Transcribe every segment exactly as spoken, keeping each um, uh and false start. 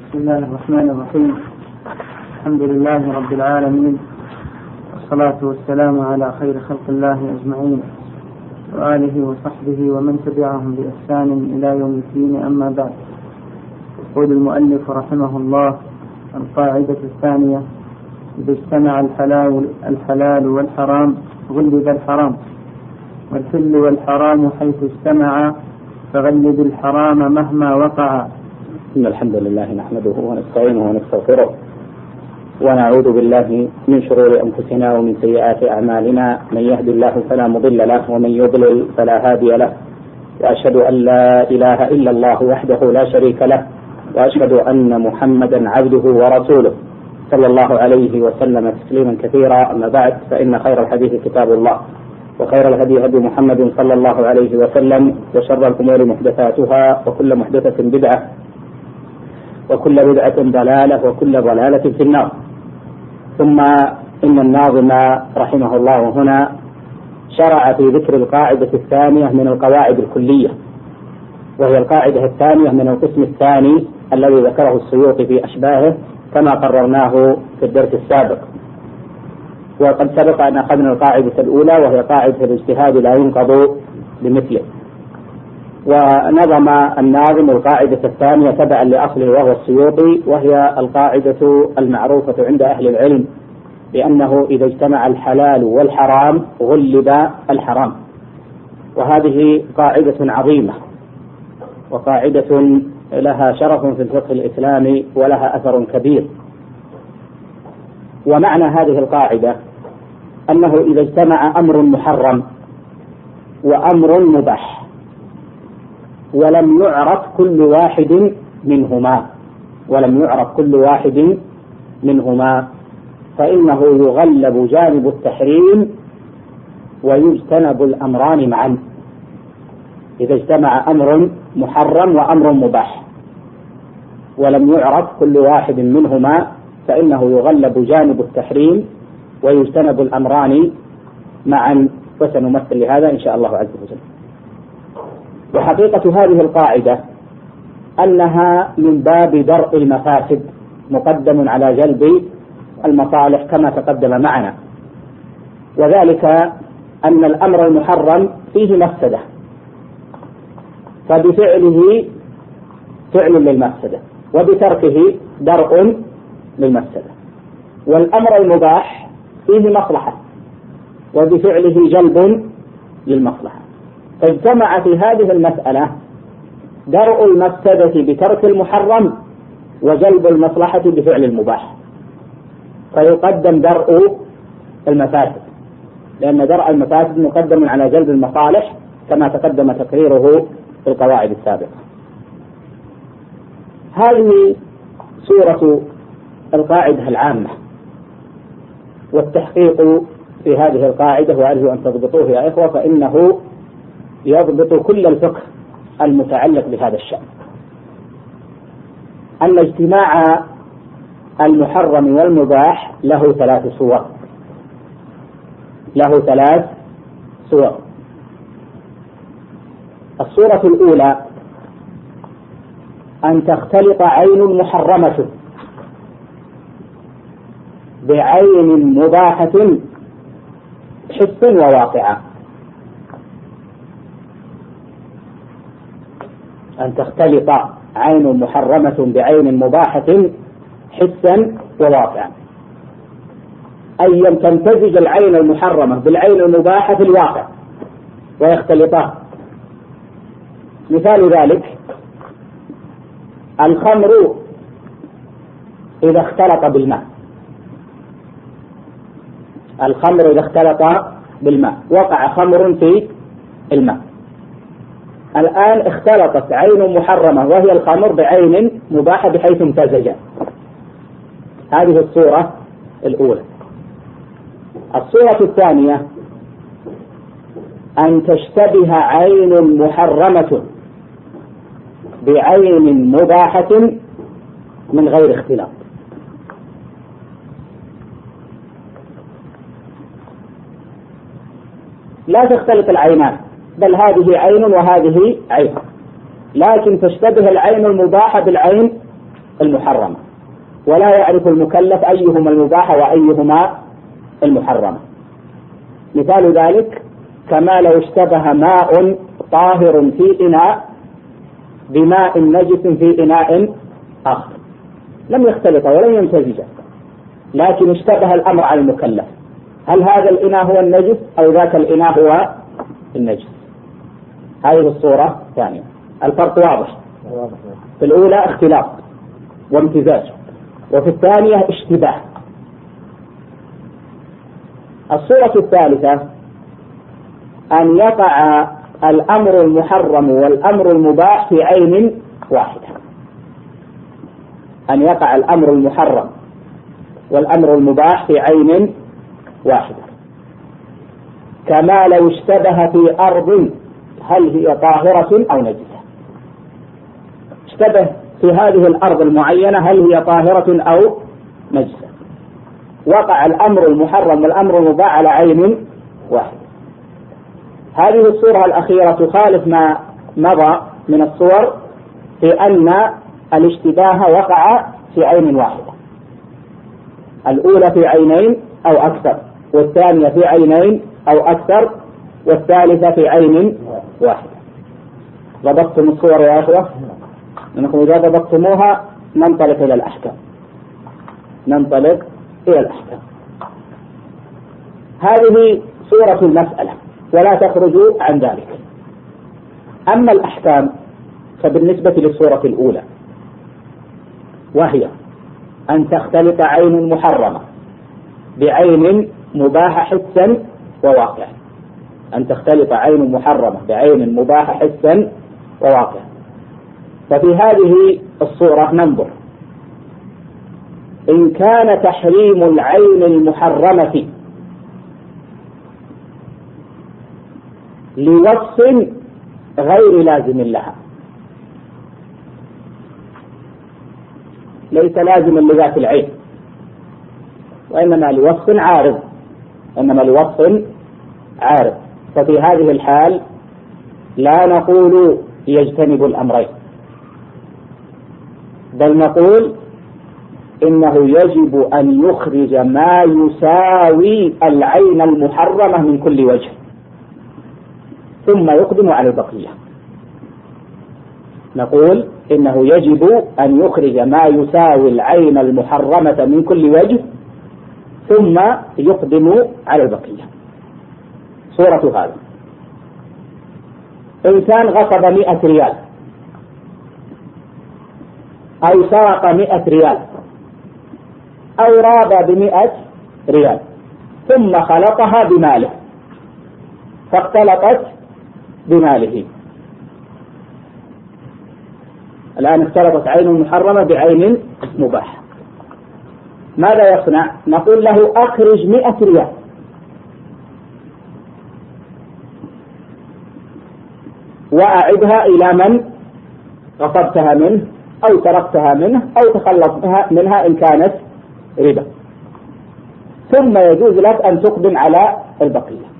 بسم الله الرحمن الرحيم. الحمد لله رب العالمين، والصلاة والسلام على خير خلق الله أجمعين، وآله وصحبه ومن تبعهم بإحسان إلى يوم الدين. أما بعد، يقول المؤلف رحمه الله: القاعدة الثانية: إذا اجتمع الحلال, الحلال والحرام غلب الحرام، والحل والحرام حيث اجتمعا فغلب الحرام مهما وقع. إن الحمد لله نحمده ونستعينه ونستغفره ونعوذ بالله من شرور أنفسنا ومن سيئات أعمالنا، من يهد الله فلا مضل له ومن يضلل فلا هادي له، وأشهد أن لا إله إلا الله وحده لا شريك له، وأشهد أن محمدا عبده ورسوله صلى الله عليه وسلم تسليما كثيرا. أما بعد، فإن خير الحديث كتاب الله، وخير الهدي هدي محمد صلى الله عليه وسلم، وشر الأمور محدثاتها، وكل محدثة بدعة، وكل بدعة ضلالة، وكل ضلالة في النار. ثم إن الناظم رحمه الله هنا شرع في ذكر القاعدة الثانية من القواعد الكلية، وهي القاعدة الثانية من القسم الثاني الذي ذكره السيوطي في أشباهه كما قررناه في الدرس السابق. وقد سبق أن أخذنا القاعدة الأولى، وهي قاعدة الاجتهاد لا ينقض بمثله، ونظم الناظم القاعدة الثانية تبعا لأصله وهو السيوطي، وهي القاعدة المعروفة عند أهل العلم بأنه إذا اجتمع الحلال والحرام غلب الحرام. وهذه قاعدة عظيمة، وقاعدة لها شرف في الفقه الإسلامي ولها أثر كبير. ومعنى هذه القاعدة أنه إذا اجتمع أمر محرم وأمر مباح ولم يعرف كل واحد منهما ولم يعرف كل واحد منهما فإنه يغلب جانب التحريم ويجتنب الأمران معا. إذا اجتمع أمر محرم وأمر مباح ولم يعرف كل واحد منهما فإنه يغلب جانب التحريم ويجتنب الأمران معا، وسنمثل لهذا إن شاء الله عز وجل. وحقيقة هذه القاعدة أنها من باب درء المفاسد مقدم على جلب المصالح كما تقدم معنا، وذلك أن الأمر المحرم فيه مفسدة، فبفعله فعل للمفسدة، وبتركه درء للمفسدة. والأمر المباح فيه مصلحة، وبفعله جلب للمصلحة. فاجتمع في هذه المسألة درء المفسدة بترك المحرم وجلب المصلحة بفعل المباح، فيقدم درء المفاسد، لأن درء المفاسد مقدم على جلب المصالح كما تقدم تقريره في القواعد السابقة. هذه صورة القاعدة العامة، والتحقيق في هذه القاعدة وأرجو أن تضبطوه يا إخوة، فإنه يضبط كل الفقه المتعلق بهذا الشأن. أن اجتماع المحرم والمباح له ثلاث صور له ثلاث صور الصورة الأولى أن تختلط عين محرمة بعين مباحة حسا وواقعا. أن تختلط عين محرمة بعين مباحة حسا وواقعا، أي تمتزج العين المحرمة بالعين المباحة في الواقع ويختلطان. مثال ذلك الخمر إذا اختلط بالماء الخمر إذا اختلط بالماء وقع خمر في الماء. الآن اختلطت عين محرمة وهي الخمر بعين مباحة بحيث امتزجا. هذه الصورة الأولى. الصورة الثانية أن تشتبه عين محرمة بعين مباحة من غير اختلاط. لا تختلط العينان، بل هذه عين وهذه عين، لكن تشتبه العين المباحة بالعين المحرمة، ولا يعرف المكلف أيهما المباح وأيهما المحرمة. مثال ذلك كما لو اشتبه ماء طاهر في إناء بماء نجس في إناء آخر، لم يختلط ولم يمتزج، لكن اشتبه الأمر على المكلف، هل هذا الإناء هو النجس أو ذاك الإناء هو النجس؟ هذه الصورة الثانية. الفرق واضح، في الأولى اختلاط وامتزاج، وفي الثانية اشتباه. الصورة الثالثة أن يقع الأمر المحرم والأمر المباح في عين واحدة، أن يقع الأمر المحرم والأمر المباح في عين واحدة، كما لو اشتبه في أرض هل هي طاهرة أو نجسة. اشتبه في هذه الأرض المعينة هل هي طاهرة أو نجسة، وقع الأمر المحرم والأمر المباح على عين واحدة. هذه الصورة الأخيرة تخالف ما مضى من الصور في أن الاشتباه وقع في عين واحدة، الأولى في عينين أو أكثر، والثانية في عينين أو أكثر، والثالثة في عين واحدة. ضبطتم الصور يا أخوة؟ إنكم إذا ضبطتموها ننطلق إلى الأحكام، ننطلق إلى الأحكام. هذه صورة المسألة ولا تخرج عن ذلك. أما الأحكام فبالنسبة للصورة الأولى، وهي أن تختلط عين محرمة بعين مباحة حسا وواقعا، أن تختلط عين محرمة بعين مباحة حسا وواقعا. ففي هذه الصورة ننظر إن كان تحريم العين المحرمة لوصف غير لازم لها، ليس لازما لذات العين، وإنما لوصف عارض، إنما لوصف عارض، ففي هذه الحال لا نقول يجتنب الأمرين، بل نقول إنه يجب أن يخرج ما يساوي العين المحرمة من كل وجه ثم يقدم على البقية. نقول إنه يجب أن يخرج ما يساوي العين المحرمة من كل وجه ثم يقدم على البقية. صورة هذا: إنسان غصب مئة ريال أو سرق مئة ريال أو راب بمئة ريال ثم خلطها بماله فاختلطت بماله. الآن اختلطت عين محرمة بعين مباحة، ماذا يصنع؟ نقول له أخرج مئة ريال وأعدها إلى من غصبتها منه أو سرقتها منه أو تخلصتها منها إن كانت ربا، ثم يجوز لك أن تقدم على البقية.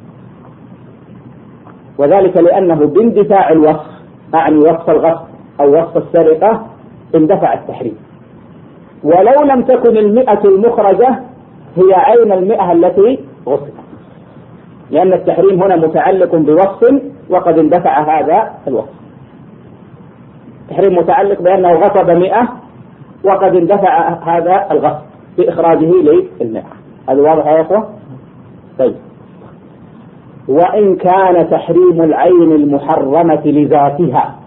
وذلك لأنه باندفاع الوصف، أعني وصف الغصب أو وصف السرقة، اندفع التحريم، ولو لم تكن المئة المخرجة هي عين المئة التي غصبت، لأن التحريم هنا متعلق بوصف وقد اندفع هذا الوصف. التحريم متعلق بأنه غصب مئة وقد اندفع هذا الغصب بإخراجه للمئة. هذا واضح يا أخوة؟ طيب، وإن كان تحريم العين المحرمة لذاتها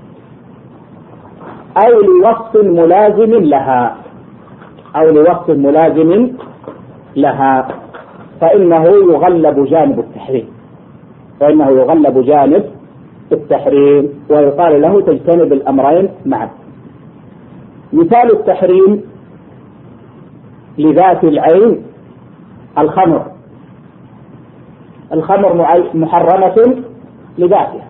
أو لوصف ملازم لها أو لوصف ملازم لها فإنه يغلب جانب التحريم، فإنه يغلب جانب التحريم ويقال له تجتنب الأمرين معا. مثال التحريم لذات العين الخمر، الخمر محرمة لذاتها،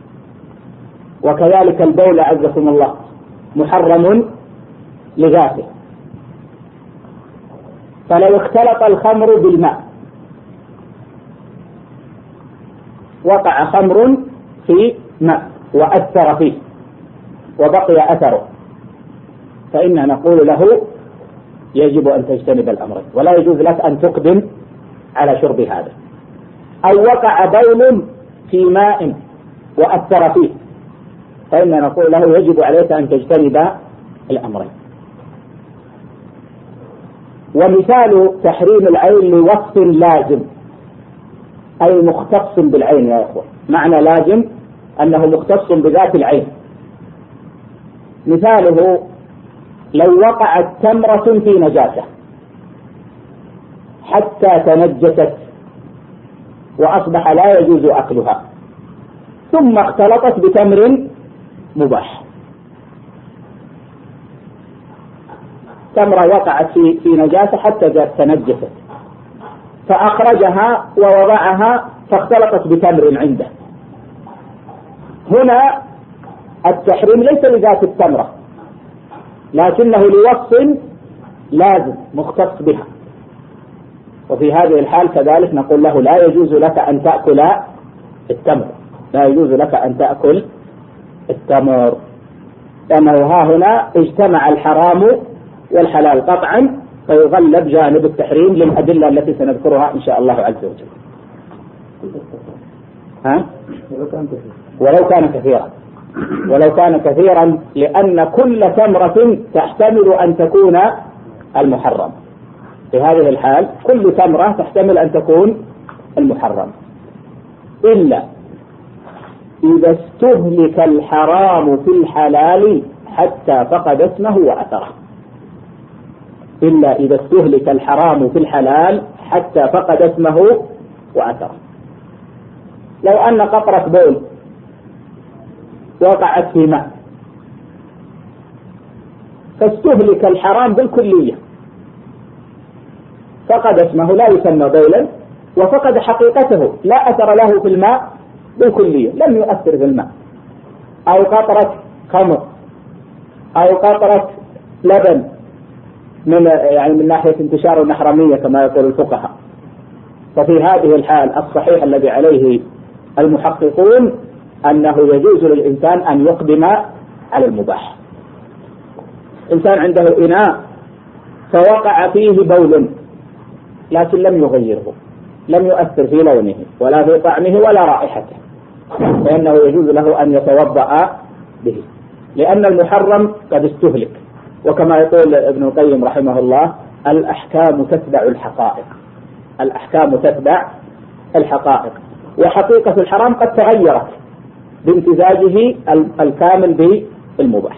وكذلك البول عزكم الله محرم لذاته. فلو اختلط الخمر بالماء وقع خمر في ماء وأثر فيه وبقي أثره، فإننا نقول له يجب أن تجتنب الأمرين، ولا يجوز لك أن تقدم على شرب هذا. أو وقع بول في ماء وأثر فيه، فإننا نقول له يجب عليك أن تجتنب الأمرين. ومثال تحريم العين لوصف لازم، أي مختص بالعين يا أخوة. معنى لازم أنه مختص بذات العين. مثاله لو وقعت تمرة في نجاسة حتى تنجست وأصبح لا يجوز أكلها، ثم اختلطت بتمر مباح. تمرة وقعت في في نجاسة حتى تنجست، فأخرجها ووضعها فاختلطت بتمر عنده. هنا التحريم ليس لذات التمرة، لكنه لوصف لازم مختص بها. وفي هذه الحال كذلك نقول له لا يجوز لك أن تأكل التمر، لا يجوز لك أن تأكل التمر، لأنه ها هنا اجتمع الحرام والحلال قطعا، فيغلب جانب التحريم للأدلة التي سنذكرها إن شاء الله عز وجل. ها؟ ولو كان كثيرا، ولو كان كثيرا، لأن كل تمرة تحتمل أن تكون المحرم. في هذه الحال كل تمرة تحتمل أن تكون المحرم، إلا إذا استهلك الحرام في الحلال حتى فقد اسمه وأثره. إلا إذا استهلك الحرام في الحلال حتى فقد اسمه وأثره. لو أن قطرة بول وقعت في ماء فاستهلك الحرام بالكلية، فقد اسمه لا يسمى بولا، وفقد حقيقته لا أثر له في الماء بالكلية، لم يؤثر في الماء. أو قطرة خمر أو قطرة لبن من يعني من ناحية انتشار المحرمية كما يقول الفقهاء. ففي هذه الحال الصحيح الذي عليه المحققون أنه يجوز للإنسان أن يقدم على المباح. إنسان عنده إناء فوقع فيه بول لكن لم يغيره، لم يؤثر في لونه ولا في طعمه ولا رائحته، فإنه يجوز له أن يتوضأ به، لأن المحرم قد استهلك. وكما يقول ابن القيم رحمه الله: الأحكام تتبع الحقائق، الأحكام تتبع الحقائق، وحقيقة الحرام قد تغيرت بامتزاجه الكامل بالمباح.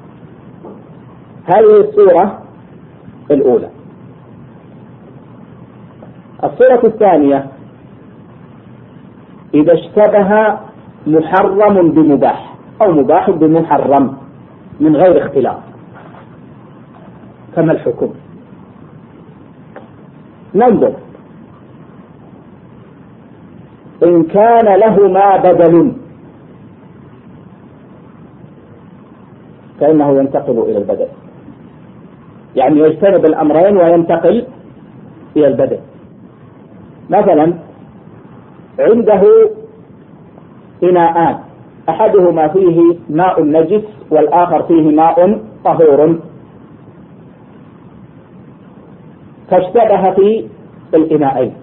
هذه الصورة الأولى. الصورة الثانية: إذا اشتبه محرم بمباح أو مباح بمحرم من غير اختلاف، كما الحكم. ننظر إن كان لهما بدل فإنه ينتقل إلى البدل، يعني يجتنب الأمرين وينتقل إلى البدل. مثلا عنده إناءان، أحدهما فيه ماء نجس والآخر فيه ماء طهور، فاشتبه في الإناءين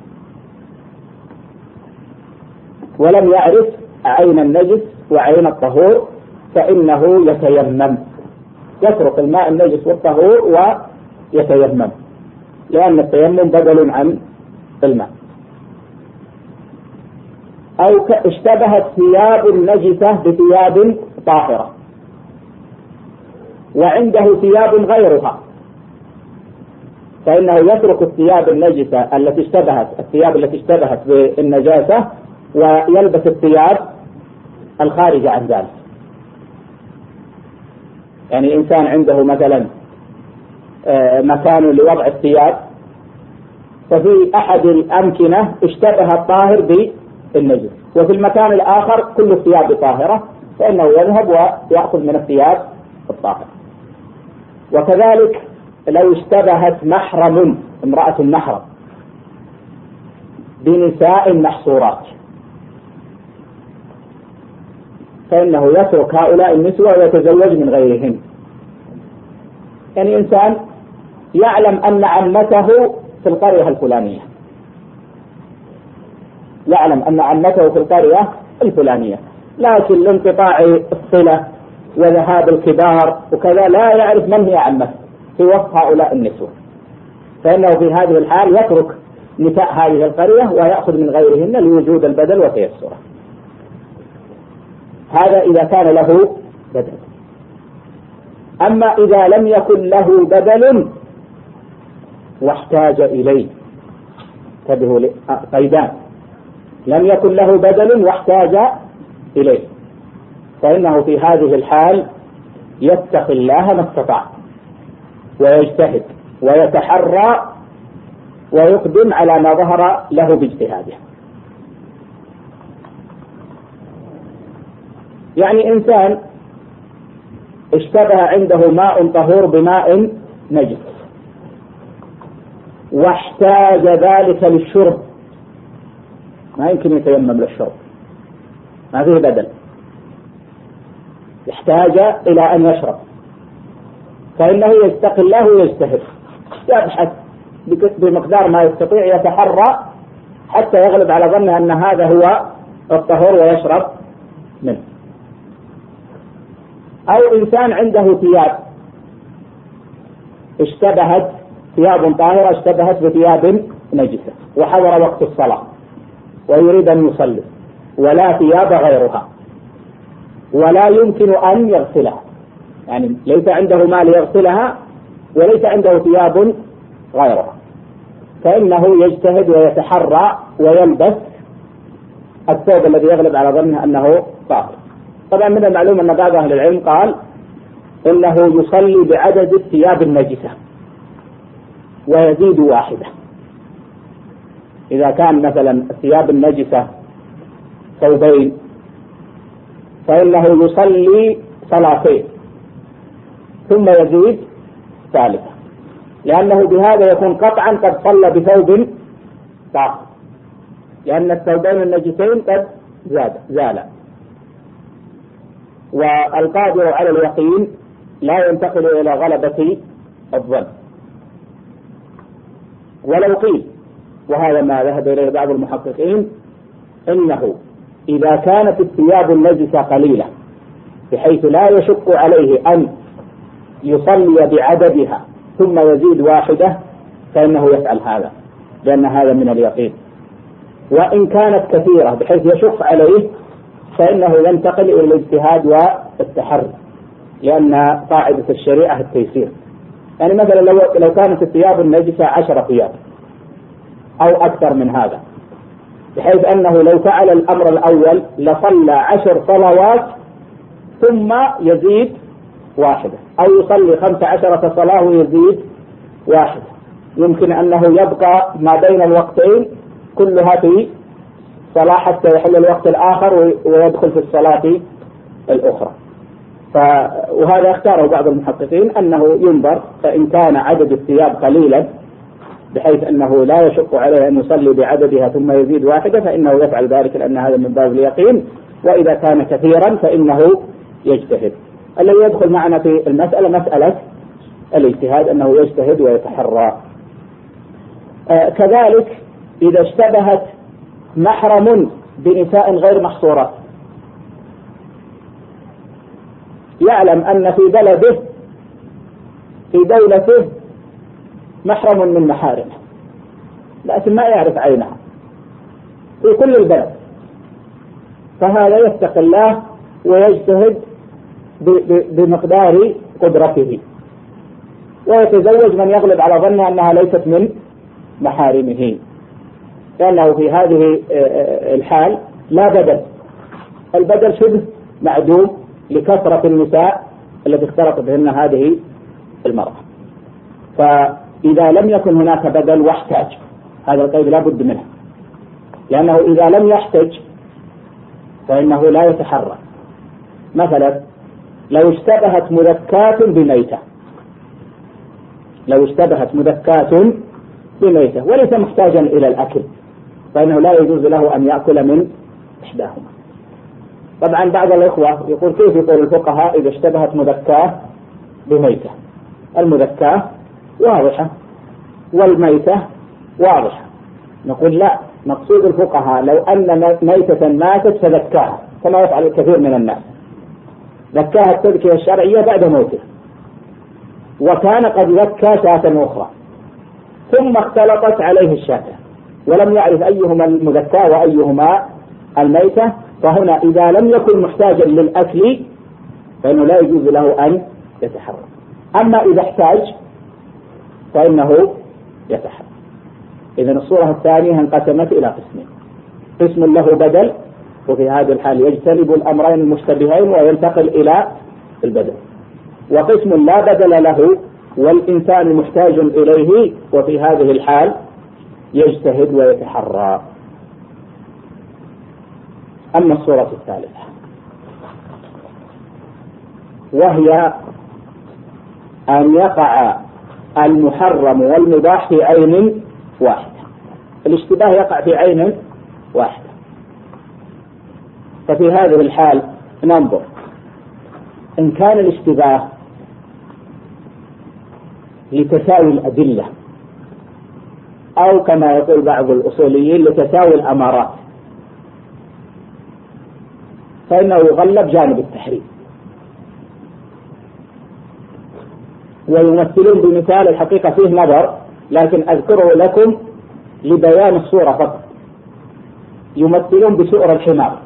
ولم يعرف عين النجس وعين الطهور، فإنه يتيمم، يترك الماء النجس والطهور ويتيمم، لأن التيمم بدل عن الماء. أو اشتبهت ثياب نجسة بثياب طاهرة وعنده ثياب غيرها، فإنه يترك الثياب النجسة التي اشتبهت الثياب التي اشتبهت بالنجاسة ويلبس الثياب الخارجة عن ذلك. يعني إنسان عنده مثلا مكان لوضع الثياب، ففي أحد الأمكنة اشتبه الطاهر بالنجس، وفي المكان الآخر كل الثياب طاهرة، فإنه يذهب ويأخذ من الثياب الطاهرة. وكذلك لو اشتبهت محرم، امرأة محرم، بنساء محصورات، فإنه يترك هؤلاء النسوة ويتزوج من غيرهن، يعني إنسان يعلم أن عمته في القرية الفلانية، يعلم أن عمته في القرية الفلانية، لكن لانقطاع الصلة وذهاب الكبار وكذا لا يعرف من هي عمته في وسط هؤلاء النسوة، فإنه في هذه الحال يترك نساء هذه القرية ويأخذ من غيرهن لوجود البدل وتيسره. هذا إذا كان له بدل. أما إذا لم يكن له بدل واحتاج إليه، انتبهوا قيدان، لم يكن له بدل واحتاج إليه، فإنه في هذه الحال يتقي الله ما استطاع ويجتهد ويتحرى ويقدم على ما ظهر له باجتهاده. يعني إنسان اشتبه عنده ماء طهور بماء نجس واحتاج ذلك للشرب، ما يمكن يتيمم للشرب، ما فيه بدل، يحتاج إلى أن يشرب، فإنه يتقي الله ويجتهد، يبحث بمقدار ما يستطيع، يتحرى حتى يغلب على ظنه أن هذا هو الطهور ويشرب منه. أو إنسان عنده ثياب اشتبهت، ثياب طاهرة اشتبهت بثياب نجسة وحضر وقت الصلاة ويريد أن يصلي ولا ثياب غيرها ولا يمكن أن يغسلها، يعني ليس عنده مال يغسلها وليس عنده ثياب غيرها، فإنه يجتهد ويتحرى ويلبس الثوب الذي يغلب على ظنه أنه طاهر. طبعا من المعلوم أن بعض أهل العلم قال إنه يصلي بعدد الثياب النجسة ويزيد واحدة. إذا كان مثلا الثياب النجسة ثوبين فإنه يصلي صلاتين ثم يزيد ثالثة، لأنه بهذا يكون قطعا قد صلى بثوب طاهر، لأن الثوبين النجسين قد زاد زالا. والقادر على اليقين لا ينتقل إلى غلبة الظن. ولو قيل، وهذا ما ذهب إليه بعض المحققين، إنه إذا كانت الثياب النجسة قليلة بحيث لا يشق عليه أن يصلي بعددها ثم يزيد واحدة فإنه يفعل هذا، لأن هذا من اليقين. وإن كانت كثيرة بحيث يشق عليه فإنه ينتقل إلى الاجتهاد والتحري، لأن قاعدة الشريعة التيسير. يعني مثلا لو لو كانت الثياب النجسة عشر ثياب أو أكثر من هذا، بحيث أنه لو فعل الأمر الأول لصلى عشر صلوات ثم يزيد واحدة، أو يصلي خمس عشرة صلاة ويزيد واحدة، يمكن أنه يبقى ما بين الوقتين كلها في صلاة حتى يحل الوقت الآخر ويدخل في الصلاة الأخرى. وهذا اختاره بعض المحققين أنه ينظر، فإن كان عدد الثياب قليلا بحيث أنه لا يشق عليه أن يصلي بعددها ثم يزيد واحدة فإنه يفعل ذلك، لأن هذا من باب اليقين. وإذا كان كثيرا فإنه يجتهد. الذي يدخل معنا في المسألة مسألة الاجتهاد، أنه يجتهد ويتحرى. آه كذلك إذا اشتبهت محرم بنساء غير محصورات، يعلم أن في بلده في دولته محرم من محارمه لكن ما يعرف عينها في كل البلد، فهذا يتقي الله ويجتهد بمقدار قدرته ويتزوج من يغلب على ظنه أنها ليست من محارمه، لأنه في هذه الحال لا بدل، البدل شبه معدوم لكثرة النساء التي اختلطت بهن هذه المرأة. فإذا لم يكن هناك بدل واحتاج، هذا القيد لا بد منه، لأنه إذا لم يحتج فإنه لا يتحرى. مثلا لو اشتبهت مذكاة بميتة، لو اشتبهت مذكاة بميتة وليس محتاجا إلى الأكل فإنه لا يجوز له أن يأكل من إحداهما. طبعا بعض الإخوة يقول كيف يقول الفقهاء إذا اشتبهت مذكاة بميتة؟ المذكاة واضحة والميتة واضحة. نقول لا، مقصود الفقهاء لو أن ميتة ماتت فذكاها كما يفعل الكثير من الناس، ذكاها التذكية الشرعية بعد موته، وكان قد ذكى شاة أخرى ثم اختلطت عليه الشاة ولم يعرف أيهما المذكاة وأيهما الميتة، فهنا إذا لم يكن محتاجا للأكل فإنه لا يجوز له أن يتحرك. أما إذا احتاج فإنه يتحرك. إذن الصورة الثانية انقسمت إلى قسمين: قسم له بدل، وفي هذه الحال يجتنب الأمرين المشتبهين وينتقل إلى البدل، وقسم لا بدل له والإنسان محتاج إليه، وفي هذه الحال يجتهد ويتحرى. أما الصورة الثالثة وهي أن يقع المحرم والمباح في عين واحدة. الاشتباه يقع في عين واحدة، ففي هذه الحال ننظر إن كان الاشتباه لتساوي الأدلة أو كما يقول بعض الأصوليين لتساوي الأمارات، فإنه يغلب جانب التحريم. ويمثلون بمثال الحقيقة فيه نظر لكن أذكره لكم لبيان الصورة فقط. يمثلون بسؤر الحمار،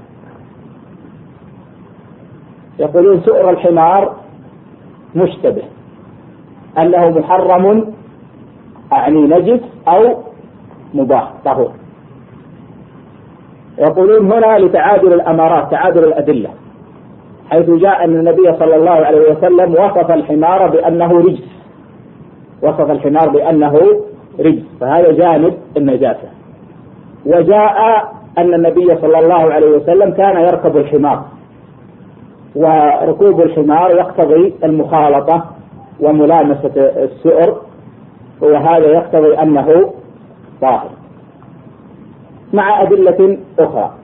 يقولون سؤر الحمار مشتبه أنه محرم أعني نجس أو مباح طهور. يقولون هنا لتعادل الأمارات، تعادل الأدلة، حيث جاء أن النبي صلى الله عليه وسلم وصف الحمار بأنه رجس، وصف الحمار بأنه رجس، فهذا جانب النجاسة. وجاء أن النبي صلى الله عليه وسلم كان يركب الحمار، وركوب الحمار يقتضي المخالطة وملامسة السؤر، وهذا يقتضي أنه طاهر مع أدلة أخرى.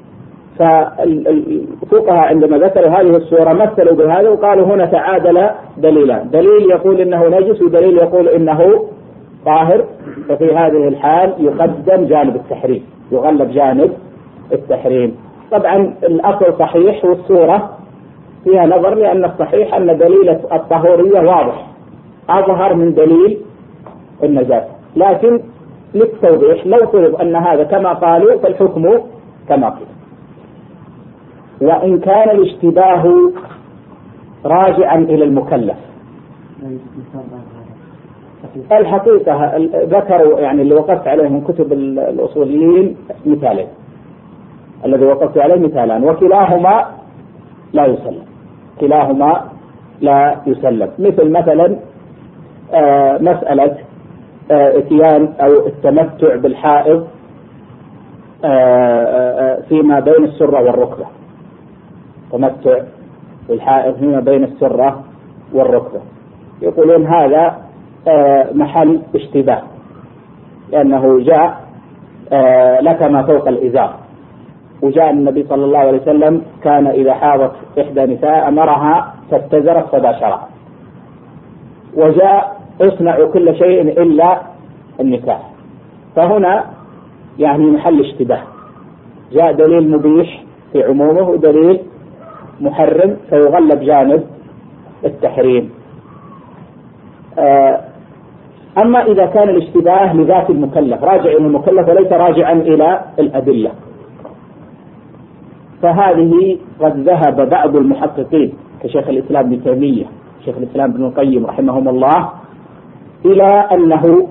فالفقهاء عندما ذكروا هذه الصورة مثلوا بهذا وقالوا هنا تعادل دليلان: دليل يقول إنه نجس ودليل يقول إنه طاهر، ففي هذه الحال يقدم جانب التحريم، يغلب جانب التحريم. طبعا الأصل صحيح والصورة فيها نظر، لأن الصحيح أن دليل الطهورية واضح أظهر من دليل النجاسة، لكن للتوضيح لو فرض أن هذا كما قالوا فالحكم كما قيل. وإن كان الاشتباه راجعا إلى المكلف، الحقيقة ذكروا يعني اللي وقفت عليه من كتب الأصوليين مثالين، الذي وقفت عليه مثالان وكلاهما لا يسلم، كلاهما لا يسلم. مثل مثلا آه مسألة آه اتيان أو التمتع بالحائض آه آه فيما بين السرة والركبة، تمتع بالحائض فيما بين السرة والركبة، يقولون هذا آه محل اشتباه، لأنه جاء آه لك ما فوق الإزار، وجاء النبي صلى الله عليه وسلم كان إذا حاضت إحدى نساء أمرها فاتزرت فباشرها، وجاء اصنع كل شيء إلا النكاح، فهنا يعني محل اشتباه، جاء دليل مبيح في عمومه ودليل محرم فيغلب جانب التحريم. أما إذا كان الاشتباه لذات المكلف راجع إلى المكلف وليس راجعا إلى الأدلة، فهذه قد ذهب بعض المحققين كشيخ الإسلام ابن تيمية شيخ الإسلام ابن القيم رحمهم الله إلى أنه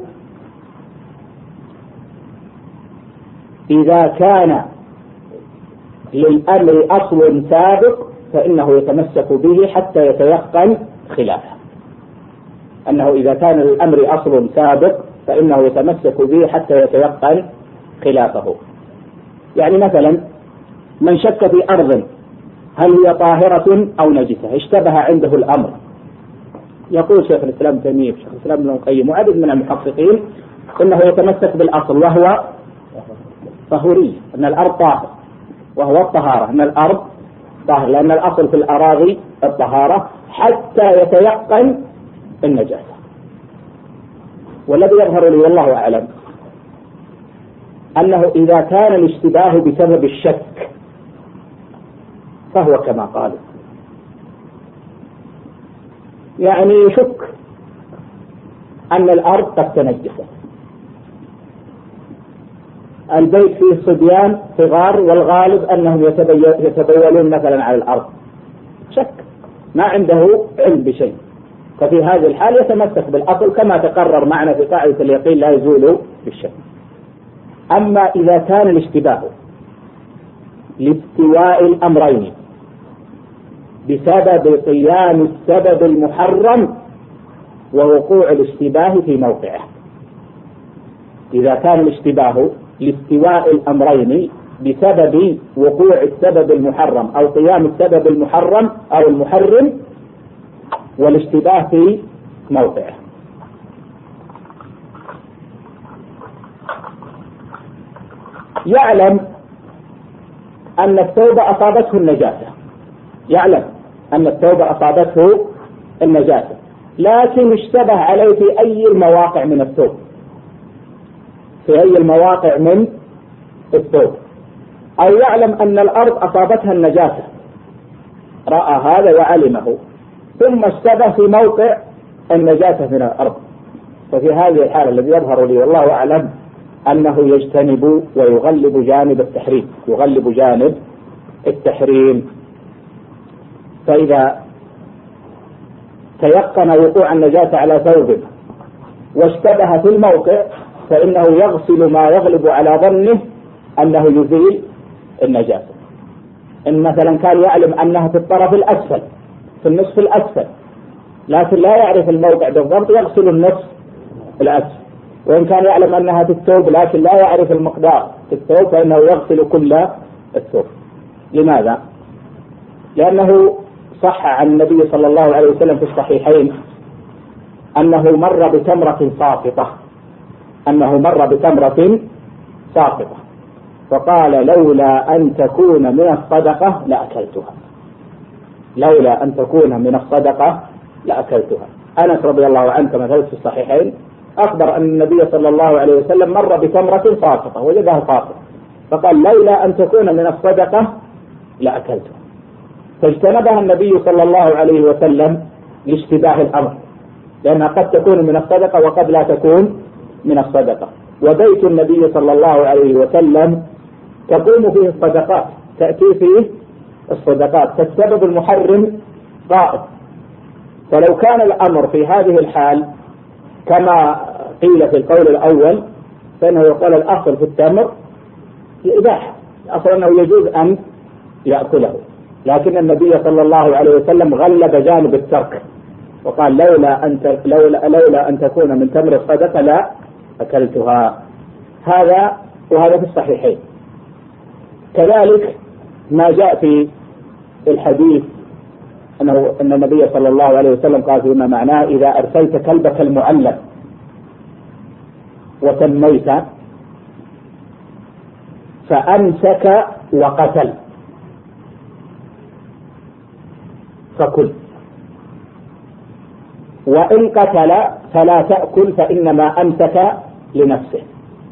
إذا كان للأمر أصل سابق فإنه يتمسك به حتى يتيقن خلافه، أنه إذا كان للأمر أصل سابق فإنه يتمسك به حتى يتيقن خلافه. يعني مثلا من شك في أرض هل هي طاهرة أو نجسة، اشتبه عنده الأمر، يقول شيخ الإسلام ابن تيمية شيخ الإسلام ابن القيم وعدد من المحققين إنه يتمسك بالأصل وهو طهوري، أن الأرض طاهر، وهو الطهارة، أن الأرض طاهر، لأن الأصل في الأراضي الطهارة، حتى يتيقن النجاسة. والذي يظهر لي والله أعلم أنه إذا كان الاشتباه بسبب الشك فهو كما قالوا، يعني يشك أن الأرض قد تنجست، البيت فيه صبيان صغار والغالب أنهم يتبولون مثلا على الأرض، شك ما عنده علم بشيء، ففي هذه الحال يتمسك بالأصل كما تقرر معنا في قاعدة اليقين لا يزول بالشك. أما إذا كان الاشتباه لاستواء الأمرين بسبب قيام السبب المحرم ووقوع الاشتباه في موقعه، إذا كان الاشتباه لاستواء الأمرين بسبب وقوع السبب المحرم أو قيام السبب المحرم أو المحرم والاشتباه في موقعه. يعلم أن الثوب أصابته النجاسة، يعلم أن الثوب أصابته النجاسة، لكن اشتبه عليه في أي المواقع من الثوب، في أي المواقع من الثوب، أو يعلم أن الأرض أصابتها النجاسة، رأى هذا وعلمه ثم اشتبه في موقع النجاسة من الأرض، ففي هذه الحالة الذي يظهر لي والله أعلم أنه يجتنب ويغلب جانب التحريم، يغلب جانب التحريم. فإذا تيقن وقوع النجاسة على ثوب واشتبه في الموقع فإنه يغسل ما يغلب على ظنه أنه يزيل النجاسة. إن مثلا كان يعلم أنها في الطرف الأسفل في النصف الأسفل لكن لا يعرف الموقع بالضبط يغسل النصف الأسفل، وإن كان يعلم أنها في الثوب لكن لا يعرف المقدار في الثوب فإنه يغسل كل الثوب. لماذا؟ لأنه صح عن النبي صلى الله عليه وسلم في الصحيحين أنه مر بتمرة ساقطة أنه مر بتمرة ساقطة فقال لولا أن تكون من الصدقة لأكلتها، لولا أن تكون من الصدقة لأكلتها. أنس رضي الله عنه كما ثبت في الصحيحين أخبر أن النبي صلى الله عليه وسلم مر بتمرة ساقطة وجدها ساقطة فقال لولا أن تكون من الصدقة لأكلتها، فاجتنبها النبي صلى الله عليه وسلم لاشتباه الأمر، لأنها قد تكون من الصدقة وقد لا تكون من الصدقة. وبيت النبي صلى الله عليه وسلم تقوم فيه الصدقات، تأتي فيه الصدقات، فالسبب المحرم قائم. فلو كان الأمر في هذه الحال كما قيل في القول الأول فإنه يقال الأصل في التمر الإباحة، الأصل أنه يجوز أن يأكله، لكن النبي صلى الله عليه وسلم غلب جانب الترك وقال لولا أن لولا, لولا أن تكون من تمر الصدقة لا أكلتها. هذا وهذا في الصحيحين. كذلك ما جاء في الحديث أنه أن النبي صلى الله عليه وسلم قال فيما معناه إذا أرسلت كلبك المعلم وسميت فأمسك وقتل فكل، وإن قتل فلا تأكل فإنما أمسك لنفسه،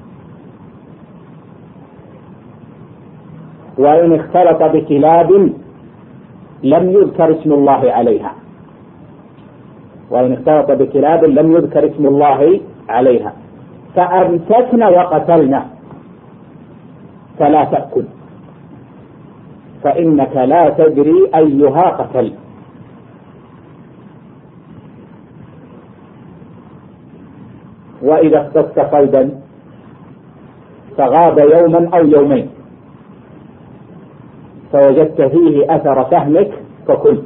وإن اختلط بكلاب لم يذكر اسم الله عليها، وإن اختلط بكلاب لم يذكر اسم الله عليها فأمسكن وقتلن فلا تأكل فإنك لا تدري أيها قتل. وإذا اختص صيدا فغاب يوما أو يومين فوجدت فيه أثر سهمك فكل،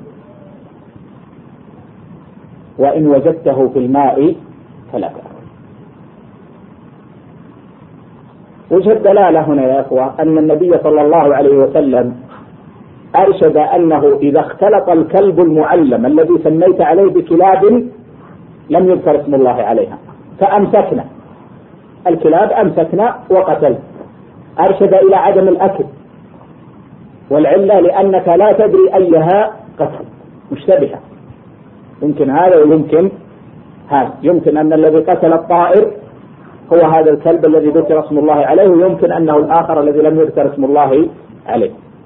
وإن وجدته في الماء فلا تأكل. وجه الدلالة هنا يا أخوة أن النبي صلى الله عليه وسلم أرشد أنه إذا اختلط الكلب المعلم الذي سميت عليه بكلاب لم يذكر اسم الله عليها فأمسكنا الكلاب أمسكنا وقتل، أرشد إلى عدم الأكل، والعلة لأنك لا تدري أيها قتل، مشتبهة، يمكن هذا ويمكن هذا يمكن أن الذي قتل الطائر هو هذا الكلب الذي ذكر اسم الله عليه، ويمكن أنه الآخر الذي لم يذكر اسم الله عليه.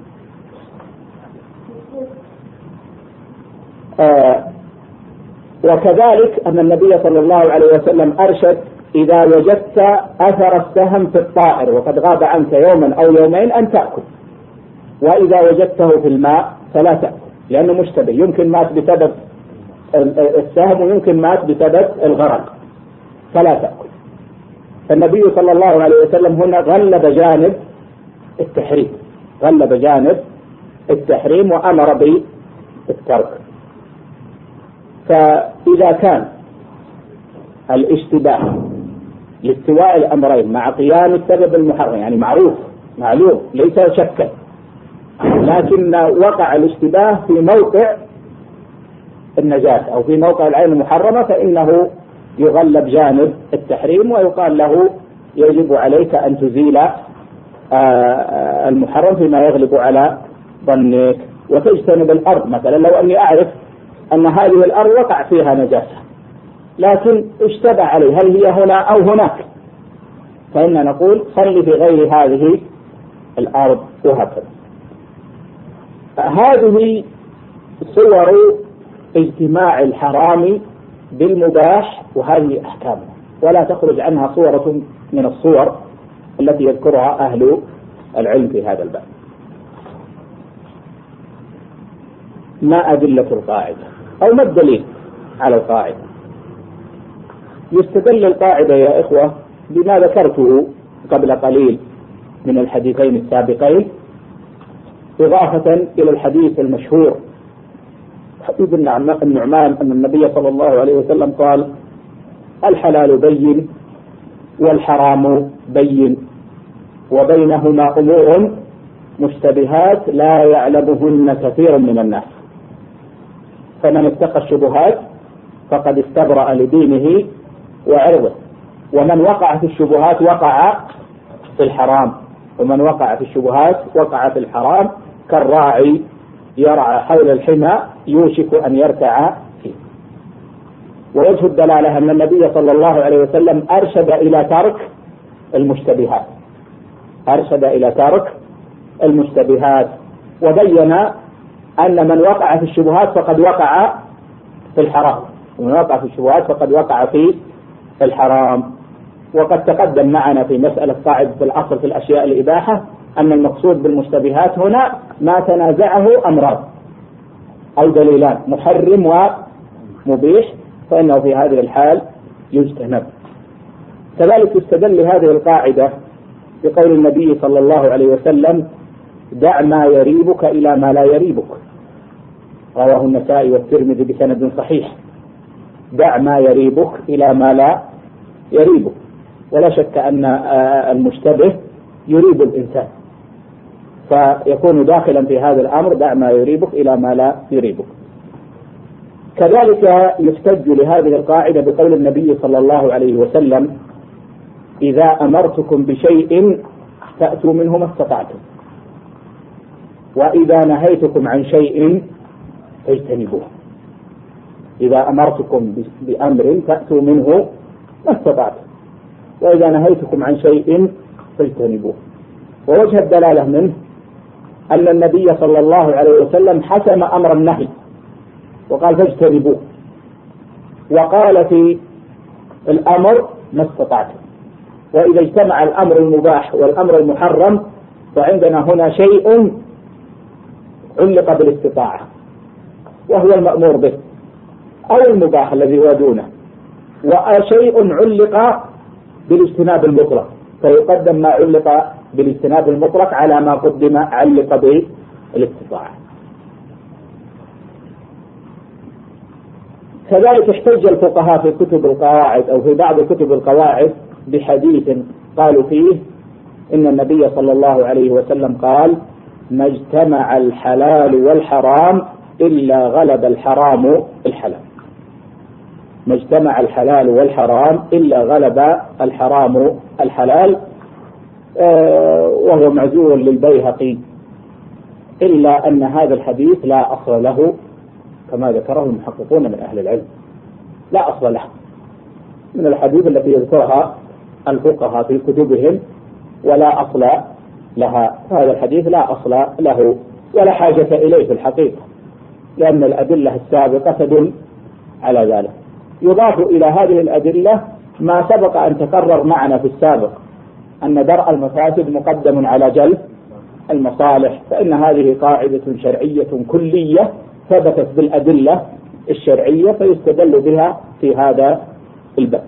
آه وكذلك أن النبي صلى الله عليه وسلم أرشد: إذا وجدت أثر السهم في الطائر وقد غاب عنك يوما أو يومين أن تأكل، وإذا وجدته في الماء فلا تأكل، لأنه مشتبه، يمكن مات بسبب السهم ويمكن مات بسبب الغرق، فلا تأكل. فالنبي صلى الله عليه وسلم هنا غلب جانب التحريم، غلب جانب التحريم وأمر بالترك. فإذا كان الاشتباه لاستواء الأمرين مع قيام السبب المحرم، يعني معروف معلوم ليس شكا، لكن وقع الاشتباه في موقع النجاسة أو في موقع العين المحرمة، فإنه يغلب جانب التحريم ويقال له يجب عليك أن تزيل المحرم فيما يغلب على ظنك وتجتنب الأرض. مثلا لو أني أعرف أن هذه الأرض وقع فيها نجاسة لكن اشتبه علي هل هي هنا أو هناك، فإن نقول صل في غير هذه الأرض وهكذا. هذه صور اجتماع الحرام بالمباح، وهذه أحكامه ولا تخرج عنها صورة من الصور التي يذكرها أهل العلم في هذا الباب. ما أدلة القاعدة أو ما الدليل على القاعدة؟ يستدل القاعدة يا إخوة بما ذكرته قبل قليل من الحديثين السابقين، إضافة إلى الحديث المشهور حديث النعمان أن النبي صلى الله عليه وسلم قال: الحلال بين والحرام بين وبينهما أمور مشتبهات لا يعلمهن كثير من الناس، فمن اتقى الشبهات فقد استبرأ لدينه وعرضه، ومن وقع في الشبهات وقع في الحرام، ومن وقع في الشبهات وقع في الحرام كالراعي يرعى حول الحمى يوشك أن يرتع فيه. ووجه الدلالة أن النبي صلى الله عليه وسلم أرشد إلى ترك المشتبهات، أرشد إلى ترك المشتبهات وبين أن من وقع في الشبهات فقد وقع في الحرام، ومن وقع في الشبهات فقد وقع في الحرام. وقد تقدم معنا في مسألة قاعدة الأصل في الأشياء الإباحة أن المقصود بالمشتبهات هنا ما تنازعه أمران أو دليلان محرم ومبيح، فإنه في هذه الحال يجتنب. كذلك يستدل لهذه القاعدة بقول النبي صلى الله عليه وسلم: دع ما يريبك إلى ما لا يريبك، رواه النسائي والترمذي بسند صحيح. دع ما يريبك إلى ما لا يريبك، ولا شك أن المشتبه يريب الإنسان، فيكون داخلا في هذا الأمر: دع ما يريبك إلى ما لا يريبك. كذلك يحتج لهذه القاعدة بقول النبي صلى الله عليه وسلم: إذا أمرتكم بشيء فأتوا منه ما استطعتم، وإذا نهيتكم عن شيء فاجتنبوه. إذا أمرتكم بأمر فأتوا منه ما استطعتم، وإذا نهيتكم عن شيء فاجتنبوه. ووجه الدلالة منه أن النبي صلى الله عليه وسلم حسم أمر النهي وقال: فاجتنبوه، وقال في الأمر ما استطعتم. وإذا اجتمع الأمر المباح والأمر المحرم فعندنا هنا شيء علق بالاستطاعة وهو المأمور به، أو المباح الذي هو دونه، وشيء علق بالاجتناب المطلق، فيقدم ما علق بالاجتناب المطلق على ما قدم علق بالاستطاعة. كذلك احتج الفقهاء في كتب القواعد أو في بعض كتب القواعد بحديث قالوا فيه إن النبي صلى الله عليه وسلم قال: ما اجتمع الحلال والحرام إلا غلب الحرام الحلال. ما اجتمع الحلال والحرام إلا غلب الحرام الحلال، آه وهو معزول للبيهقي، إلا أن هذا الحديث لا أصل له كما ذكره المحققون من أهل العلم، لا أصل له، من الحديث التي يذكرها الفقهاء في كتبهم ولا أصل لها. هذا الحديث لا أصل له ولا حاجة إليه في الحقيقة، لأن الأدلة السابقة تدل على ذلك. يضاف إلى هذه الأدلة ما سبق أن تكرر معنا في السابق، أن درء المفاسد مقدم على جلب المصالح، فإن هذه قاعدة شرعية كلية ثبتت بالأدلة الشرعية فيستدل بها في هذا الباب.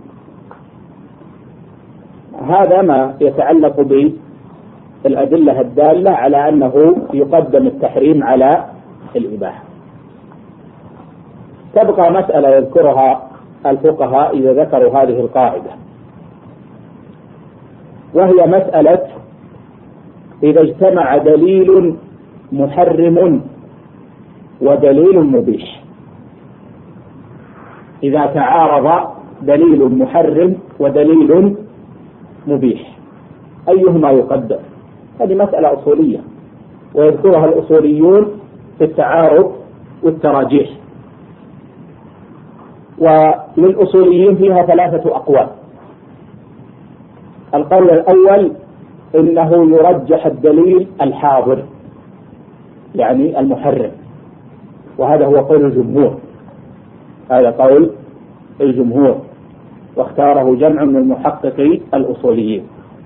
هذا ما يتعلق بالأدلة الدالة على أنه يقدم التحريم على الإباحة. تبقى مسألة يذكرها الفقهاء إذا ذكروا هذه القاعدة، وهي مسألة إذا اجتمع دليل محرم ودليل مبيح. إذا تعارض دليل محرم ودليل مبيح أيهما يقدم؟ هذه مسألة أصولية ويذكرها الأصوليون في التعارض والتراجيح، وللأصوليين فيها ثلاثة أقوال. القول الأول إنه يرجح الدليل الحاضر يعني المحرم، وهذا هو قول الجمهور، هذا قول الجمهور واختاره جمع من المحققي الأصوليين.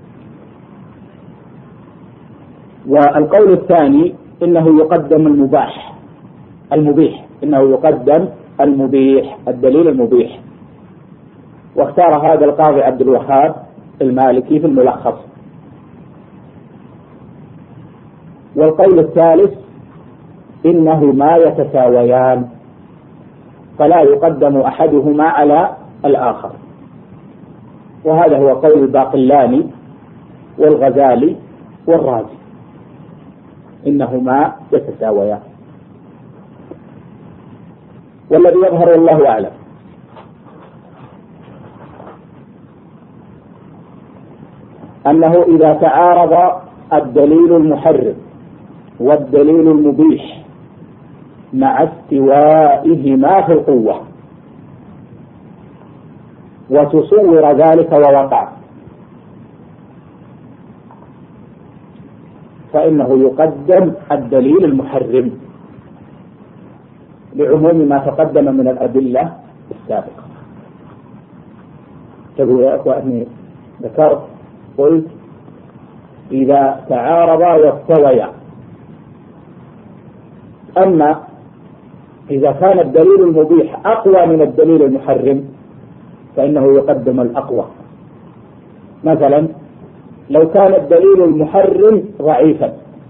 والقول الثاني إنه يقدم المباح المبيح إنه يقدم المبيح الدليل المبيح، واختار هذا القاضي عبد الوهاب المالكي في الملخص. والقول الثالث إنهما يتساويان فلا يقدم أحدهما على الآخر، وهذا هو قول الباقلاني والغزالي والرازي، إنهما يتساويان. والذي يظهر والله أعلم أنه إذا تعارض الدليل المحرم والدليل المبيح مع استوائهما في القوة وتصور ذلك ووقع، فإنه يقدم الدليل المحرم لعموم ما تقدم من الأدلة السابقة. تقول يا أخواني ذكرت قلت إذا تعارضا واستويا، أما إذا كان الدليل المبيح أقوى من الدليل المحرم فإنه يقدم الأقوى. مثلا لو كان الدليل المحرم ضعيفا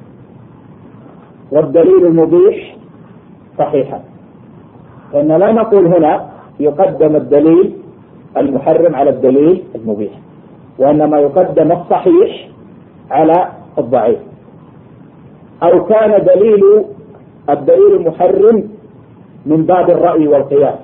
والدليل المبيح صحيحا، فإن لا نقول هنا يقدم الدليل المحرم على الدليل المبيح، وإنما يقدم الصحيح على الضعيف. أو كان دليل الدليل المحرم من باب الرأي والقياس،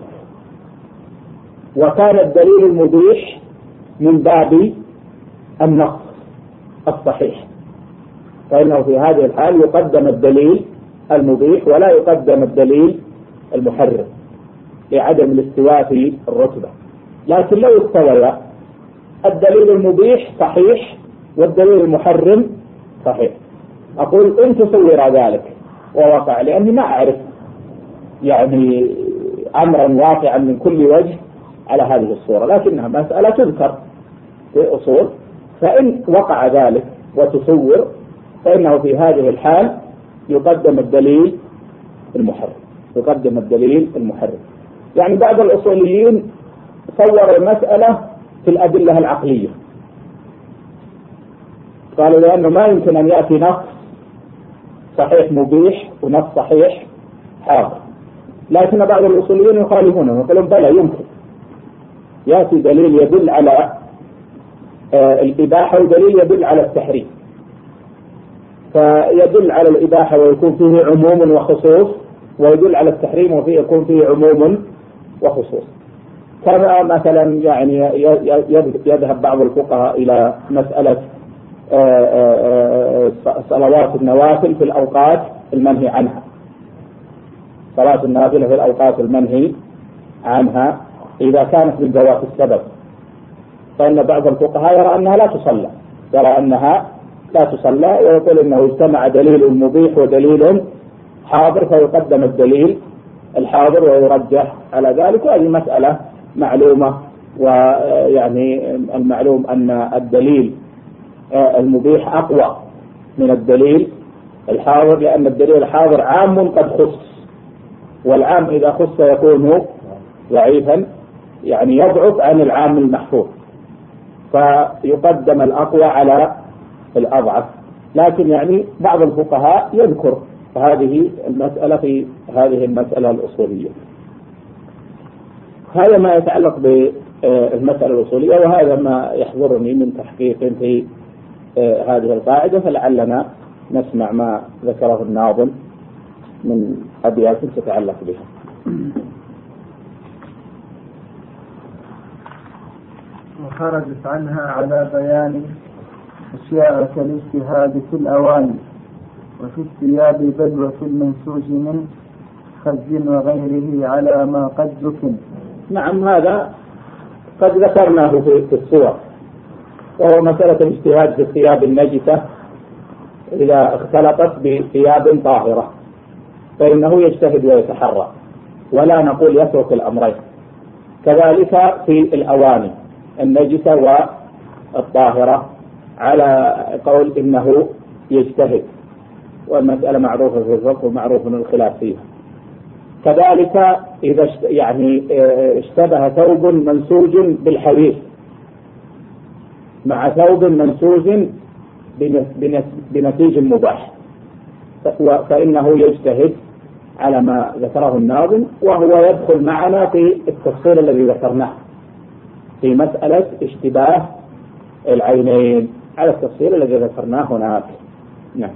وكان الدليل المبيح من باب النص الصحيح، فإنه في هذه الحال يقدم الدليل المبيح ولا يقدم الدليل المحرم لعدم الاستواء في الرتبة. لكن لو استوى الدليل المبيح صحيح والدليل المحرم صحيح، أقول إن تصور ذلك ووقع، لأني ما أعرف يعني أمرا واقعا من كل وجه على هذه الصورة، لكنها مسألة تذكر في أصول، فإن وقع ذلك وتصور فإنه في هذه الحال يقدم الدليل المحرم يقدم الدليل المحرم. يعني بعض الأصوليين صور المسألة في الأدلة العقلية، قالوا لأنه ما يمكن أن يأتي نص صحيح مبيح ونص صحيح حاضر، لكن بعض الأصوليين يخالفونه ويقولون بلى يمكن يأتي دليل يدل على آه الإباحة ودليل يدل على التحريم، فيدل على الإباحة ويكون فيه عموم وخصوص، ويدل على التحريم وفيه يكون فيه عموم وخصوص. كما مثلا يعني يذهب بعض الفقهاء إلى مسألة صلوات النوافل في الأوقات المنهي عنها، صلاة النافلة في الأوقات المنهي عنها، إذا كانت من ذوات السبب، فإن بعض الفقهاء يرى أنها لا تصلى يرى أنها لا تصلى ويقول إنه اجتمع دليل مبيح ودليل حاضر فيقدم الدليل الحاضر ويرجح على ذلك. وهذه مسألة معلومة، ويعني المعلوم أن الدليل المبيح أقوى من الدليل الحاضر، لأن الدليل الحاضر عام قد خص، والعام إذا خص يكون ضعيفا يعني يضعف عن العام المحفوظ، فيقدم الأقوى على الأضعف. لكن يعني بعض الفقهاء يذكر هذه المسألة في هذه المسألة الأصولية. هذا ما يتعلق بالمسألة الأصولية، وهذا ما يحضرني من تحقيق في هذه القاعدة، فلعلنا نسمع ما ذكره الناظم من أبيات تتعلق بها. وخرجت عنها على بيان أشياء كالاجتهاد في الأواني وفي الثياب بل وفي المنسوج من خز وغيره على ما قد ذكر. نعم، هذا قد ذكرناه في الصور، وهو مسألة الاجتهاد في الثياب النجسة إذا اختلطت بثياب طاهرة فإنه يجتهد ويتحرى، ولا نقول يترك الأمرين. كذلك في الأواني النجسة والطاهرة على قول إنه يجتهد، والمسألة معروفة في الفقه ومعروف من الخلاف فيها. كذلك إذا يعني اشتبه ثوب منسوج بالحرير مع ثوب منسوج بنسيج مباح فإنه يجتهد على ما ذكره الناظم، وهو يدخل معنا في التفصيل الذي ذكرناه في مسألة اشتباه العينين على التفصيل الذي ذكرناه هناك. نعم.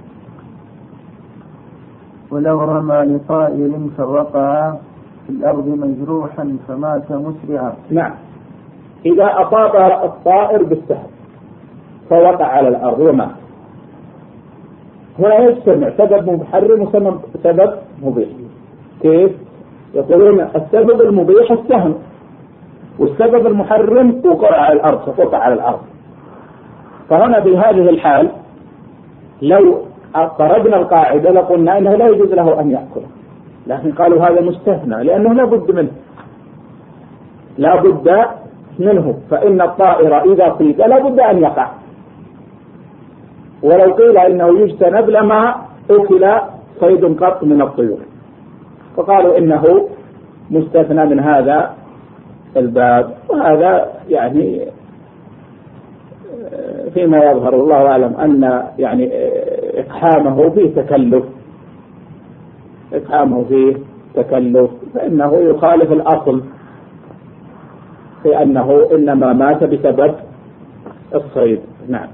ولو رمى لطائر فوقع في الأرض مجروحا فمات مسرعا. نعم، إذا أصاب الطائر بالسهم فوقع على الأرض ومات، هنا يجتمع سبب محرم وسبب مبيح. كيف؟ يقولون السبب المبيح السهم، والسبب المحرم وقع على الأرض فوقع على الأرض. فهنا بهذه الحال لو قربنا القاعدة لقلنا أنه لا يجوز له أن يأكل، لكن قالوا هذا مستثنى لأنه لا بد منه لا بد منه فإن الطائر إذا صيد لا بد أن يقع، ولو قيل إنه يجتنب لما أكل صيد قط من الطيور، فقالوا إنه مستثنى من هذا الباب. وهذا يعني فيما يظهر الله أعلم أن يعني إقحامه فيه تكلف إقحامه فيه تكلف فإنه يخالف الأصل في أنه إنما مات بسبب الصيد. نعم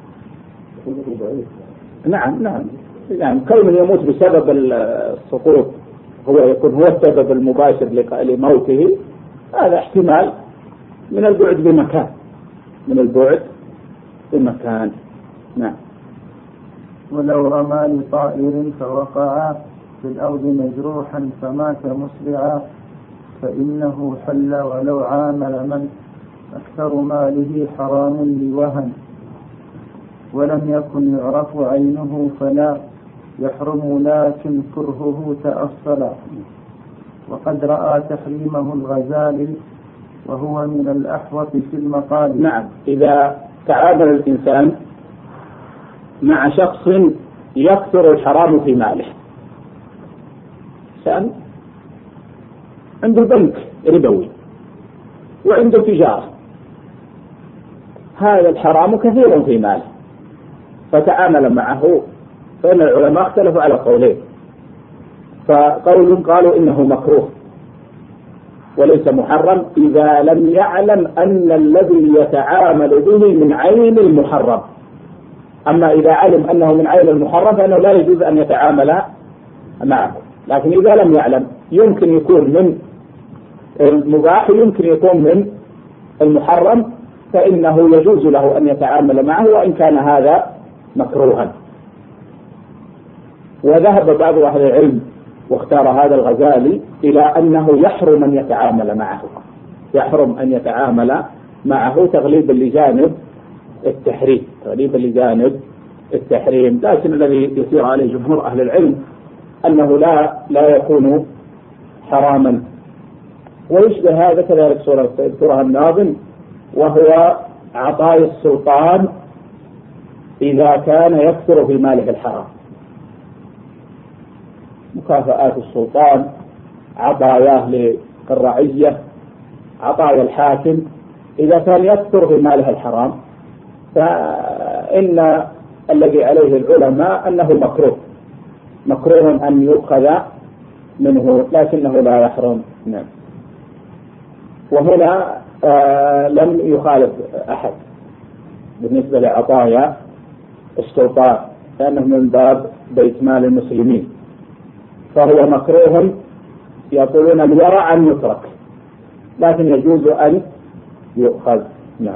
نعم نعم يعني كونه يموت بسبب السقوط هو يكون هو السبب المباشر لموته، هذا احتمال من البعد بمكان من البعد بمكان. نعم. ولو رمى لطائر فوقع في الأرض مجروحا فمات مسرعا فإنه حل ولو عامل من أكثر ماله حرام لوهن، ولم يكن يعرف عينه فلا يحرم لكن كرهه تأصلا، وقد رأى تحريمه الغزالي وهو من الأحوط في المقال. نعم، إذا تعامل الإنسان مع شخص يكثر الحرام في ماله، إنسان عنده بنك ربوي وعنده تجارة، هذا الحرام كثير في ماله فتعامل معه، فإن العلماء اختلفوا على قولين، فقول قالوا إنه مكروه وليس محرم إذا لم يعلم أن الذي يتعامل به من عين المحرم، أما إذا علم أنه من عين المحرم فإنه لا يجوز أن يتعامل معه. لكن إذا لم يعلم يمكن يكون من المباح يمكن يكون من المحرم، فإنه يجوز له أن يتعامل معه وإن كان هذا مكروها. وذهب بعض أهل العلم واختار هذا الغزالي إلى أنه يحرم أن يتعامل معه، يحرم أن يتعامل معه تغليبا لجانب التحريم تغليبا لجانب التحريم لكن الذي يسير عليه جمهور أهل العلم أنه لا لا يكون حراما. ويشبه هذا كذلك سورة سورة الناظم وهو عطاء السلطان إذا كان يكثر في ماله الحرام. مكافآت السلطان عطاياه للرعية عطايا الحاكم إذا كان يكثر في ماله الحرام فإن الذي عليه العلماء أنه مكروه مكروه أن يؤخذ منه لكنه لا يحرم. نعم. وهنا آه لم يخالف أحد بالنسبة لعطايا السلطان لأنه من باب بيت مال المسلمين فهو مكروه يقولون الورع أن يترك لكن يجوز أن يؤخذ. نعم.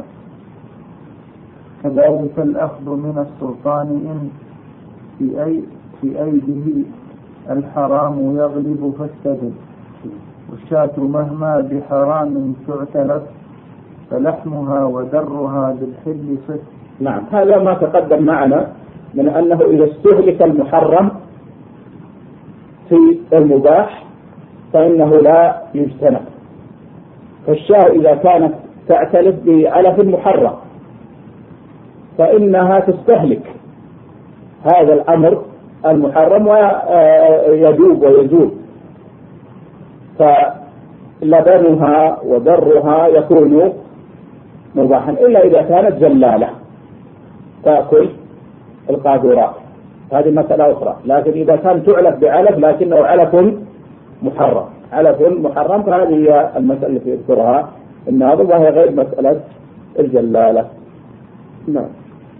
كذلك الأخذ من السلطان إن في أي في أيده الحرام يغلب فاستدل والشاة مهما بحرام تعترف فلحمها ودرها بالحل صف. نعم. هذا ما تقدم معنا من أنه إذا استهلك المحرم في المباح فإنه لا يجتنب. فالشاة إذا كانت تعتلف بعلف محرم فإنها تستهلك هذا الأمر المحرم ويذوب ويزول فلبنها وبرها يكون مباحا إلا إذا كانت جلالة تأكل القاذورات هذه مسألة أخرى. لكن إذا كان تعلف بعلف لكنه علف محرم علف محرم فهذه هي المسألة التي يذكرها الناظم وهي غير مسألة الجلالة. نعم.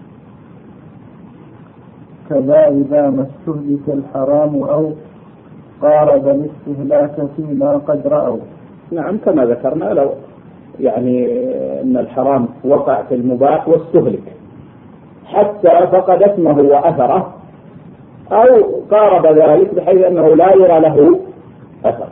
كذا إذا ما استهلك الحرام أو قارب الاستهلاك فيما قد رأوا. نعم. كما ذكرنا لو يعني أن الحرام وقع في المباح واستهلك حتى فقد اسمه وأثره أو قارب ذلك بحيث أنه لا يرى له أثر.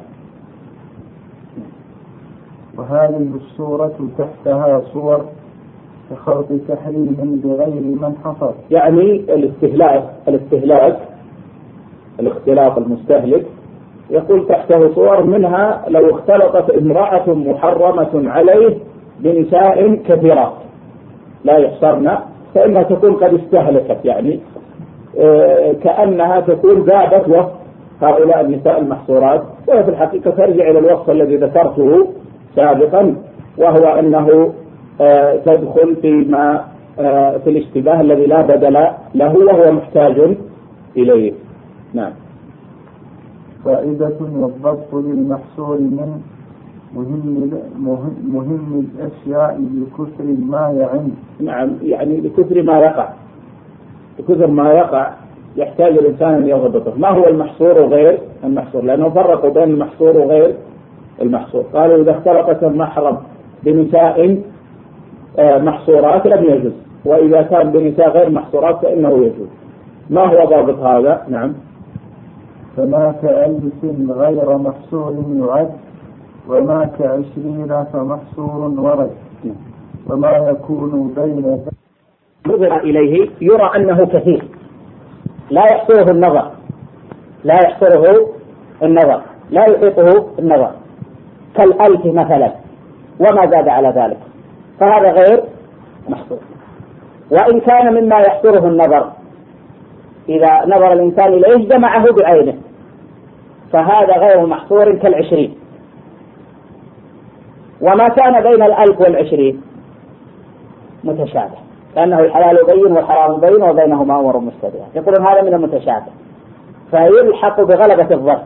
وهذه الصورة تحتها صور كخلط تحريم بغير من حصر. يعني الاستهلاك الاستهلاك الاختلاط المستهلك يقول تحته صور منها لو اختلطت امرأة محرمة عليه بنساء كثيرات لا يحصرن فإنها تكون قد استهلكت يعني اه كأنها تكون ذابت وسط هؤلاء النساء المحصورات وهي في الحقيقة ترجع إلى الوصف الذي ذكرته سابقا وهو أنه اه تدخل فيما اه في الاشتباه الذي لا بدل له وهو محتاج إليه. نعم. فائدة والضبط للمحصور من مهم مهم الأشياء بكثر ما يعم. نعم. يعني بكثر ما يقع بكثر ما يقع يحتاج الإنسان أن يضبطه. ما هو المحصور وغير المحصور لأنه فرقوا بين المحصور وغير المحصور. قالوا إذا اختلطت المحرم بنساء محصورات لم يجوز وإذا كان بنساء غير محصورات فإنه يجوز. ما هو ضابط هذا؟ نعم. فما كألف غير محصور يعد وما كعشرين فمحصور ورد وما يكون بين نظر إليه يرى أنه كثير لا يحصره النظر لا يحصره النظر لا يحيطه النظر كالألف مثلا وما زاد على ذلك فهذا غير محصور. وإن كان مما يحصره النظر إذا نظر الإنسان إليه جمعه بعينه فهذا غير محصور كالعشرين. وما كان بين الألف والعشرين متشابه لأنه الحلال بين والحرام بين وبينهما أمور مشتبهة يقولون هذا من المتشابه فيلحق بغلبة الظن.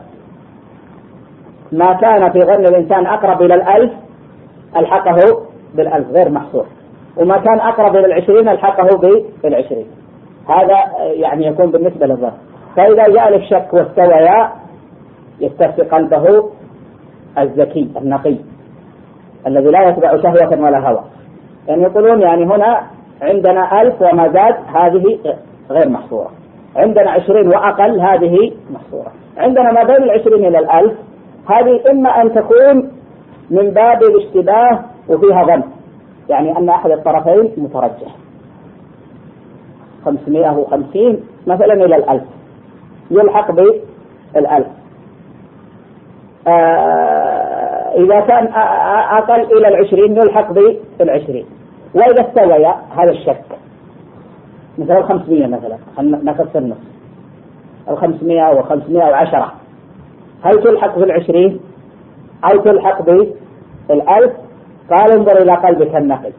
ما كان في ظن الإنسان أقرب إلى الألف الحقه بالألف غير محصور وما كان أقرب إلى العشرين الحقه بالعشرين. هذا يعني يكون بالنسبة للظن. فإذا جاء الشك واستويا يستفتي قلبه الذكي النقي الذي لا يتبع شهوة ولا هوى. يعني يقولون يعني هنا عندنا ألف وما زاد هذه غير محصورة عندنا عشرين وأقل هذه محصورة عندنا ما بين العشرين إلى الألف هذه إما أن تكون من باب الاشتباه وفيها ظن، يعني أن أحد الطرفين مترجح. خمسمائة وخمسين مثلا إلى الألف يلحق بالألف. آه إذا كان أقل إلى العشرين يلحق بالعشرين. وإذا استوى هذا الشك مثلا الخمسمائة مثلا نفس النص الخمسمائة وخمسمائة وعشرة هل تلحق بالعشرين أو تلحق بالألف؟ قال انظر إلى قلبك النقي.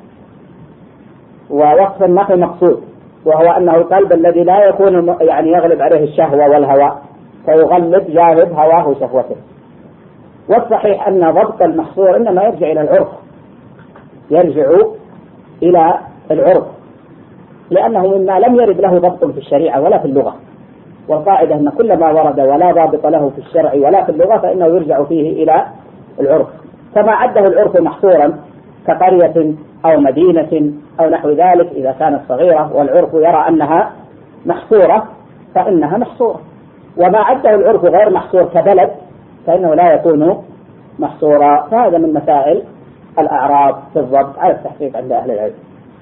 ووصف النقي مقصود، وهو أنه القلب الذي لا يكون يعني يغلب عليه الشهوة والهوى فيغلب جانب هواه وشهوته. والصحيح أن ضبط المحصور إنما يرجع إلى العرف، يرجع إلى العرف لأنه مما لم يرد له ضبط في الشريعة ولا في اللغة، والقاعدة أن كل ما ورد ولا ضابط له في الشرع ولا في اللغة فإنه يرجع فيه إلى العرف. فما عده العرف محصورا كقرية أو مدينة أو نحو ذلك إذا كانت صغيرة والعرف يرى أنها محصورة فإنها محصورة، وما عده العرف غير محصور كبلد فإنه لا يكون محصورا. فهذا من مسائل الأعراض في الضبط على التحقيق عند أهل العلم.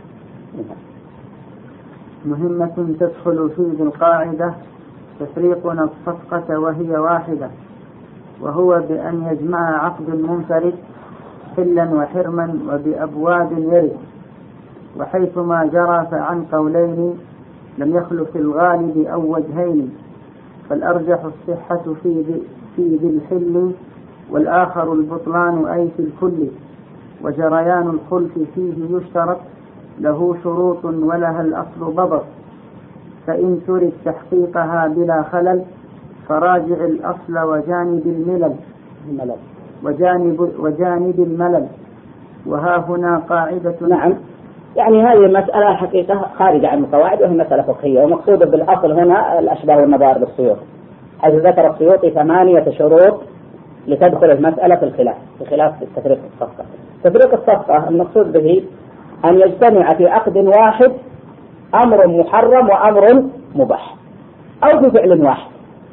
مهمة تدخل في القاعدة تفريقنا الصفقة وهي واحدة، وهو بأن يجمع عقد منفرد حلا وحرما وبأبواب يرد، وحيثما جرى فعن قولين لم يخلو في الغالب أو وجهين، فالأرجح الصحة في في ذي الحل والآخر البطلان أي في الكل، وجريان الخلف فيه يشترط له شروط ولها الأصل ضبط، فإن ترد تحقيقها بلا خلل فراجع الأصل وجانب الملل وجانب, وجانب الملل. وها هنا قاعدة. نعم، يعني هذه المسألة حقيقة خارجة عن القواعد وهي مسألة فقهية، ومقصود بالأصل هنا الأشباه والنظائر بالسيوط، حيث ذكر السيوطي ثمانية شروط لتدخل المسألة في الخلاف في خلاف تفريق الصفقة. تفريق الصفقة المقصود به أن يجتمع في عقد واحد أمر محرم وأمر مباح أو في فعل واحد.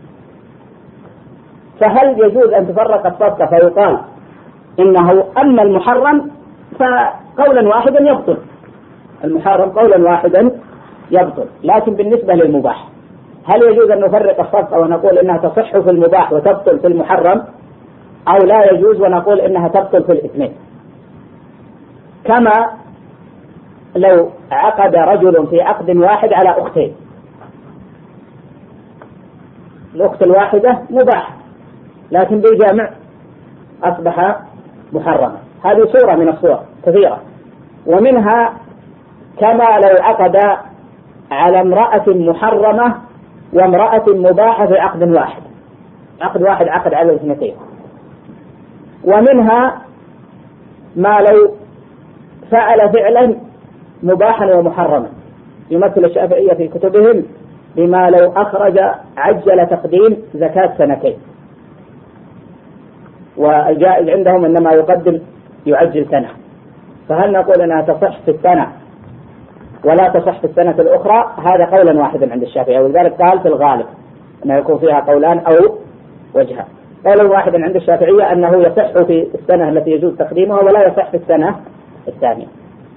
فهل يجوز أن تفرق الصفقة فيقال إنه أما المحرم فقولا واحدا يبطل، المحرم قولا واحدا يبطل، لكن بالنسبة للمباح هل يجوز أن نفرق الصفقة ونقول إنها تصح في المباح وتبطل في المحرم، أو لا يجوز ونقول إنها تبطل في الاثنين؟ كما لو عقد رجل في عقد واحد على أختين، الأخت الواحدة مباح لكن بالجامع أصبح محرما، هذه صورة من الصور كثيرة. ومنها كما لو عقد على امرأة محرمة وامرأة مباحة في عقد واحد، عقد واحد عقد على الاثنتين. ومنها ما لو فعل فعلا مباحا ومحرما، يمثل الشافعية في كتبهم بما لو أخرج عجل تقديم زكاة سنتين، والجائز عندهم إنما يقدم يعجل سنة، فهل نقول أنها تصح في السنة ولا تصح في السنة الأخرى؟ هذا قولا واحدا عند الشافعية، ولذلك قال في الغالب أنه يكون فيها قولان أو وجهان. قولا واحدا عند الشافعية أنه يصح في السنة التي يجوز تقديمها ولا يصح في السنة الثانية.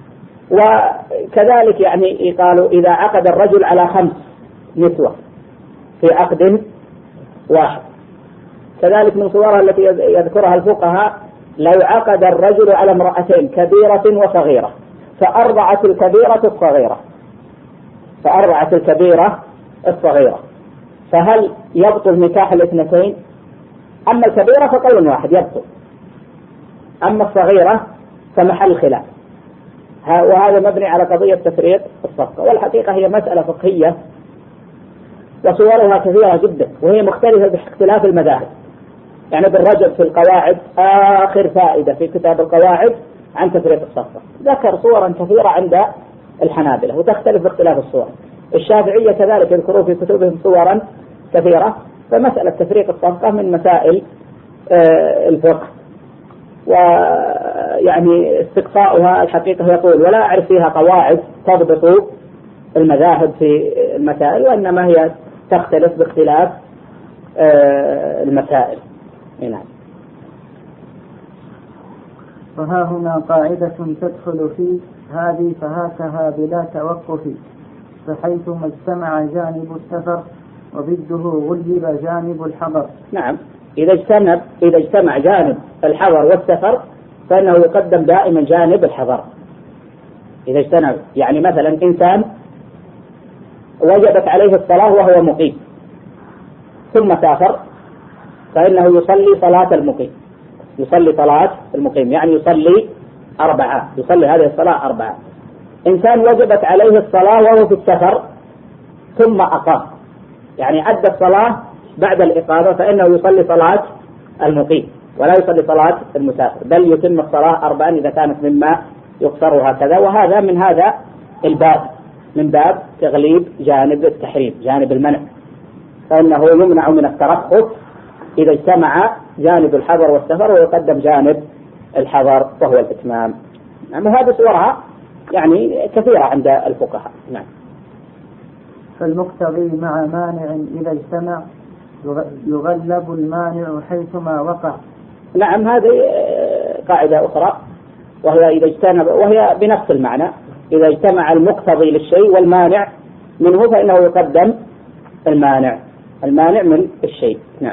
وكذلك يعني قالوا إذا عقد الرجل على خمس نسوة في عقد واحد، كذلك من صورها التي يذكرها الفقهاء لو عقد الرجل على امرأتين كبيرة وصغيرة فأرضعت الكبيرة الصغيرة فأرضعت الكبيرة الصغيرة فهل يبطل نكاح الاثنتين؟ أما الكبيرة فقول واحد يبطل، أما الصغيرة فمحل خلاف، وهذا مبني على قضية تفريق الصفقة. والحقيقة هي مسألة فقهية وصورها كثيرة جدا، وهي مختلفة باختلاف المذاهب. يعني بالرجب في القواعد آخر فائدة في كتاب القواعد عن تفريق الصفقة ذكر صورا كثيرة عند الحنابلة وتختلف باختلاف الصور. الشافعية كذلك يذكرون في كتبهم صورا كثيرة. فمسألة تفريق الصفقة من مسائل الفقه، ويعني استقصاؤها الحقيقة يطول، ولا أعرف فيها قواعد تضبط المذاهب في المسائل، وإنما هي تختلف باختلاف المسائل. نعم. وها هنا قاعدة تدخل في هذه فهاتها بلا توقف، فحيثما اجتمع جانب السفر وضده غلب جانب الحضر. نعم، إذا اجتمع إذا اجتمع جانب الحضر والسفر فإنه يقدم دائما جانب الحضر. إذا اجتمع، يعني مثلا إنسان وجبت عليه الصلاة وهو مقيم ثم سافر، فإنه يصلي صلاة المقيم، يصلي صلاة المقيم يعني يصلي أربعة، يصلي هذه الصلاة أربعة. إنسان وجبت عليه الصلاة وهو في السفر ثم أقام، يعني أدى الصلاة بعد الإقامة، فإنه يصلي صلاة المقيم ولا يصلي صلاة المسافر، بل يتم الصلاة أربعا إذا كانت مما يقصر هكذا. وهذا من هذا الباب، من باب تغليب جانب التحريم، جانب المنع، فإنه يمنع من الترخص إذا اجتمع جانب الحضر والسفر ويقدم جانب الحضر وهو الإتمام. نعم، وهذه صورها يعني كثيرة عند الفقهاء. نعم. فالمقتضي مع مانع إذا اجتمع يغلب المانع حيثما وقع. نعم، هذه قاعدة أخرى، وهي إذا اجتمع، وهي بنفس المعنى، إذا اجتمع المقتضي للشيء والمانع منه فإنه يقدم المانع، المانع من الشيء. نعم.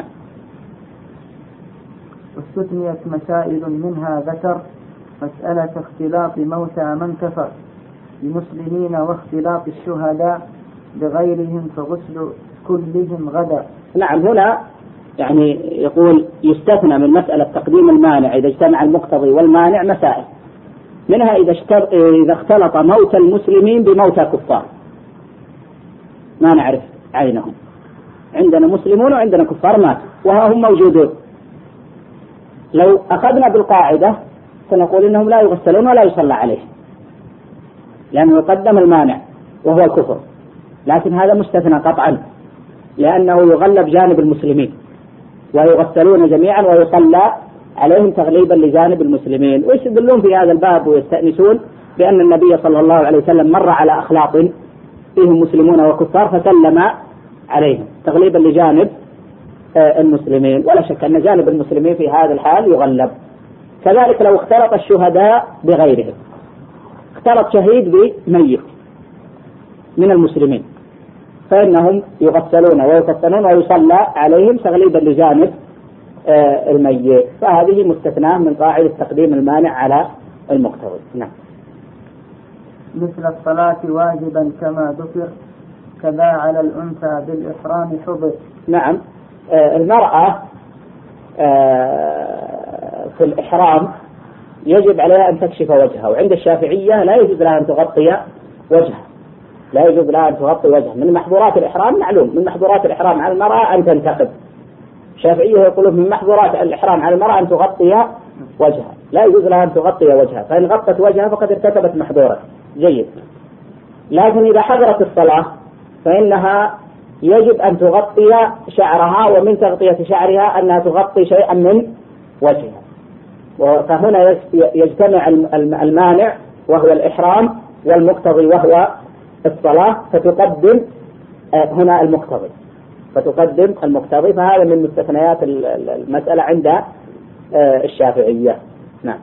واستثنيت مسائل منها ذكر مسألة اختلاط موتى من كفر بمسلمين واختلاط الشهداء بغيرهم فغسل كلهم غدا. نعم، هنا يعني يقول يستثنى من مسألة تقديم المانع إذا اجتمع المقتضي والمانع مسائل، منها إذا إذا اختلط موت المسلمين بموتى كفار ما نعرف عينهم، عندنا مسلمون وعندنا كفار ماتوا وهم موجودون، لو أخذنا بالقاعدة سنقول إنهم لا يغسلون ولا يصلى عليهم لأنه يقدم المانع وهو الكفر، لكن هذا مستثنى قطعا لأنه يغلب جانب المسلمين ويغسلون جميعا ويصلى عليهم تغليبا لجانب المسلمين. ويستدلون في هذا الباب ويستأنسون بأن النبي صلى الله عليه وسلم مر على أخلاط فيهم مسلمون وكفار فسلم عليهم تغليبا لجانب المسلمين، ولا شك أن جانب المسلمين في هذا الحال يغلب. كذلك لو اختلط الشهداء بغيرهم، اختلط شهيد بميت من المسلمين فإنهم يغسلون ويكفنون ويصلى عليهم تغليبا لجانب الميت، فهذه مستثناة من قاعدة تقديم المانع على المقتضي. نعم. مثل الصلاة واجبا كما ذكر كذا على الأنثى بالإحرام حضر. نعم، المرأة في الإحرام يجب عليها أن تكشف وجهها، وعند الشافعية لا يجب لها أن تغطي وجهها، لا يجب لها أن تغطي وجهها. من محظورات الإحرام معلوم، من محظورات الإحرام على المرأة أن تنتقب. الشافعية يقولون من محظورات الإحرام على المرأة أن تغطي وجهها، لا يجوز لها أن تغطي وجهها، فإن غطت وجهها فقد ارتكبت محظورة. جيد. لكن إذا حضرت الصلاة فإنها يجب أن تغطي شعرها، ومن تغطية شعرها أنها تغطي شيئا من وجهها. فهنا يجتمع المانع وهو الإحرام والمقتضي وهو الصلاة، فتقدم هنا المقتضي فتقدم المقتضي فهذا من مستثنيات المسألة عند الشافعية. نعم.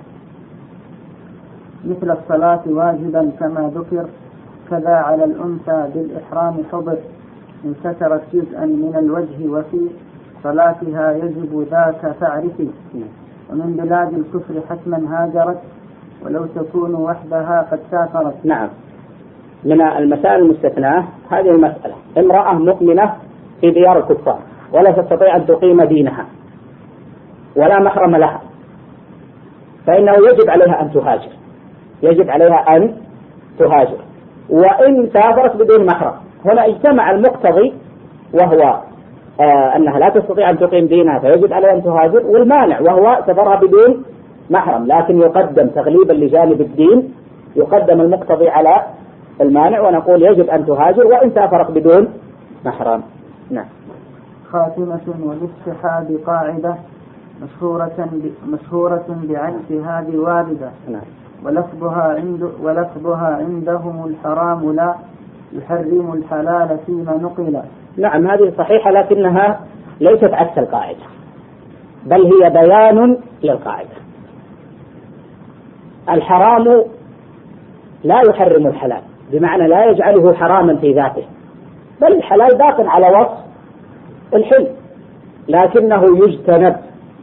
مثل الصلاة واجبا كما ذكر كذا على الأنثى بالإحرام حضر إن سترت جزءا من الوجه وفي صلاتها يجب ذاك فاعرفي. ومن بلاد الكفر حتما هاجرت ولو تكون وحدها قد سافرت. نعم، من المسائل المستثناة هذه المسألة، امرأة مؤمنة في ديار الكفار ولا تستطيع أن تقيم دينها ولا محرم لها، فإنه يجب عليها أن تهاجر، يجب عليها أن تهاجر وإن سافرت بدون محرم. هنا اجتمع المقتضي وهو آه أنها لا تستطيع أن تقيم دينها فيجب عليها أن تهاجر، والمانع وهو سفرها بدون محرم، لكن يقدم تغليبا لجانب الدين، يقدم المقتضي على المانع ونقول يجب أن تهاجر وإن سافرت بدون محرم. نعم. خاتمة والاستحاب قاعدة مشهورة مشهورة بعكس هذه واردة. نعم. ولفظها عند ولفظها عندهم الحرام لا يحرم الحلال فيما نقل. نعم، هذه صحيحة لكنها ليست عكس القاعدة، بل هي بيان للقاعدة. الحرام لا يحرم الحلال، بمعنى لا يجعله حراما في ذاته، بل الحلال باق على وصف الحل، لكنه يجتنب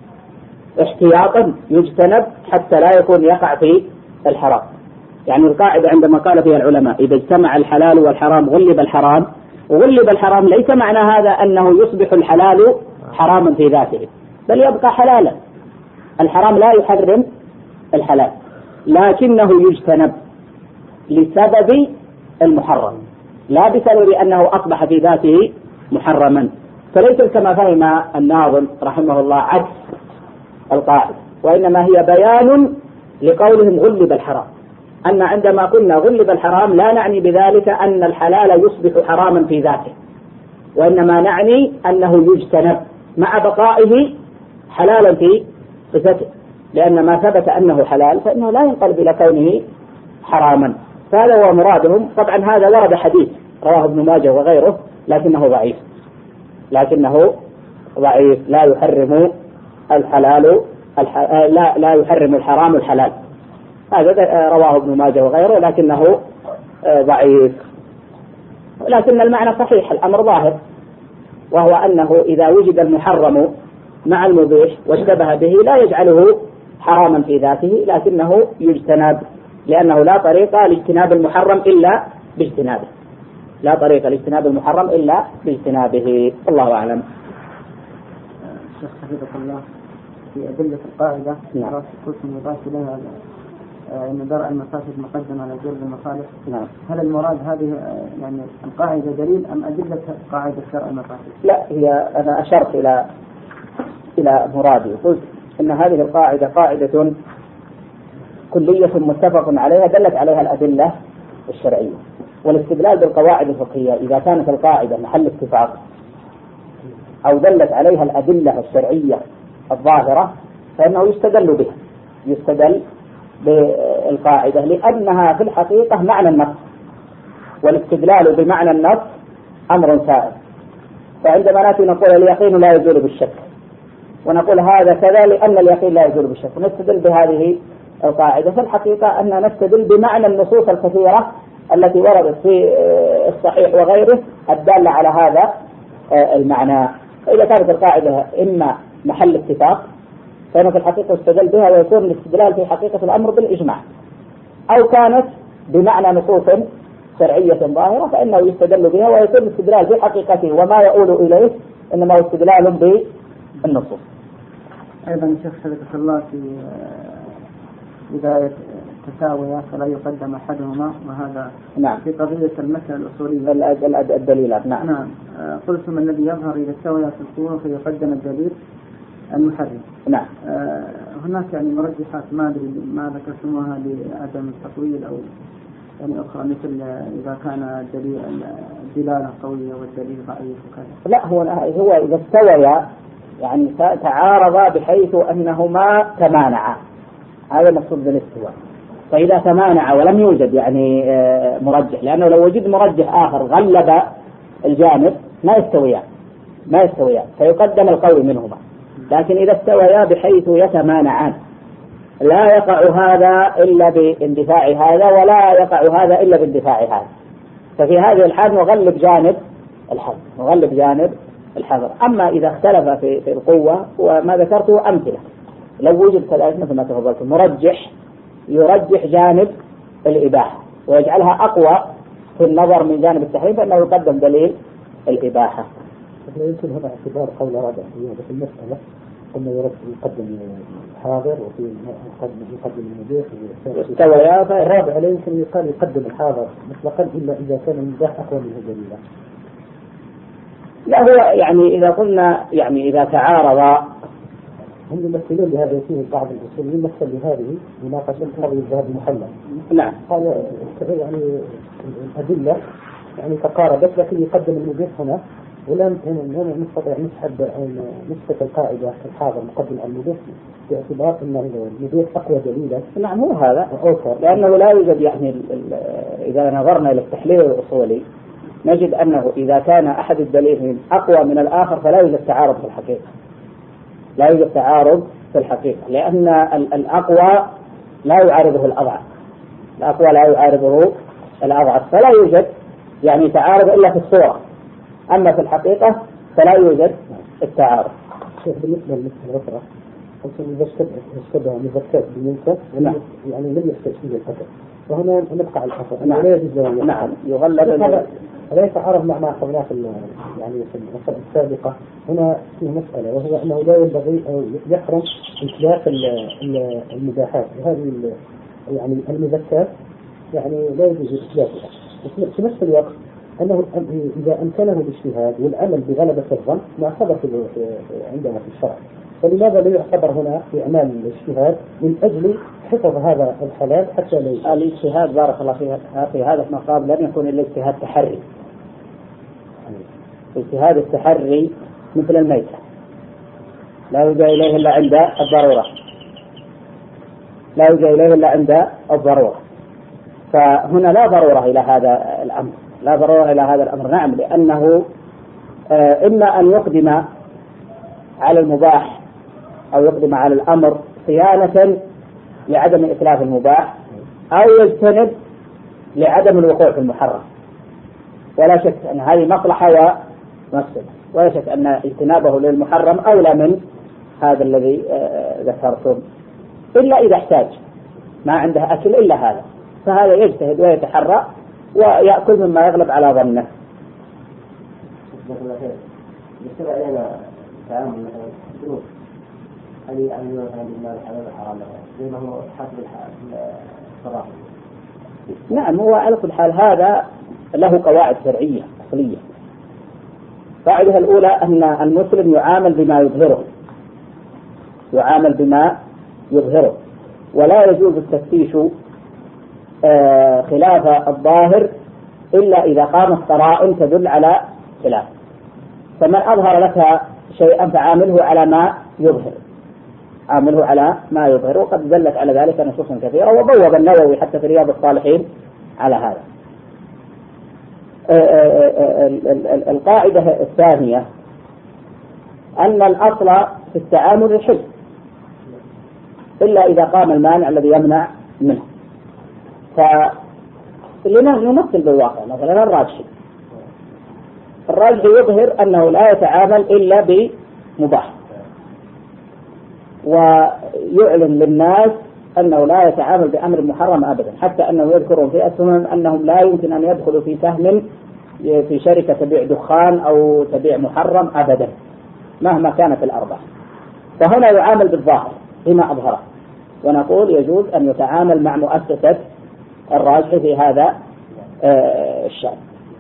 احتياطا، يجتنب حتى لا يكون يقع في الحرام. يعني القاعدة عندما قال فيها العلماء إذا اجتمع الحلال والحرام غلب الحرام، وغلب الحرام ليس معنى هذا أنه يصبح الحلال حراما في ذاته، بل يبقى حلالا. الحرام لا يحرم الحلال، لكنه يجتنب لسبب المحرم، لا بسبب أنه أصبح في ذاته محرما. فليس كما فهم الناظم رحمه الله عكس القاعدة، وإنما هي بيان لقولهم غلب الحرام، أن عندما قلنا غلب الحرام لا نعني بذلك أن الحلال يصبح حراما في ذاته، وإنما نعني أنه يجتنب مع بقائه حلالا في صفته، لأن ما ثبت أنه حلال فإنه لا ينقلب إلى كونه حراما. فهذا هو مرادهم. طبعا هذا ورد حديث رواه ابن ماجه وغيره لكنه ضعيف، لكنه ضعيف لا يحرم الحلال الح... لا لا يحرم الحرام الحلال، هذا رواه ابن ماجه وغيره لكنه ضعيف. لكن المعنى صحيح، الأمر ظاهر، وهو أنه إذا وجد المحرم مع المبيح واشتبه به لا يجعله حراما في ذاته، لكنه يجتنب، لأنه لا طريقة لاجتناب المحرم إلا باجتنابه، لا طريقة لاجتناب المحرم إلا باجتنابه. الله أعلم. شيخ حفظك الله، في أدلة القاعدة قلت يضاف إليها أن درء المفاسد مقدم على جلب المصالح. نعم. هل المراد هذه يعني القاعدة دليل أم أدلة قاعدة درء المفاسد؟ لا، هي أنا أشرت إلى إلى مرادي، قلت أن هذه القاعدة قاعدة كلية متفق عليها دلت عليها الأدلة الشرعية، والاستدلال بالقواعد الفقهية إذا كانت القاعدة محل اتفاق أو دلت عليها الأدلة الشرعية الظاهرة فإنه يستدل بها، يستدل بالقاعدة، لأنها في الحقيقة معنى النص، والاستدلال بمعنى النص أمر سائر. فعندما نأتي نقول اليقين لا يزول بالشك، ونقول هذا كذا لأن اليقين لا يزول بالشك، ونستدل بهذه القاعدة، في الحقيقة أن نستدل بمعنى النصوص الكثيرة التي وردت في الصحيح وغيره الدالة على هذا المعنى. فإذا كانت القاعدة إما محل اتفاق فإنه في الحقيقة يستدل بها ويكون الاستدلال في حقيقة الأمر بالإجماع، أو كانت بمعنى نصوص شرعية ظاهرة فإنه يستدل بها ويكون الاستدلال في حقيقته وما يؤول إليه إنما هو استدلال بالنصوص. أيضا شيخ حفظك الله، في إذا تساوي فلا يقدم أحدهما، وهذا نعم في قضية المسألة الأصولية الدليلات. نعم. نعم. قلتم الذي يظهر إذا استوى في القوة فيقدم الدليل المحرم. نعم. آه هناك يعني مرجحات ما أدري ما ذكرتموها لعدم التطويل أو يعني أخرى، مثل إذا كان الدليل الدلالة قوية والدليل ضعيف وكذا. لا، هو هو إذا استوى يعني تعارضا بحيث أنهما تمانعا، هذا المقصود بالاستواء. فإذا تمانع ولم يوجد يعني مرجح، لأنه لو وجد مرجح آخر غلب الجانب ما يستويان ما يستويان فيقدم القوي منهما. لكن إذا استويا بحيث يتمانعان لا يقع هذا إلا باندفاع هذا ولا يقع هذا إلا باندفاع هذا، ففي هذه الحال نغلب جانب الحظر نغلب جانب الحظر. أما إذا اختلف في, في القوة وما ذكرته أمثلة، لو وجد كذلك مثل ما تفضلت مرجح يرجح جانب الإباحة ويجعلها أقوى في النظر من جانب التحريم فإنه يقدم دليل الإباحة. يمكن هذا اعتبار قول رابع في المسألة، قلنا يقدم الحاضر وفي يقدم المبيح استويا. الرابع لا يمكن يقال يقدم الحاضر مطلقا إلا إذا كان المباح أقوى منه دليلا. لا، هو يعني إذا قلنا يعني إذا تعارض هم يمثلون لهذا فيه بعض الأصوليين مثل لهذه مناقشة قضية الذهب المحلل. نعم. قال يعني الأدلة يعني تقاربت لكن يقدم المبيح هنا، ولم هنا نستطيع نسحب نسبة القاعدة الحاضر مقدم على المبيح باعتبار أن المبيح أقوى دليلا. نعم، هو هذا أوثر، لأنه لا يوجد يعني إذا نظرنا إلى التحليل الأصولي نجد أنه إذا كان أحد الدليلين أقوى من الآخر فلا يوجد تعارض في الحقيقة لا يوجد تعارض في الحقيقة لأن الأقوى لا يعارضه الأضعف، الأقوى لا يعارضه الأضعف، فلا يوجد يعني تعارض إلا في الصورة، أما في الحقيقة فلا يوجد التعارض. بالنسبة للمسألة الأخرى خصوصا إذا اشتبه مذكرات بمنكر يعني لم يحتاج فيه القتل، وهنا نبقى على القتل. نعم. لا يجوز له نعم يغلب. هذا يتعارض مع ما قلناه في يعني في المسألة السابقة. هنا في مسألة وهو أنه لا ينبغي أو يحرم إتلاف المباحات، وهذه يعني المذكرات يعني لا يجوز إتلافها. في نفس الوقت أنه إذا أمكنه الاجتهاد والعمل بغلبة الظن معتبر عندنا في الشرع، فلماذا لا يعتبر هنا في أعمال الاجتهاد من أجل حفظ هذا الحلال حتى لا يجوز؟ الاجتهاد بارك الله فيها في هذا المقام لن يكون الاجتهاد تحري. اجتهاد التحري مثل الميتة لا يلجأ إليه إلا عند الضرورة، لا يلجأ إليه إلا عند الضرورة، فهنا لا ضرورة إلى هذا الأمر، لا ضرورة إلى هذا الأمر. نعم، لأنه إما أن يقدم على المباح أو يقدم على الأمر صيانة لعدم إتلاف المباح، أو يجتنب لعدم الوقوع في المحرم، ولا شك أن هذه مصلحة ومفسدة، ولا شك أن اجتنابه للمحرم أولى من هذا الذي ذكرتم، إلا إذا احتاج ما عنده أكل إلا هذا، فهذا يجتهد ويتحرى ويأكل مما يغلب على ظنه. بالنسبة إلينا تعامل مثلا الفلوس، هل يعني مثلا بالمال الحلال والحرام زي ما هو حسب الصراحة؟ نعم، هو على كل حال هذا له قواعد شرعية أصلية. القاعدة الأولى أن المسلم يعامل بما يظهره، يعامل بما يظهره، ولا يجوز التفتيش خلاف الظاهر إلا إذا قامت قرائن تدل على خلاف. فمن أظهر لك شيئا فعامله على ما يظهر، عامله على ما يظهر، وقد دلت على ذلك نصوص كثيرة، وبوب النووي حتى في رياض الصالحين على هذا. القاعدة الثانية أن الأصل في التعامل الحل إلا إذا قام المانع الذي يمنع منه. فلنمثل بالواقع، مثلا الراجحي الراجحي يظهر أنه لا يتعامل إلا بمباح، ويعلن للناس أنه لا يتعامل بأمر محرم أبدا، حتى أنه يذكرون في أسهم أنهم لا يمكن أن يدخلوا في سهم في شركة تبيع دخان أو تبيع محرم أبدا مهما كانت الأرباح. فهنا يعامل بالظاهر بما أظهره، ونقول يجوز أن يتعامل مع مؤسسة الراجحي في هذا الشأن.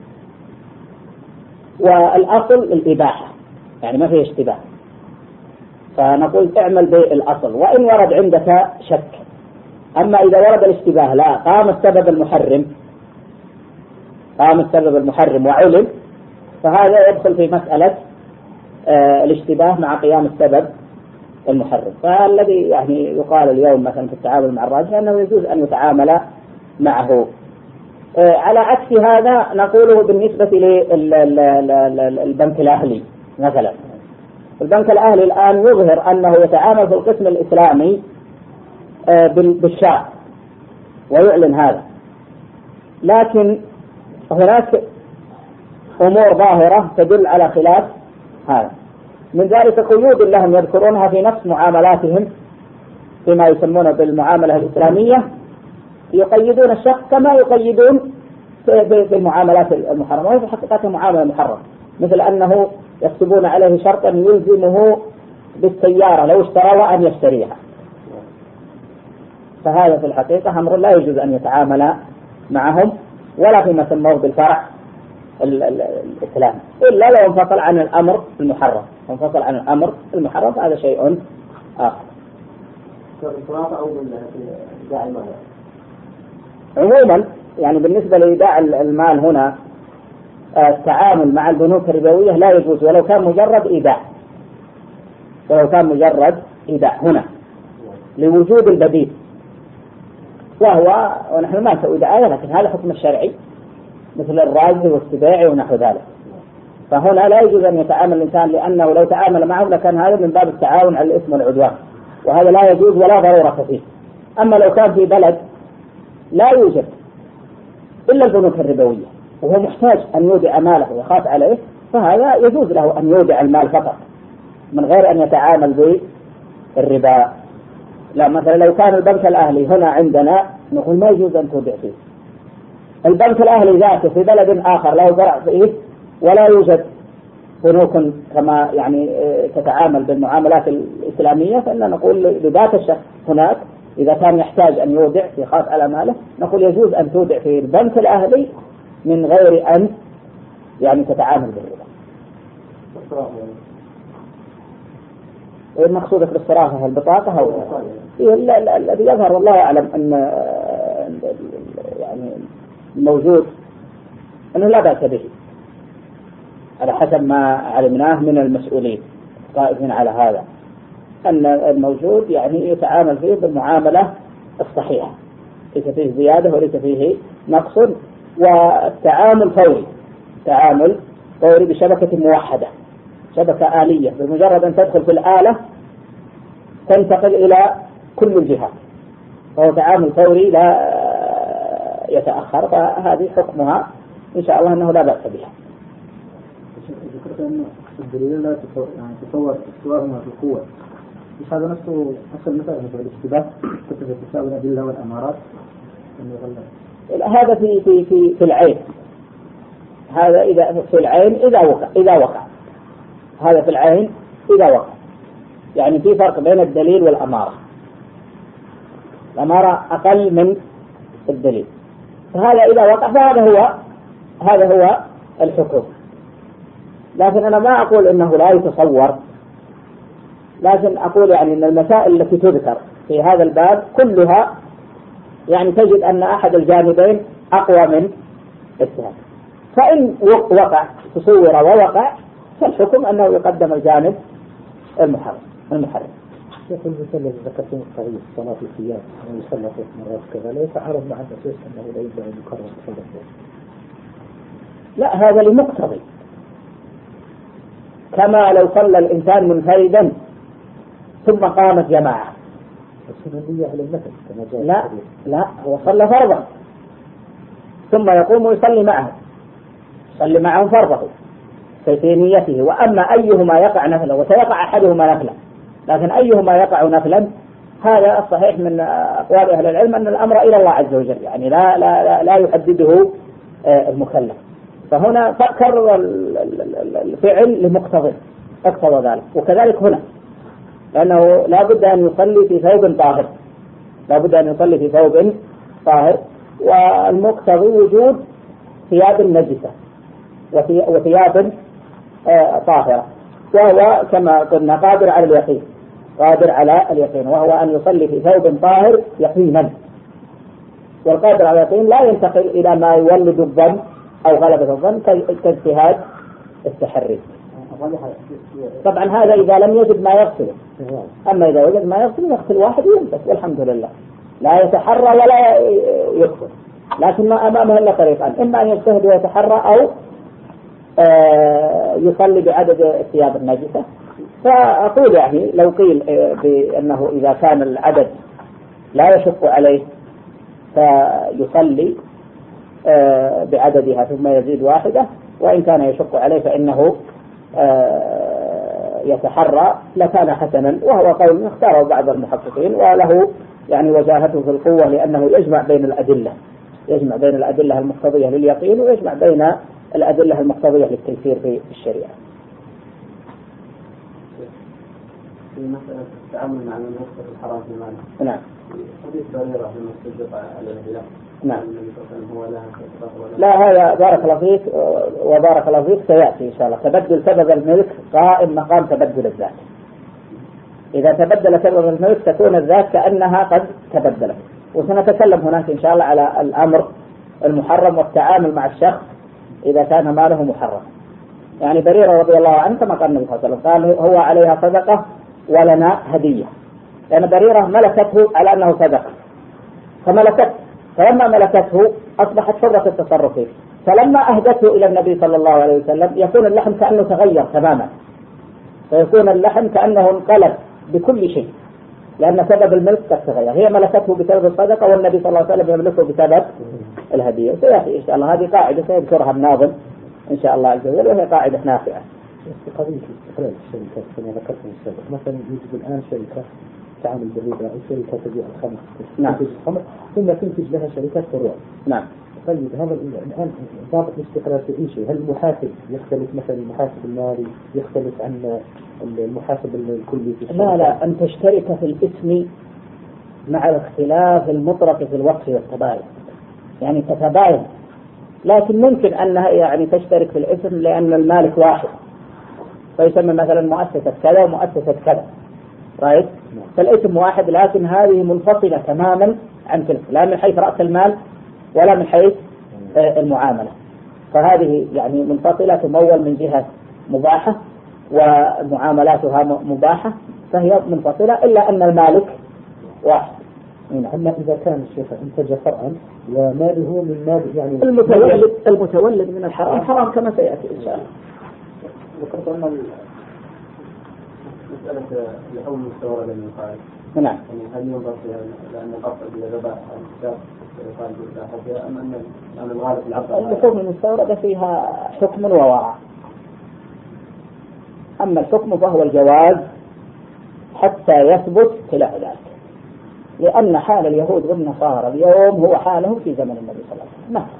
والأصل الإباحة، يعني ما فيه اشتباه، فنقول اعمل بالأصل، وإن ورد عندك شك. أما إذا ورد الاشتباه لا قام السبب المحرم، قام السبب المحرم وعلم، فهذا يدخل في مسألة الاشتباه مع قيام السبب المحرم. فالذي يعني يقال اليوم مثلا في التعامل مع الراجح أنه يجوز أن يتعامل معه. على عكس هذا نقوله بالنسبة للبنك الأهلي مثلا. البنك الأهلي الآن يظهر أنه يتعامل في القسم الإسلامي بالشرع ويعلن هذا، لكن هناك أمور ظاهرة تدل على خلاف هذا. من ذلك قيود لهم يذكرونها في نفس معاملاتهم فيما يسمونه بالمعاملة الإسلامية، يقيدون الشخص كما يقيدون في المعاملات المحرمة، وهي في حقيقة معاملة محرمة، مثل أنه يكتبون عليه شرطا يلزمه بالسيارة لو اشترى أن يشتريها. فهذا في الحقيقة أمر لا يجوز أن يتعامل معهم ولا فيما سموه بالفرع الإسلام، إلا لو انفصل عن الأمر المحرم، انفصل عن الأمر المحرم هذا شيء آخر. عموما يعني بالنسبة لإيداع المال هنا التعامل مع البنوك الربوية لا يجوز ولو كان مجرد إيداع، ولو كان مجرد إيداع هنا لوجود البديل، وهو ونحن ما نسوي دعاية لكن هذا حكم الشرعي مثل الرازي والسباعي ونحو ذلك. فهنا لا يجوز أن يتعامل الإنسان، لأنه لو تعامل معه لكان هذا من باب التعاون على الإثم والعدوان، وهذا لا يجوز ولا ضرورة فيه. أما لو كان في بلد لا يوجد إلا البنوك الربوية وهو محتاج أن يودع ماله ويخاف عليه، فهذا يجوز له أن يودع المال فقط من غير أن يتعامل بالربا. لا، مثلا لو كان البنك الأهلي هنا عندنا نقول ما يجوز أن تودع فيه. البنك الأهلي ذاته في بلد آخر له زرع فيه ولا يوجد بنوك كما يعني تتعامل بالمعاملات الإسلامية، فإن نقول لذات الشخص هناك إذا كان يحتاج أن يودع في خاص على ماله نقول يجوز أن تودع في البنك الأهلي من غير أن يعني تتعامل بالربا. المقصود في الصراحة البطاقة أو الذي يظهر والله أعلم أن يعني موجود أنه لا بأس به على حسب ما علمناه من المسؤولين قائمين على هذا، أن الموجود يعني يتعامل فيه بالمعاملة الصحيحة، ليس فيه زيادة وليس فيه نقص، والتعامل فوري، تعامل فوري بشبكة موحدة، شبكة آلية، بمجرد أن تدخل في الآلة تنتقل إلى كل الجهات، فهو تعامل فوري لا يتأخر، فهذه حكمها إن شاء الله أنه لا بأس بها. ذكرت أن الدليل لا تتصور استواهما في القوة، مش هذا نفسه نفس المثال مثل الاشتباه كتب تساوي الأدلة والأمارات؟ هذا في في في في العين، هذا إذا في العين إذا وقع إذا وقع هذا في العين إذا وقع، يعني في فرق بين الدليل والأمارة. الأمارة أقل من الدليل، فهذا إذا وقع فهذا هو هذا هو الحكم. لكن أنا ما أقول إنه لا يتصور، لكن أقول يعني أن المسائل التي تذكر في هذا الباب كلها يعني تجد أن أحد الجانبين أقوى من الثاني، فإن وقع تصور ووقع فالحكم أنه يقدم الجانب المحرم المحرم. شيخ المثال الذي ذكرتم الصحيح صلاة القيام ويصلى ثلاث مرات كذا لا يتعارض مع الأساس أنه لا ينبغي أن يكرر صلاة؟ لا، هذا لمقتضي، كما لو صلى الإنسان منفردا ثم قامت جماعة. السنة على المثل كما جاء. لا لا، هو صلى فرضا ثم يقوم ويصلي معه، يصلي معهم فرضه في نيته. وأما أيهما يقع نفلا، وسيقع أحدهما نفلا، لكن أيهما يقع نفلا هذا الصحيح من أقوال أهل العلم أن الأمر إلى الله عز وجل، يعني لا لا لا, لا يحدده المكلف. فهنا فكر الفعل لمقتضى اقتضى ذلك، وكذلك هنا لأنه لا بد أن يصلي في ثوب طاهر، لا بد أن يصلي في ثوب طاهر، والمقتضي وجود ثياب نجسة وثياب طاهرة، وهو كما قلنا قادر على اليقين، قادر على اليقين وهو أن يصلي في ثوب طاهر يقينا. والقادر على اليقين لا ينتقل إلى ما يولد الظن أو غلبة الظن كاجتهاد التحري. طبعا هذا إذا لم يجد ما يغسله، أما إذا وجد ما يغسله يغسل واحد وينبت والحمد لله، لا يتحرى ولا يغسل، لكن ما أمامه إلا طريقان، إما أن يجتهد ويتحرى أو آه يصلي بعدد الثياب النجسة. فأقول يعني لو قيل بأنه إذا كان العدد لا يشق عليه فيصلي آه بعددها ثم يزيد واحدة، وإن كان يشق عليه فإنه آه يتحرى لكان حسنا، وهو قول اختاره بعض المحققين وله يعني وجاهته في القوة، لأنه يجمع بين الأدلة، يجمع بين الأدلة المقتضية لليقين ويجمع بين الأدلة المقتضية للتيسير في الشريعة. في مسألة التعامل مع من يخطئ الحرام في المعنى. نعم. حديث بريرة في المصدق على الهلال. نعم. هو لا لا، هذا بارك الله فيك وبارك الله فيك سيأتي إن شاء الله. تبدل سبب الملك قائم مقام تبدل الذات. إذا تبدل سبب الملك تكون الذات كأنها قد تبدلت، وسنتكلم هناك إن شاء الله على الأمر المحرم والتعامل مع الشخص إذا كان ماله محرم. يعني بريرة رضي الله عنه كما قال النبي صلى الله عليه وسلم قال هو عليها صدقة ولنا هدية، لأن يعني بريرة ملكته على أنه صدقة فملكته، فلما ملكته أصبحت حرة التصرف فيه، فلما أهدته إلى النبي صلى الله عليه وسلم يكون اللحم كأنه تغير تماما، فيكون اللحم كأنه انقلب بكل شيء، لأن سبب الملك قد تغير، هي ملكته بسبب الصدقة والنبي صلى الله عليه وسلم يملكه بسبب الهدية. سيأتي إن شاء الله هذه قاعدة سيذكرها الناظم إن شاء الله عز وجل، وهي قاعدة نافعة. في قضية استقلال الشركات كما ذكرت من السابق، مثلا يوجد الآن شركة تعمل بالربا أو شركة تبيع الخمر، نعم، تنتج الخمر ثم تنتج لها شركات فروع. نعم. طيب هذا الآن ضابط الاستقلال في أي شيء، هل المحاسب يختلف مثلا المحاسب المالي يختلف عن المحاسب الكلي في لا لا، أن تشترك في الاسم مع الاختلاف المطلق في الوقت والتباين، يعني تتباين، لكن ممكن أنها يعني تشترك في الاسم لأن المالك واحد، فيسمى مثلا مؤسسة كذا ومؤسسة كذا، رايت؟ فالاسم واحد لكن هذه منفصلة تماما عن تلك، لا من حيث رأس المال ولا من حيث المعاملة، فهذه يعني منفصلة، تمول من جهة مباحة ومعاملاتها مباحة، فهي منفصلة إلا أن المالك واحد. أما إذا كان الشيخ انتج فرعا وماله من مال يعني المتولد المتولد من الحرام حرام كما سيأتي إن شاء الله. ذكرت أن مسألة لحوم مستوردة من الخارج. نعم. يعني هل ينظر فيها لأن القطع بالذبائح الكتاب قال بالذبائح أم أن أن الغالب العقل؟ اللحوم المستوردة فيها حكم وورع. أما الحكم فهو الجواز حتى يثبت خلاف ذلك، لأن حال اليهود والنصارى اليوم هو حالهم في زمن النبي صلى الله عليه وسلم،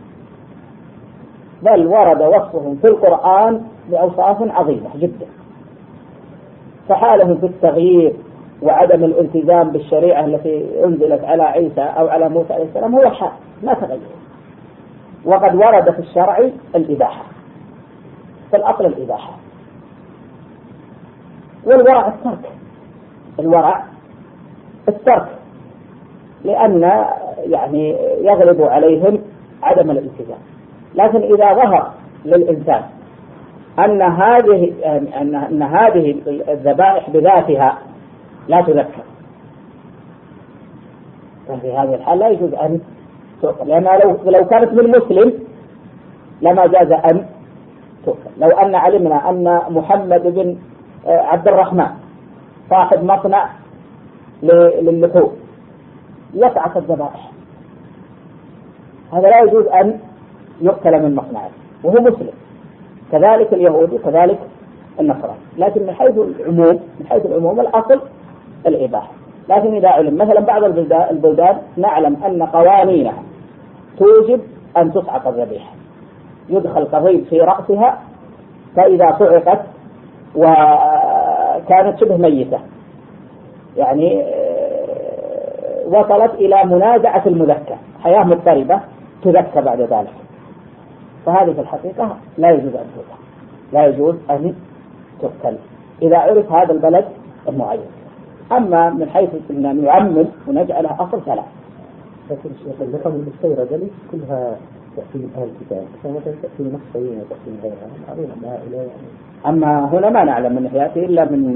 بل ورد وصفهم في القرآن بأوصاف عظيمة جدا، فحالهم في التغيير وعدم الالتزام بالشريعة التي أنزلت على عيسى أو على موسى عليه السلام هو الحال ما تغير، وقد ورد في الشرع الإباحة، في الأصل الإباحة، والورع الترك، الورع الترك، لأن يعني يغلب عليهم عدم الالتزام. لكن إذا ظهر للإنسان أن هذه أن أن هذه الذبائح بذاتها لا تذكر، ففي هذه الحال لا يجوز أن تؤكل، لأن لو لو كانت من مسلم لما جاز أن تؤكل. لو أن علمنا أن محمد بن عبد الرحمن صاحب مصنع للحوم يسعى الذبائح، هذا لا يجوز أن يؤكل من مصنعه وهو مسلم، كذلك اليهودي كذلك النصراني. لكن من حيث العموم من حيث العموم الأصل الإباحة. لكن إذا علم مثلا بعض البلدان نعلم أن قوانينها توجب أن تصعق الذبيحة، يدخل قضيب في رأسها، فإذا صعقت وكانت شبه ميتة يعني وصلت إلى منازعة المذكى، حياة مضطربة تذكى بعد ذلك، فهذه في الحقيقة لا يجوز أن تؤكل، لا يجوز أن تؤكل إذا عرف هذا البلد المعين. أما من حيث أن نعمل ونجعلها أصل فلا. لكن اللحم المستوردة ليس كلها تأتي من أهل الكتاب، فمثلا تأتي من نصرين وتأتي من غيرها، معروف أنها إلى أما هنا ما نعلم من يأتي إلا من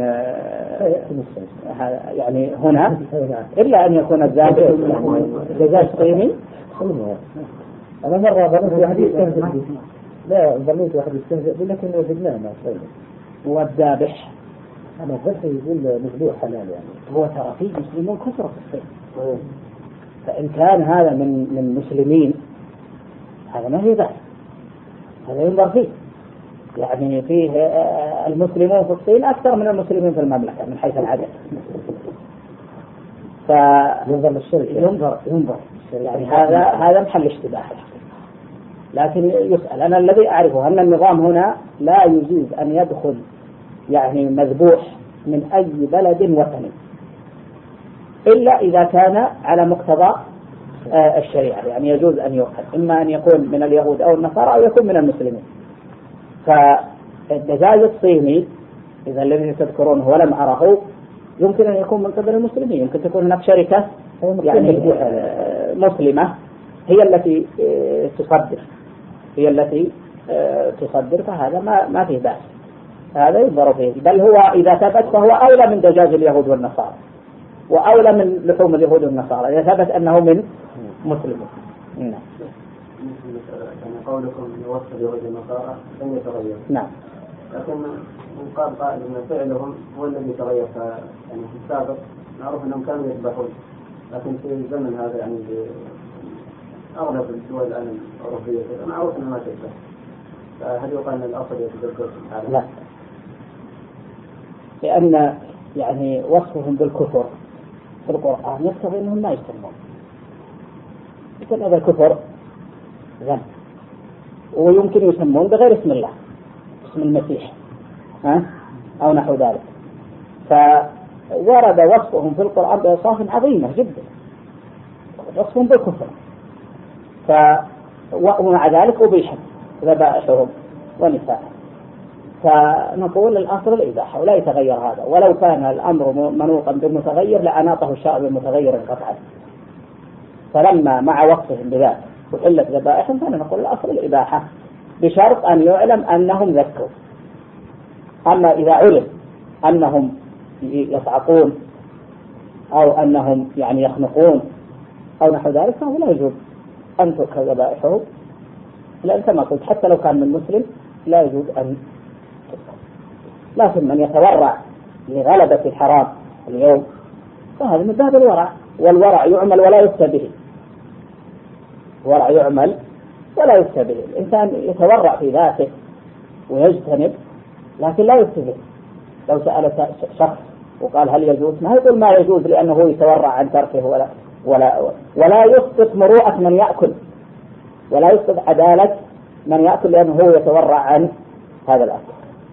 يعني هنا إلا أن يكون الذابح جزاج صيني. أنا مرة ظنيت واحد يستهزئ لا ظنيت واحد يستهزئ لكن وجدناه ما شيء. والذابح أنا الذبح يقول مذبوح حلال يعني. هو ترى فيه مسلمون كثرة في الصين، فإن كان هذا من من مسلمين هذا ما هي ذبح، هذا ينظر فيه. يعني فيه المسلمون في الصين أكثر من المسلمين في المملكة من حيث العدد، فينظر للشركة ينظر ينظر يعني هذا هذا محل اشتباه. لكن يسأل، أنا الذي أعرفه أن النظام هنا لا يجوز أن يدخل يعني مذبوح من أي بلد وطني إلا إذا كان على مقتضى الشريعة، يعني يجوز أن يؤكل، إما أن يكون من اليهود أو النصارى أو يكون من المسلمين. فالدجاج الصيني إذا الذي تذكرونه ولم أره يمكن أن يكون من قبل المسلمين، يمكن تكون هناك شركة يعني مسلمة هي التي تصدر هي التي تصدر فهذا ما ما فيه بأس، هذا ينظر فيه. بل هو إذا ثبت فهو أولى من دجاج اليهود والنصارى وأولى من لحوم اليهود والنصارى إذا ثبت أنه من مسلمين. نعم. يعني قولكم يوصل اليهود والنصارى لن يتغير. نعم. لكن من قال قائل أن فعلهم هو الذي تغير، يعني في السابق معروف أنهم كانوا يذبحون، لكن في الزمن هذا يعني أغلب الدول الآن الأوروبية معروف أنها ما تذبح، فهل يقال أن الأصل يتذكر سبحانه؟ لا، لأن يعني وصفهم بالكفر في القرآن يقتضي أنهم ما يسمون، لكن هذا الكفر ذنب، ويمكن يسمون بغير اسم الله، اسم المسيح ها أو نحو ذلك. فورد وصفهم في القرآن بأوصاف عظيمة جدا، وصفهم بالكفر، ف ومع ذلك أبيحت ذبائحهم ونساءهم. فنقول الأصل الإباحة ولا يتغير هذا، ولو كان الأمر منوطا بالمتغير لأناطه الشرع بالمتغير قطعا. فلما مع وصفهم بذلك وحلت ذبائحهم فنقول الأصل الإباحة بشرط أن يعلم أنهم ذكوا. أما إذا علم أنهم يصعقون أو أنهم يعني يخنقون أو نحو ذلك فهو لا يجوز أن تؤكل ذبائحه، لأن كما قلت حتى لو كان من مسلم لا يجوز أن تؤكل. لكن من يتورع لغلبة الحرام اليوم فهذا من باب الورع، والورع يعمل ولا يفتى به، الورع يعمل ولا يفتى به. الإنسان يتورع في ذاته ويجتنب لكن لا يفتى به. لو سأل شخص وقال هل يجوز ما يقول ما يجوز لأنه يتورع عن تركه، ولا ولا ولا يسقط مروءة من يأكل، ولا يسقط عدالة من يأكل لأنه هو يتورع عن هذا الأكل.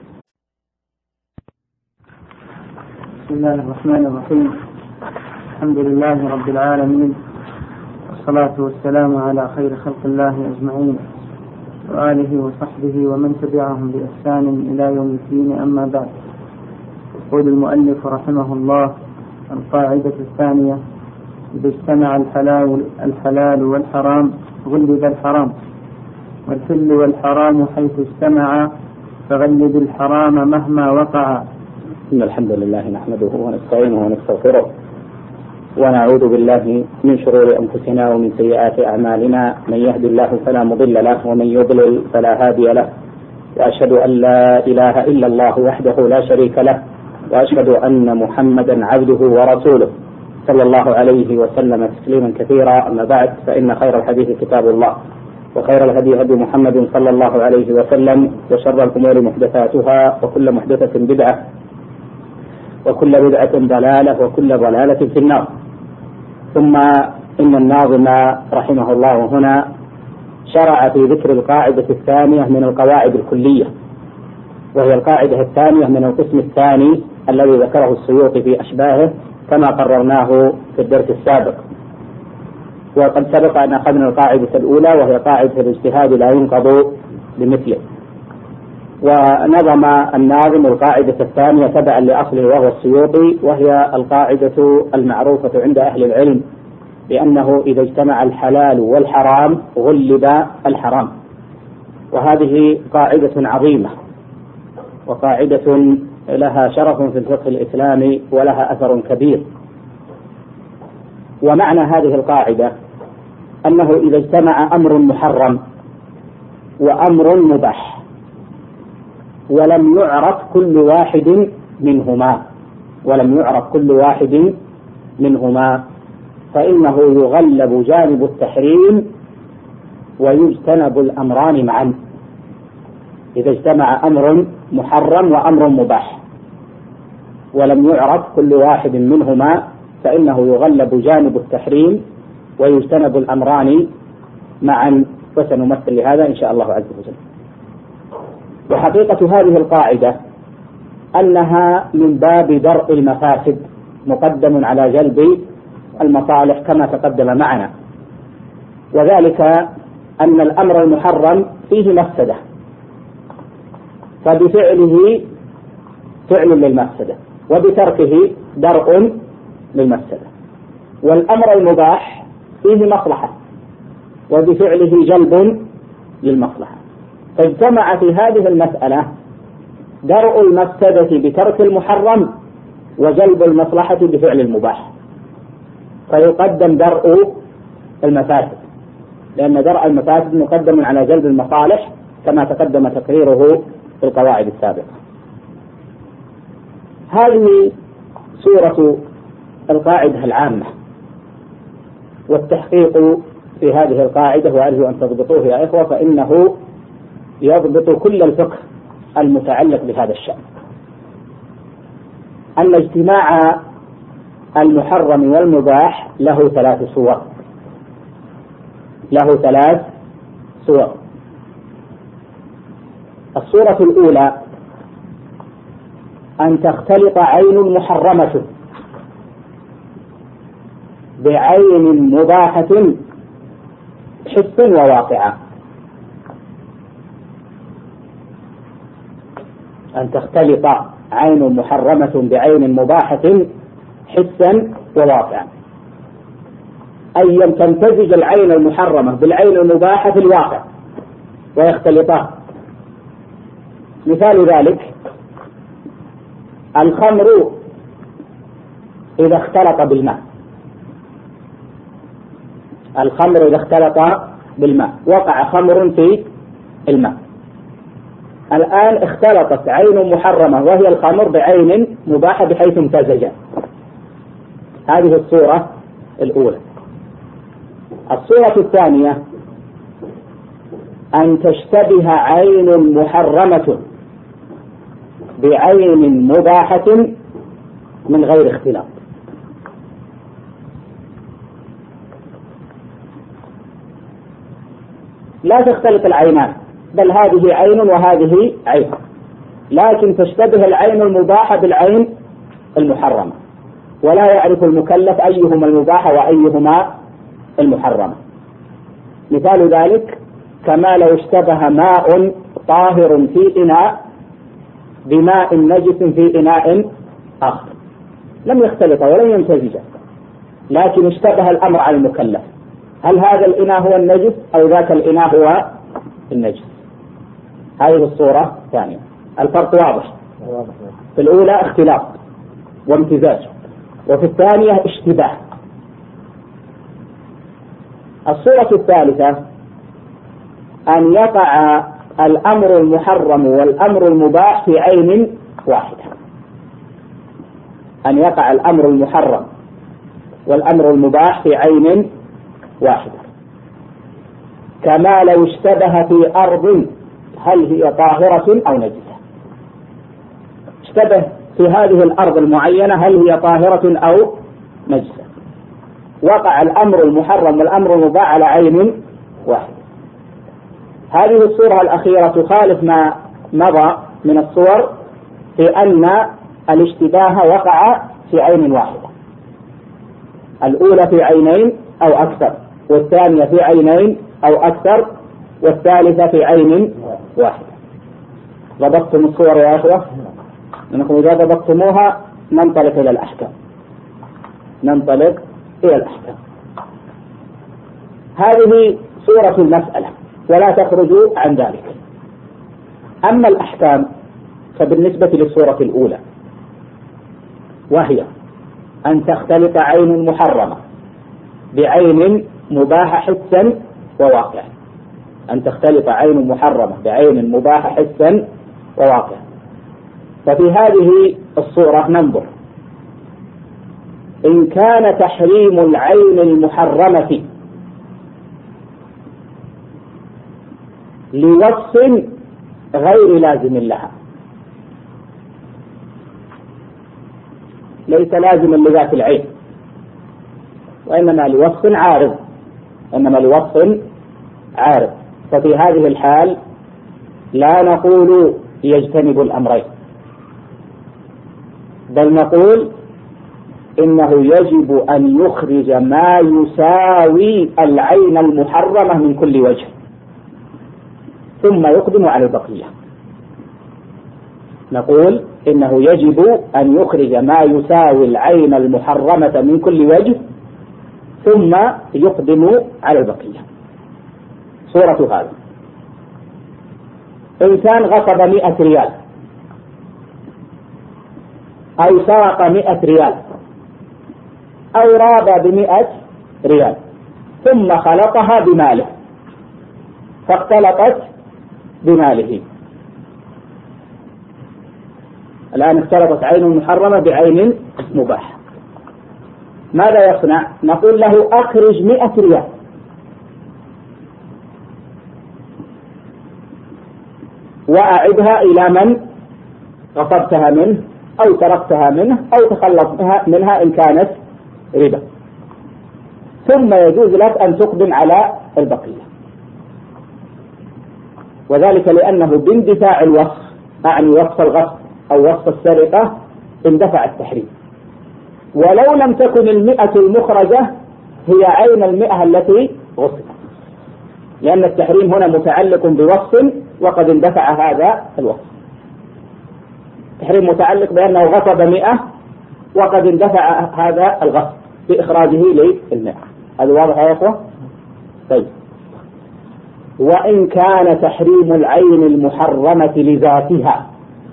بسم الله الرحمن الرحيم. الحمد لله رب العالمين، والصلاة والسلام على خير خلق الله أجمعين، وآله وصحبه ومن تبعهم بإحسان إلى يوم الدين. أما بعد، يقول المؤلف رحمه الله: القاعدة الثانية: إذا اجتمع الحلال, الحلال والحرام غلب الحرام، والحل والحرام حيث اجتمعا فغلب الحرام مهما وقع. إن الحمد لله نحمده ونستعينه ونستغفره ونعوذ بالله من شرور أنفسنا ومن سيئات أعمالنا، من يهد الله فلا مضل له ومن يضلل فلا هادي له، وأشهد أن لا إله إلا الله وحده لا شريك له، وأشهد أن محمدا عبده ورسوله صلى الله عليه وسلم تسليما كثيرا. أما بعد، فإن خير الحديث كتاب الله، وخير الهدي هدي محمد صلى الله عليه وسلم، وشر الأمور محدثاتها، وكل محدثة بدعة، وكل بدعة ضلالة، وكل ضلالة في النار. ثم إن الناظم رحمه الله هنا شرع في ذكر القاعدة الثانية من القواعد الكلية، وهي القاعدة الثانية من القسم الثاني الذي ذكره السيوطي في أشباهه كما قررناه في الدرس السابق. وقد سبق أن أخذنا القاعدة الأولى وهي قاعدة الاجتهاد لا ينقض بمثله، ونظم الناظم القاعدة الثانية تبعا لأصله وهو السيوطي، وهي القاعدة المعروفة عند أهل العلم بأنه إذا اجتمع الحلال والحرام غلب الحرام. وهذه قاعدة عظيمة وقاعدة لها شرف في الفقه الإسلامي ولها أثر كبير. ومعنى هذه القاعدة أنه إذا اجتمع أمر محرم وأمر مباح ولم يعرف كل واحد منهما ولم يعرف كل واحد منهما فإنه يغلب جانب التحريم ويجتنب الأمران معا. إذا اجتمع أمر محرم وأمر مباح ولم يعرف كل واحد منهما فإنه يغلب جانب التحريم ويجتنب الأمران معا، وسنمثل لهذا إن شاء الله عز وجل. وحقيقة هذه القاعدة أنها من باب درء المفاسد مقدم على جلب المصالح كما تقدم معنا، وذلك أن الأمر المحرم فيه مفسدة فبفعله فعل للمفسدة وبتركه درء للمفسدة، والأمر المباح فيه مصلحة وبفعله جلب للمصلحة، فاجتمع في هذه المسألة درء المفسدة بترك المحرم وجلب المصلحة بفعل المباح، فيقدم درء المفاسد لأن درء المفاسد مقدم على جلب المصالح كما تقدم تقريره في القواعد السابقة. هذه سورة القاعدة العامة، والتحقيق في هذه القاعدة وأرجو أن تضبطوه يا إخوة، فإنه يضبط كل الفقه المتعلق بهذا الشأن. أن اجتماع المحرم والمباح له ثلاث صور له ثلاث صور الصورة الأولى أن تختلط عين محرمة بعين مباحة حسا وواقعا. أن تختلط عين محرمة بعين مباحة حسا وواقعا، أي أن تمتزج العين المحرمة بالعين المباحة في الواقع ويختلطان. مثال ذلك الخمر إذا اختلط بالماء الخمر إذا اختلط بالماء وقع خمر في الماء. الآن اختلطت عين محرمة وهي الخمر بعين مباحة بحيث امتزجا. هذه الصورة الأولى. الصورة الثانية أن تشتبه عين محرمة بعين مباحة من غير اختلاط. لا تختلط العينان، بل هذه عين وهذه عين، لكن تشتبه العين المباحة بالعين المحرمة، ولا يعرف المكلف أيهما المباحة وأيهما المحرمة. مثال ذلك كما لو اشتبه ماء طاهر في إناء بماء نجس في إناء آخر، لم يختلط ولم يمتزج، لكن اشتبه الأمر على المكلف، هل هذا الإناء هو النجس أو ذاك الإناء هو النجس. هذه الصورة الثانية. الفرق واضح، في الأولى اختلاط وامتزاج، وفي الثانية اشتباه. الصورة الثالثة أن يقع الأمر المحرم والأمر المباح في عين واحدة. أن يقع الأمر المحرم والأمر المباح في عين واحدة، كما لو اشتبه في أرض هل هي طاهرة أو نجسة. اشتبه في هذه الأرض المعينة هل هي طاهرة أو نجسة، وقع الأمر المحرم والأمر المباح على عين واحدة. هذه الصورة الأخيرة تخالف ما مضى من الصور في أن الاشتباه وقع في عين واحدة، الأولى في عينين أو أكثر، والثانية في عينين أو أكثر، والثالثة في عين واحدة. ضبطتم الصور يا أخوة؟ أنكم إذا ضبطتموها ننطلق إلى الأحكام ننطلق إلى الأحكام. هذه صورة المسألة ولا تخرج عن ذلك. أما الأحكام فبالنسبة للصورة الأولى، وهي أن تختلط عين محرمة بعين مباحة حسا وواقعا. أن تختلط عين محرمة بعين مباحة حسا وواقعا. ففي هذه الصورة ننظر إن كان تحريم العين المحرمة لوصف غير لازم لها، ليس لازما لذات العين، وإنما لوصف عارض إنما لوصف عارض ففي هذه الحال لا نقول يجتنب الأمرين، بل نقول إنه يجب أن يخرج ما يساوي العين المحرمة من كل وجه ثم يقدم على البقية. نقول إنه يجب أن يخرج ما يساوي العين المحرمة من كل وجه ثم يقدم على البقية. صورة هذا: إنسان غصب مئة ريال أو سرق مئة ريال أو راب بمئة ريال ثم خلطها بماله فاختلطت بماله. الآن اختلطت عين محرمة بعين مباحة. ماذا يصنع؟ نقول له أخرج مئة ريال، وأعدها إلى من غصبتها منه أو تركتها منه أو تخلص منها إن كانت ربا، ثم يجوز لك أن تقدم على البقية. وذلك لأنه باندفاع الوصف، أعني وصف الغصب أو وصف السرقة، اندفع التحريم. ولو لم تكن المئة المخرجة هي عين المئة التي غصبت، لأن التحريم هنا متعلق بوصف وقد اندفع هذا الوصف. التحريم متعلق بأنه غصب مئة وقد اندفع هذا الغصب بإخراجه للمئة. هذا واضح يا أخوة؟ طيب. وإن كان تحريم العين المحرمة لذاتها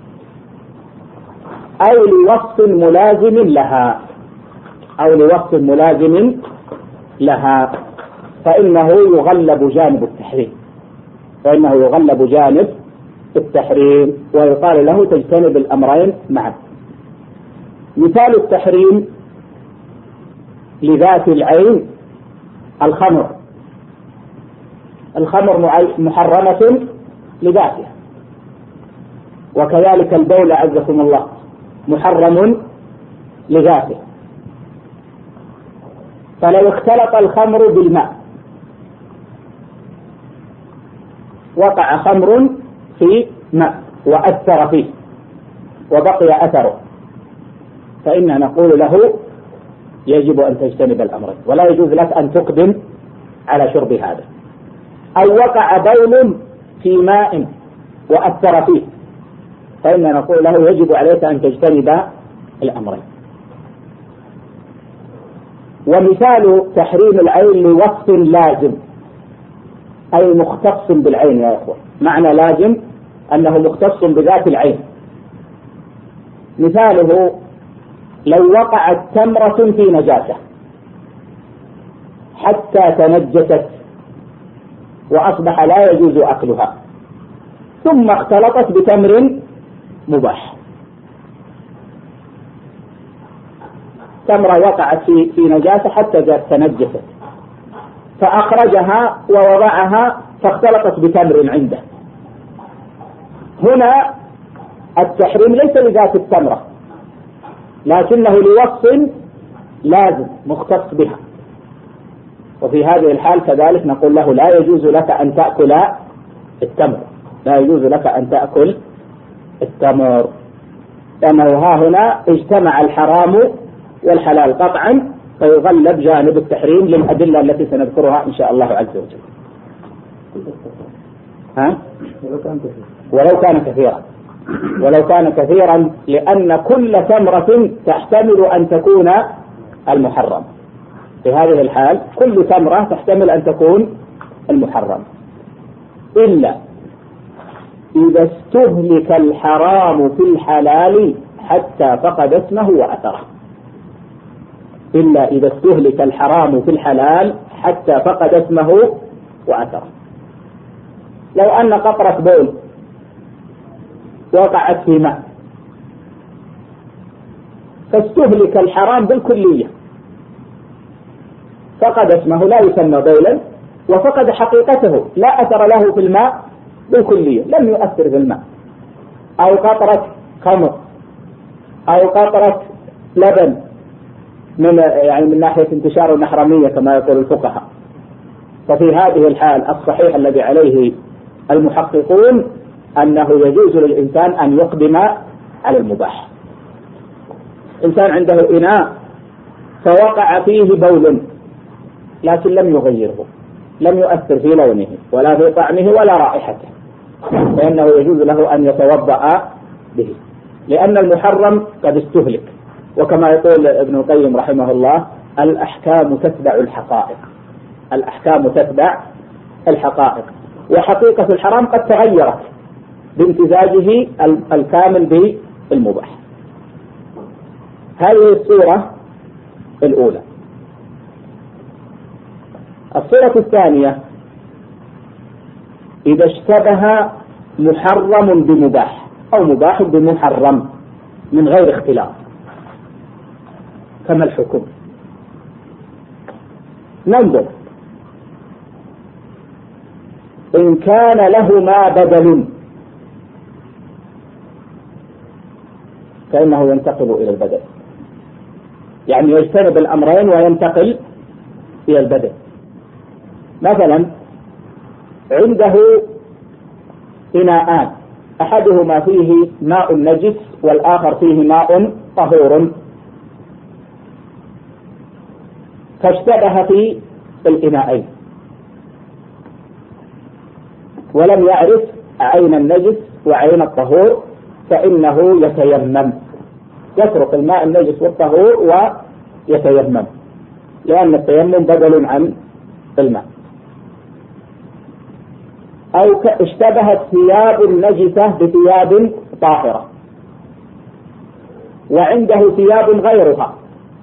أو لوصف ملازم لها أو لوصف ملازم لها فإنه يغلب جانب التحريم، فإنه يغلب جانب التحريم ويقال له تجتنب الأمرين معا. مثال التحريم لذات العين الخمر، الخمر محرمة لذاتها، وكذلك البول عزكم الله محرم لذاته. فلو اختلط الخمر بالماء، وقع خمر في ماء وأثر فيه وبقي أثره، فإننا نقول له يجب أن تجتنب الأمرين، ولا يجوز لك أن تقدم على شرب هذا. أو وقع بول في ماء وأثر فيه، فإننا نقول له يجب عليك أن تجتنب الأمرين. ومثال تحريم العين لوصف لازم أي مختص بالعين يا أخوة، معنى لازم أنه مختص بذات العين. مثاله لو وقعت تمرة في نجاسة حتى تنجست وأصبح لا يجوز أكلها، ثم اختلطت بتمر مباح، تمرة وقعت في في نجاسة حتى تنجست فأخرجها ووضعها فاختلطت بتمر عنده. هنا التحريم ليس لذات التمرة لكنه لوصف لازم مختص بها، وفي هذه الحال كذلك نقول له لا يجوز لك أن تأكل التمر، لا يجوز لك أن تأكل التمر، لأنه ها هنا اجتمع الحرام والحلال قطعا، فيغلب جانب التحريم للأدلة التي سنذكرها إن شاء الله عز وجل. ها؟ ولو كان كثيرا، ولو كان كثيرا لأن كل تمرة تحتمل أن تكون المحرم. في هذه الحال كل تمرة تحتمل أن تكون المحرم، إلا إذا استهلك الحرام في الحلال حتى فقد اسمه وأثره، إلا إذا استهلك الحرام في الحلال حتى فقد اسمه وأثره. لو أن قطرة بول وقعت في ماء فاستهلك الحرام بالكلية، فقد اسمه لا يسمى بولا وفقد حقيقته، لا أثر له في الماء بالكلية، لم يؤثر في الماء. أو قطرة خمر أو قطرة لبن من يعني من ناحية انتشار المحرمية كما يقول الفقهاء. ففي هذه الحال الصحيح الذي عليه المحققون أنه يجوز للإنسان أن يقدم على المباح. إنسان عنده إناء فوقع فيه بول لكن لم يغيره، لم يؤثر في لونه ولا في طعمه ولا رائحته، فإنه يجوز له أن يتوضأ به، لأن المحرم قد استهلك. وكما يقول ابن القيم رحمه الله: الأحكام تتبع الحقائق، الأحكام تتبع الحقائق، وحقيقة الحرام قد تغيرت بامتزاجه الكامل بالمباح. هذه الصورة الأولى. الصورة الثانية: إذا اشتبه محرم بمباح أو مباح بمحرم من غير اختلاف، كما الحكم. ننظر إن كان لهما بدل فإنه ينتقل إلى البدل، يعني يجتنب الأمرين وينتقل إلى البدل. مثلا عنده إناءان أحدهما فيه ماء نجس والآخر فيه ماء طهور، فاشتبه في الإناءين ولم يعرف عين النجس وعين الطهور، فإنه يتيمم، يترك الماء النجس والطهور ويتيمم، لأن التيمم بدل عن الماء. أو اشتبهت ثياب النجسة بثياب طاهرة وعنده ثياب غيرها،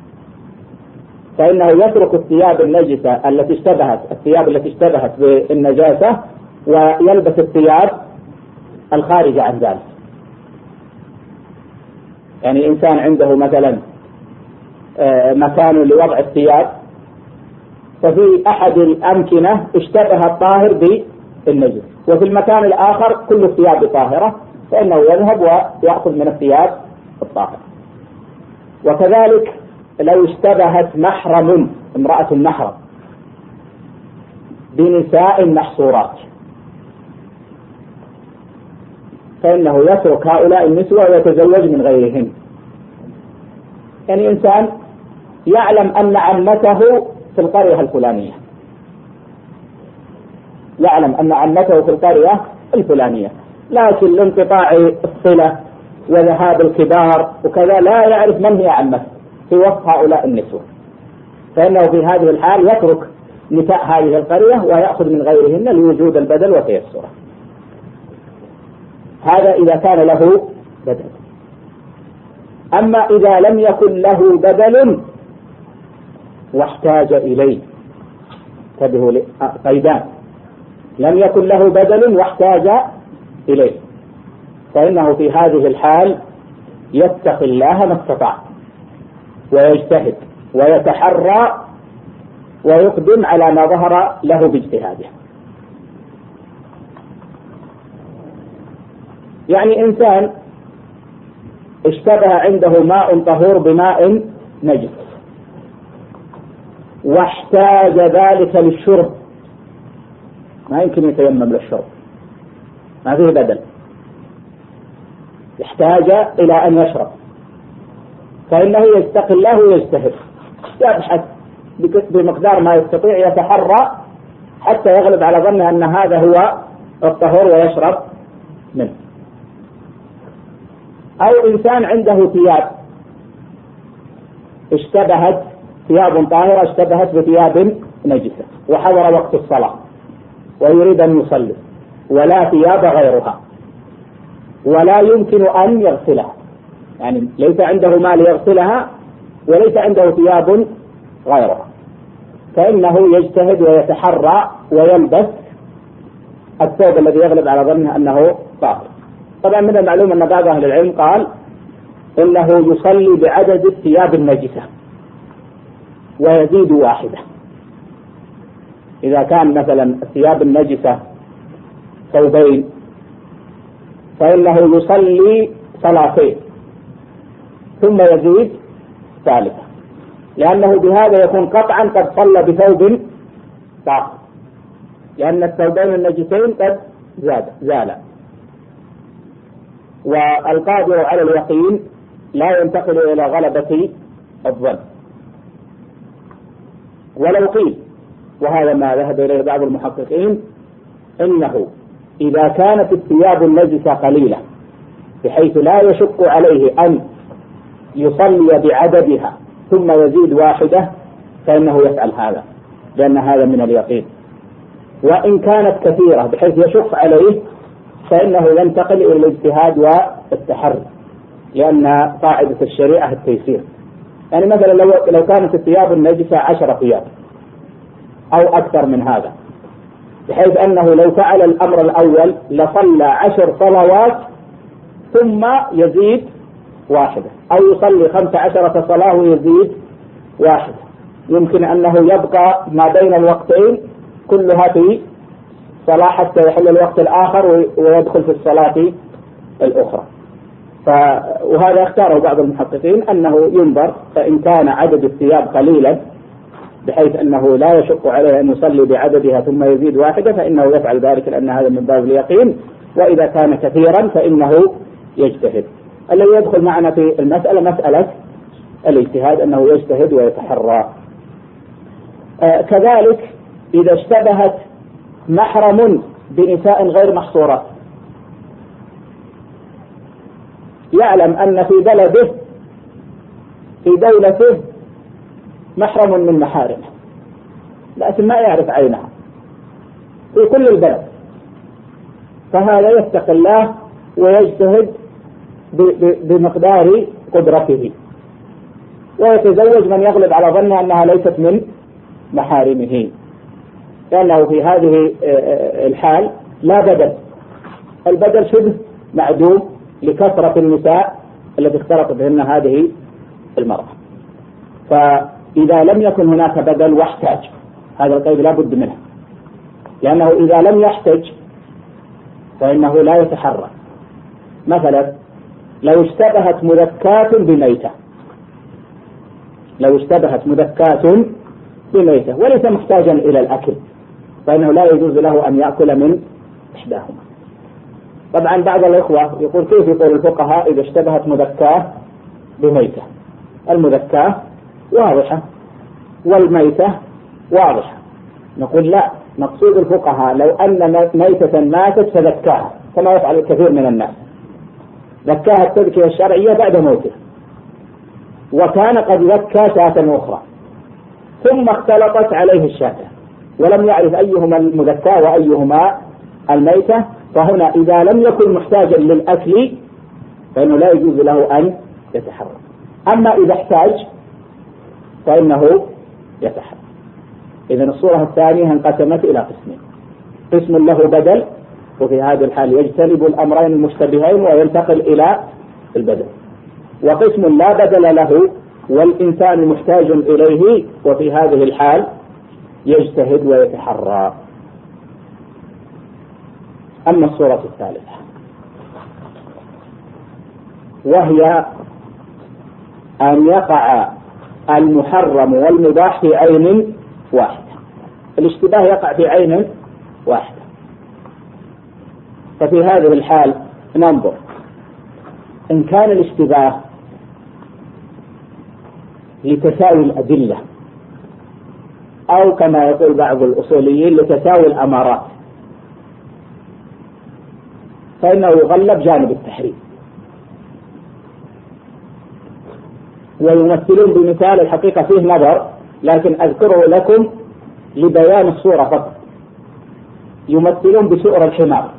فإنه يترك الثياب النجسة التي اشتبهت الثياب التي اشتبهت بالنجاسة ويلبس الثياب الخارجة عن ذلك. يعني إنسان عنده مثلا مكان لوضع الثياب، ففي أحد الأمكنة اشتبه الطاهر بالنجس، وفي المكان الآخر كل الثياب طاهرة، فإنه يذهب ويأخذ من الثياب الطاهرة. وكذلك لو اشتبهت محرم امرأة محرم بنساء محصورات، فإنه يترك هؤلاء النسوة ويتزوج من غيرهن. يعني إنسان يعلم أن عمته في القرية الفلانية، يعلم أن عمته في القرية الفلانية، لكن لانقطاع الصلة وذهاب الكبار وكذا لا يعرف من هي عمته في وسط هؤلاء النسوة، فإنه في هذه الحال يترك نساء هذه القرية ويأخذ من غيرهن لوجود البدل وتيسره. هذا إذا كان له بدل. أما إذا لم يكن له بدل واحتاج إليه، انتبهوا قيدان، لم يكن له بدل واحتاج إليه، فإنه في هذه الحال يتقي الله ما استطاع ويجتهد ويتحرى ويقدم على ما ظهر له باجتهاده. يعني إنسان اشتبه عنده ماء طهور بماء نجس واحتاج ذلك للشرب، ما يمكن يتيمم للشرب، ما فيه بدل، يحتاج إلى أن يشرب، فإنه يتقي الله ويجتهد، يبحث بمقدار ما يستطيع، يتحرى حتى يغلب على ظنه أن هذا هو الطهور ويشرب منه. أو إنسان عنده ثياب اشتبهت ثياب طاهرة اشتبهت بثياب نجسة وحضر وقت الصلاة ويريد أن يصلي ولا ثياب غيرها ولا يمكن أن يغسلها، يعني ليس عنده مال يغسلها وليس عنده ثياب غيرها، فإنه يجتهد ويتحرى ويلبس الثوب الذي يغلب على ظنه أنه طاهر. طبعا من المعلوم أن بعض أهل العلم قال إنه يصلي بعدد الثياب النجسة ويزيد واحدة. إذا كان مثلا الثياب النجسة ثوبين فإنه يصلي صلاتين ثم يزيد ثالثة، لأنه بهذا يكون قطعا قد صلى بثوب طاهر، لأن الثوبين النجسين قد زاد زالا. والقادر على اليقين لا ينتقل إلى غلبة الظن. ولو قيل، وهذا ما ذهب إليه بعض المحققين، إنه إذا كانت الثياب النجسة قليلة بحيث لا يشق عليه أن يصلي بعددها ثم يزيد واحدة فإنه يفعل هذا، لأن هذا من اليقين. وإن كانت كثيرة بحيث يشق عليه فإنه ينتقل إلى الاجتهاد والتحري، لأن قاعدة الشريعة التيسير. يعني مثلا لو لو كانت الثياب النجسة عشر ثياب أو أكثر من هذا، بحيث أنه لو فعل الأمر الأول لصلى عشر صلوات ثم يزيد واحدة، أو يصلي خمس عشرة صلاة ويزيد واحدة، يمكن أنه يبقى ما بين الوقتين كلها في صلاة حتى يحل الوقت الآخر ويدخل في الصلاة الأخرى. وهذا اختاره بعض المحققين أنه ينظر، فإن كان عدد الثياب قليلا بحيث أنه لا يشق عليه أن يصلي بعددها ثم يزيد واحدة فإنه يفعل ذلك لأن هذا من باب اليقين، وإذا كان كثيرا فإنه يجتهد. الذي يدخل معنا في المسألة مسألة الاجتهاد، أنه يجتهد ويتحرى. آه كذلك إذا اشتبهت محرم بنساء غير محصورات، يعلم أن في بلده في دولته محرم من محارمه لكن ما يعرف عينها في كل البلد، فهذا يتقي الله ويجتهد بمقدار قدرته ويتزوج من يغلب على ظنه أنها ليست من محارمه، لأنه في هذه الحال لا بدل، البدل شبه معدوم لكثرة النساء التي اختلط بهن هذه المرأة. فإذا لم يكن هناك بدل واحتاج، هذا القيد لا بد منه، لأنه إذا لم يحتج فإنه لا يتحرى. مثلا لو اشتبهت مذكاة بميتة، لو اشتبهت مذكاة بميتة وليس محتاجا إلى الأكل فإنه لا يجوز له أن يأكل من إحداهما. طبعا بعض الإخوة يقول كيف يقول الفقهاء إذا اشتبهت مذكاة بميتة؟ المذكاة واضحة والميتة واضحة. نقول لا، مقصود الفقهاء لو أن ميتة ماتت فذكاها كما يفعل الكثير من الناس، ذكاها التذكية الشرعية بعد موته، وكان قد ذكى شاة أخرى ثم اختلطت عليه الشاة ولم يعرف أيهما المذكاة وأيهما الميتة، فهنا إذا لم يكن محتاجا للأكل فإنه لا يجوز له أن يتحرك. أما إذا احتاج فإنه يتحرك. إذن الصورة الثانية انقسمت إلى قسمين: قسم له بدل، وفي هذه الحال يجتنب الأمرين المشتبهين وينتقل إلى البدل، وقسم لا بدل له والإنسان محتاج إليه، وفي هذه الحال يجتهد ويتحرى. أما الصورة الثالثة وهي أن يقع المحرم والمباح في عين واحدة. الاشتباه يقع في عين واحدة، ففي هذه الحال ننظر إن كان الاشتباه لتساوي الأدلة أو كما يقول بعض الأصوليين لتساوي الأمارات، فإنه يغلب جانب التحريم. ويمثلون بمثال الحقيقة فيه نظر لكن أذكره لكم لبيان الصورة فقط. يمثلون بسؤر الحمار،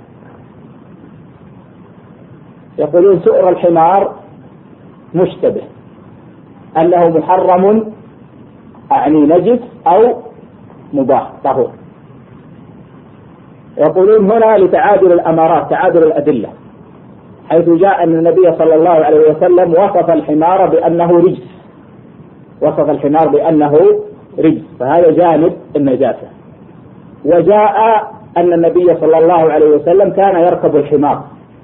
يقولون سؤر الحمار مشتبه أنه محرم أعني نجس أو مباح طهور. يقولون هنا لتعادل الأمارات، تعادل الأدلة، حيث جاء أن النبي صلى الله عليه وسلم وصف الحمار بأنه رجس، وصف الحمار بأنه رجس، فهذا جانب النجاسة. وجاء أن النبي صلى الله عليه وسلم كان يركب الحمار،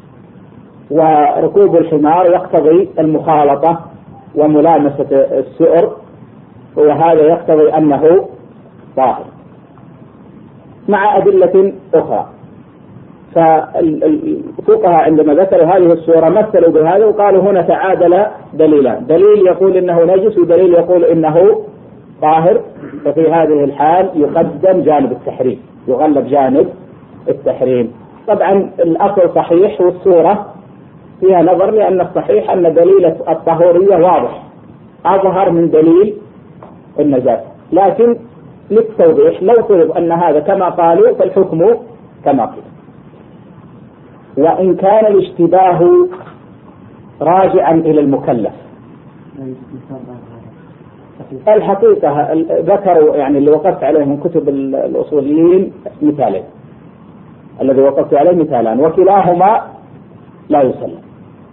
وركوب الحمار يقتضي المخالطة وملامسة السؤر، وهذا يقتضي أنه طاهر مع أدلة أخرى. فالفقهاء عندما ذكروا هذه الصورة مثلوا بهذا وقالوا هنا تعادل دليلان، دليل يقول إنه نجس ودليل يقول إنه طاهر، ففي هذه الحال يقدم جانب التحريم، يغلب جانب التحريم. طبعا الأصل صحيح والصورة فيها نظر، لأن الصحيح أن دليل الطهورية واضح أظهر من دليل النجاسة، لكن للتوضيح لو فرض أن هذا كما قالوا فالحكم كما قيل. وإن كان الاشتباه راجعا إلى المكلف، الحقيقة ذكروا يعني اللي وقفت عليه من كتب الأصوليين مثالين، الذي وقفت عليه مثالان وكلاهما لا يسلم،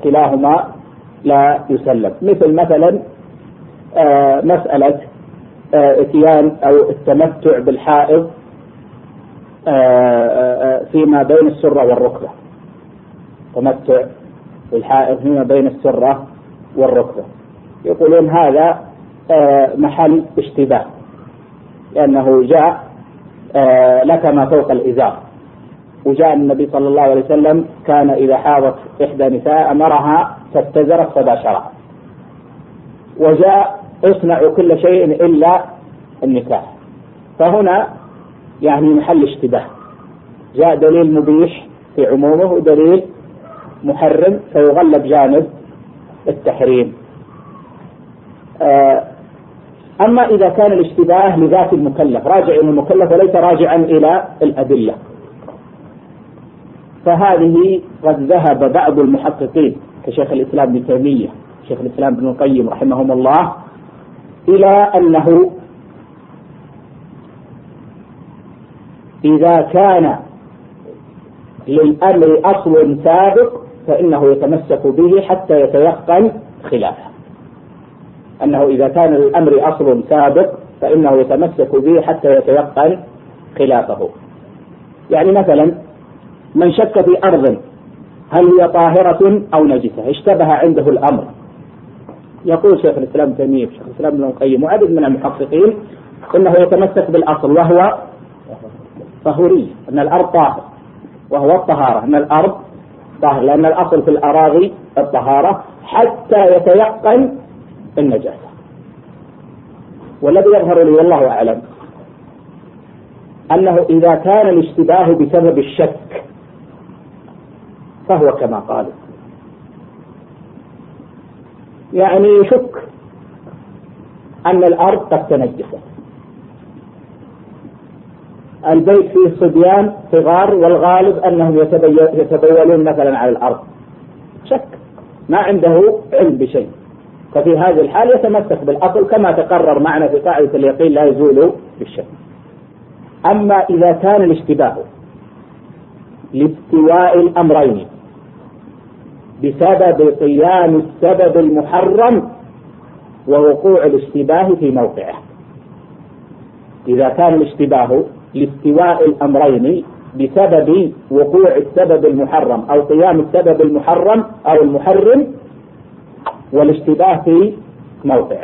كلاهما لا يسلم. مثل مثلا آه مسألة اتيان أو التمتع بالحائض فيما بين السرة والركبة، تمتع بالحائض فيما بين السرة والركبة. يقولون هذا محل اشتباه، لأنه جاء لك ما فوق الإزار، وجاء النبي صلى الله عليه وسلم كان إذا حاضت إحدى نساء أمرها فاستزرت فباشرها، وجاء اصنع كل شيء إلا النكاح، فهنا يعني محل اشتباه، جاء دليل مبيح في عمومه ودليل محرم فيغلب جانب التحريم. أما إذا كان الاشتباه لذات المكلف راجع إلى المكلف وليس راجعا إلى الأدلة، فهذه قد ذهب بعض المحققين كشيخ الإسلام ابن تيمية شيخ الإسلام ابن القيم رحمهم الله إلى أنه إذا كان للأمر أصل سابق فإنه يتمسك به حتى يتيقن خلافه، أنه إذا كان للأمر أصل سابق فإنه يتمسك به حتى يتيقن خلافه. يعني مثلا من شك في أرض هل هي طاهرة أو نجسة، اشتبه عنده الأمر، يقول شيخ الإسلام ابن تيمية شيخ الإسلام ابن القيم وعدد من المحققين إنه يتمسك بالأصل وهو طهوري، أن الأرض طاهر، وهو الطهارة، أن الأرض طاهر، لأن الأصل في الأراضي الطهارة حتى يتيقن النجاسة. والذي يظهر لي والله أعلم أنه إذا كان الاشتباه بسبب الشك فهو كما قالوا، يعني يشك أن الأرض قد تنجست، البيت فيه صبيان صغار والغالب أنهم يتبولون مثلا على الأرض، شك ما عنده علم بشيء، ففي هذه الحال يتمسك بالأصل كما تقرر معنا في قاعدة اليقين لا يزول بالشك. أما إذا كان الاشتباه لاستواء الأمرين بسبب قيام السبب المحرم ووقوع الاشتباه في موقعه، إذا كان الاشتباه لاستواء الأمرين بسبب وقوع السبب المحرم أو قيام السبب المحرم أو المحرم والاشتباه في موقعه.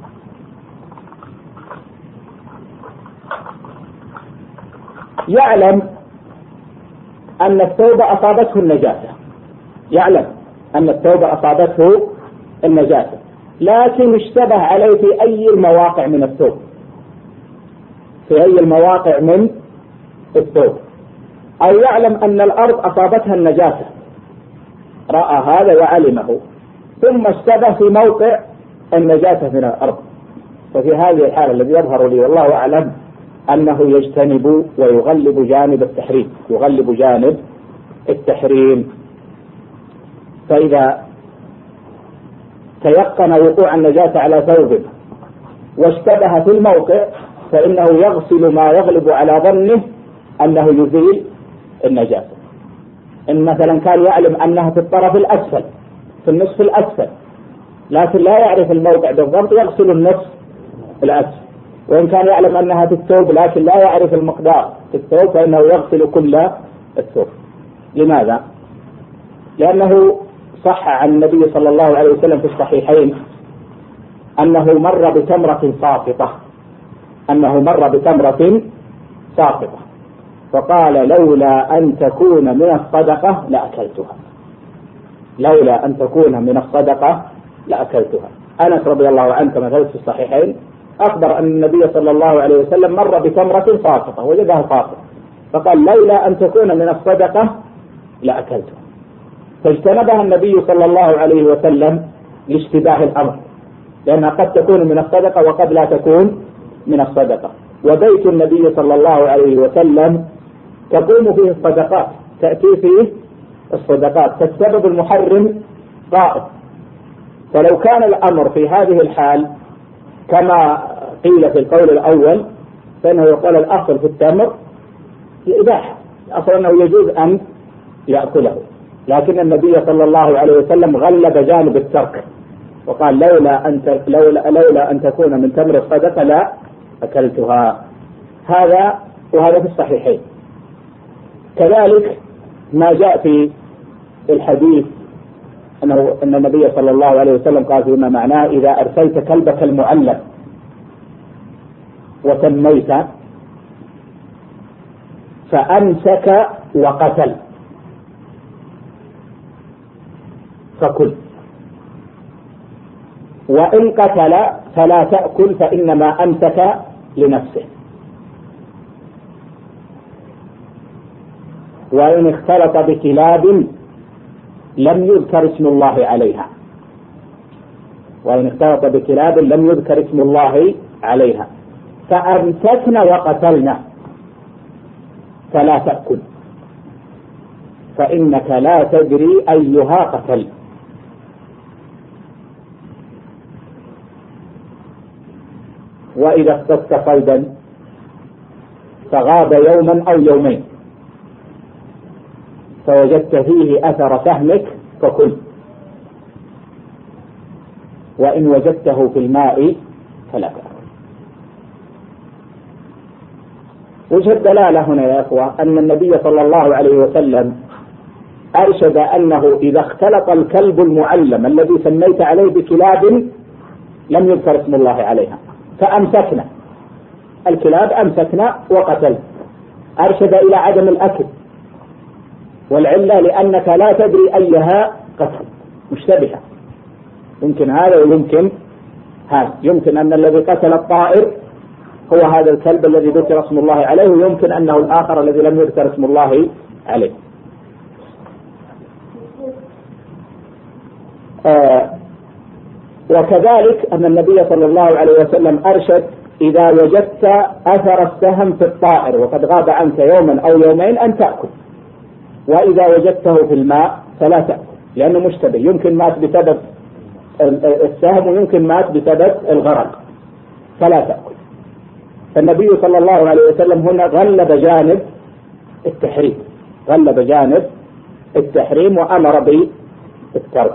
يعلم أن الثوب أصابته النجاسة، يعلم أن الثوب أصابته النجاسة، لكن اشتبه عليه في أي المواقع من الثوب، في أي المواقع من الثوب، أو يعلم أن الأرض أصابتها النجاسة، رأى هذا وعلمه ثم اشتبه في موقع النجاسة من الأرض، ففي هذه الحالة الذي يظهر لي والله أعلم أنه يجتنب ويغلب جانب التحريم، يغلب جانب التحريم. فإذا تيقن وقوع النجاسة على ثوبه واشتبه في الموقع فإنه يغسل ما يغلب على ظنه أنه يزيل النجاسة. إن مثلا كان يعلم أنها في الطرف الأسفل في النصف الأسفل لكن لا يعرف الموقع بالضبط يغسل النصف الأسفل، وإن كان يعلم أنها في الثوب لكن لا يعرف المقدار في الثوب فإنه يغسل كل الثوب. لماذا؟ لأنه صح عن النبي صلى الله عليه وسلم في الصحيحين أنه مر بتمرة ساقطة أنه مر بتمرة ساقطة فقال لولا أن تكون من الصدقة لأكلتها، لولا أن تكون من الصدقة لأكلتها. أنس رضي الله عنه كما ثبت في الصحيحين أخبر أن النبي صلى الله عليه وسلم مر بتمرة ساقطة وجدها ساقطة فقال لولا أن تكون من الصدقة لأكلتها، فاجتنبها النبي صلى الله عليه وسلم لاشتباه الأمر، لأنها قد تكون من الصدقة وقد لا تكون من الصدقة. وبيت النبي صلى الله عليه وسلم تقوم فيه الصدقات، تأتي فيه الصدقات، فالسبب المحرم قائم. فلو كان الأمر في هذه الحال كما قيل في القول الأول فإنه يقال الأصل في التمر الإباحة، الأصل أنه يجوز أن يأكله، لكن النبي صلى الله عليه وسلم غلب جانب الترك وقال لولا أن لولا, لولا أن تكون من تمر الصدقة لا أكلتها، هذا وهذا في الصحيحين. كذلك ما جاء في الحديث أنه أن النبي صلى الله عليه وسلم قال فيما معناه: إذا أرسلت كلبك المعلم وسميت فأمسك وقتل فكل، وإن قتل فلا تأكل فإنما أمسك لنفسه، وإن اختلط بكلاب لم يذكر اسم الله عليها، وإن اختلط بكلاب لم يذكر اسم الله عليها فأمسكن وقتلن فلا تأكل، فإنك لا تدري أيها قتل. وإذا اصطدت صيدا فغاب يوما أو يومين فوجدت فيه أثر سهمك فكل، وإن وجدته في الماء فلا تأكل. وجه الدلالة هنا يا أخوة أن النبي صلى الله عليه وسلم أرشد أنه إذا اختلط الكلب المعلم الذي سميت عليه بكلاب لم يذكر اسم الله عليها فأمسكنا الكلاب، أمسكنا وقتل، أرشد إلى عدم الأكل، والعلة لأنك لا تدري أيها قتل، مشتبهة، يمكن هذا ويمكن هذا، يمكن أن الذي قتل الطائر هو هذا الكلب الذي ذكر اسم الله عليه، ويمكن أنه الآخر الذي لم يذكر اسم الله عليه. آه وكذلك أن النبي صلى الله عليه وسلم أرشد: إذا وجدت أثر السهم في الطائر وقد غاب عنك يوما أو يومين أن تأكل، وإذا وجدته في الماء فلا تأكل، لأنه مشتبه، يمكن مات بسبب السهم ويمكن مات بسبب الغرق فلا تأكل. فالنبي صلى الله عليه وسلم هنا غلب جانب التحريم، غلب جانب التحريم وأمر بالترك.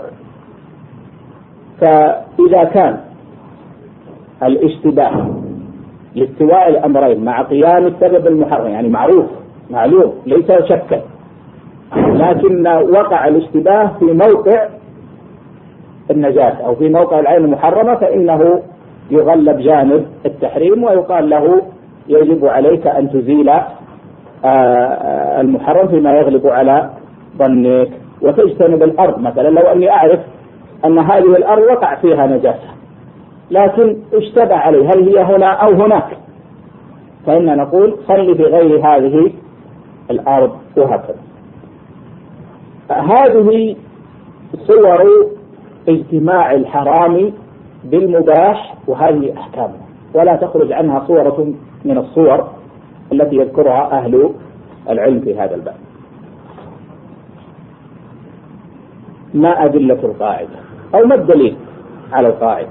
فإذا كان الاشتباه لاستواء الأمرين مع قيام السبب المحرم، يعني معروف معلوم ليس شكا، لكن وقع الاشتباه في موقع النجاسة أو في موقع العين المحرمة، فإنه يغلب جانب التحريم ويقال له يجب عليك أن تزيل المحرم فيما يغلب على ظنك وتجتنب الأرض. مثلا لو أني أعرف أن هذه الأرض وقع فيها نجاسة لكن اشتبه علي هل هي هنا أو هناك، فإننا نقول صل في غير هذه الأرض وهكذا. هذه صور اجتماع الحرام بالمباح، وهذه أحكامه ولا تخرج عنها صورة من الصور التي يذكرها أهل العلم في هذا الباب. ما أدلة القاعدة أو ما الدليل على القاعدة؟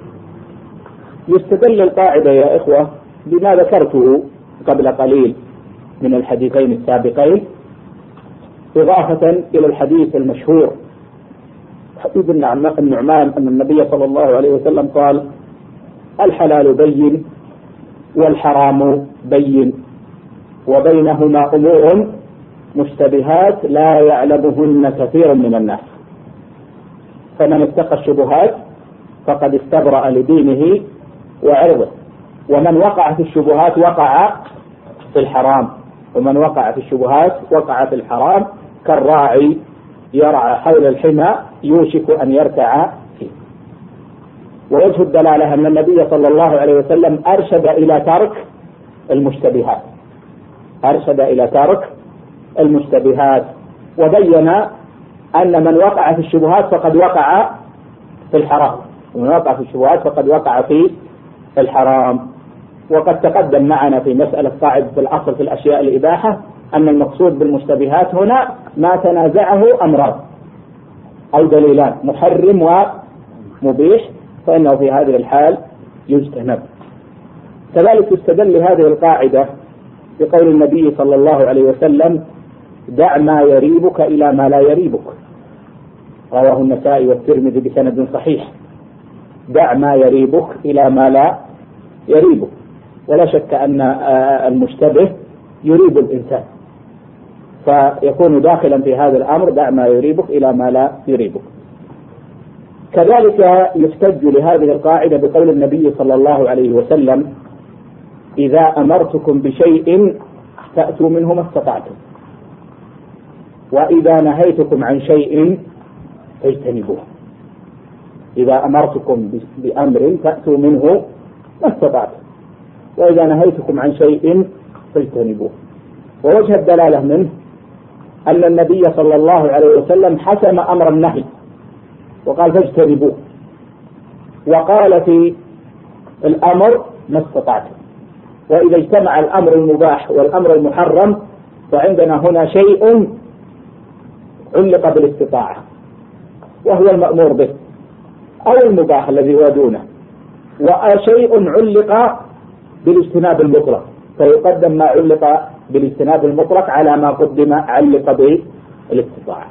يستدل القاعدة يا إخوة بما ذكرته قبل قليل من الحديثين السابقين، إضافة إلى الحديث المشهور حديث النعمان أن النبي صلى الله عليه وسلم قال: الحلال بين والحرام بين وبينهما أمور مشتبهات لا يعلمهن كثير من الناس، فمن اتقى الشبهات فقد استبرأ لدينه وعرضه، ومن وقع في الشبهات وقع في الحرام، ومن وقع في الشبهات وقع في الحرام كالراعي يرعى حول الحمى يوشك أن يرتع فيه. ووجه الدلالة أن النبي صلى الله عليه وسلم أرشد إلى ترك المشتبهات، أرشد إلى ترك المشتبهات وبين أن من وقع في الشبهات فقد وقع في الحرام، ومن وقع في الشبهات فقد وقع في الحرام. وقد تقدم معنا في مسألة قاعدة في الأصل في الأشياء الإباحة أن المقصود بالمشتبهات هنا ما تنازعه أمران أو دليلان، محرم ومبيح، فإنه في هذه الحال يجتنب. كذلك يستدل هذه القاعدة بقول النبي صلى الله عليه وسلم: دع ما يريبك إلى ما لا يريبك، رواه النسائي والترمذي بسند صحيح. دع ما يريبك إلى ما لا يريبك. ولا شك أن المشتبه يريب الإنسان، فيكون داخلا في هذا الأمر دع ما يريبك إلى ما لا يريبك. كذلك يحتج لهذه القاعدة بقول النبي صلى الله عليه وسلم: إذا أمرتكم بشيء فأتوا منه ما استطعتم، وإذا نهيتكم عن شيء فاجتنبوه. إذا أمرتكم بأمر فأتوا منه ما استطعتم، وإذا نهيتكم عن شيء فاجتنبوه. ووجه الدلالة منه أن النبي صلى الله عليه وسلم حسم أمر النهي وقال فاجتنبوه، وقال في الأمر ما استطعتم. وإذا اجتمع الأمر المباح والأمر المحرم فعندنا هنا شيء علق بالاستطاعة وهو المأمور به، أو المباح الذي هو دونه، وشيء علق بالاجتناب المطلق، فيقدم ما علق بالاجتناب المطلق على ما قدم علق بالاستطاعة.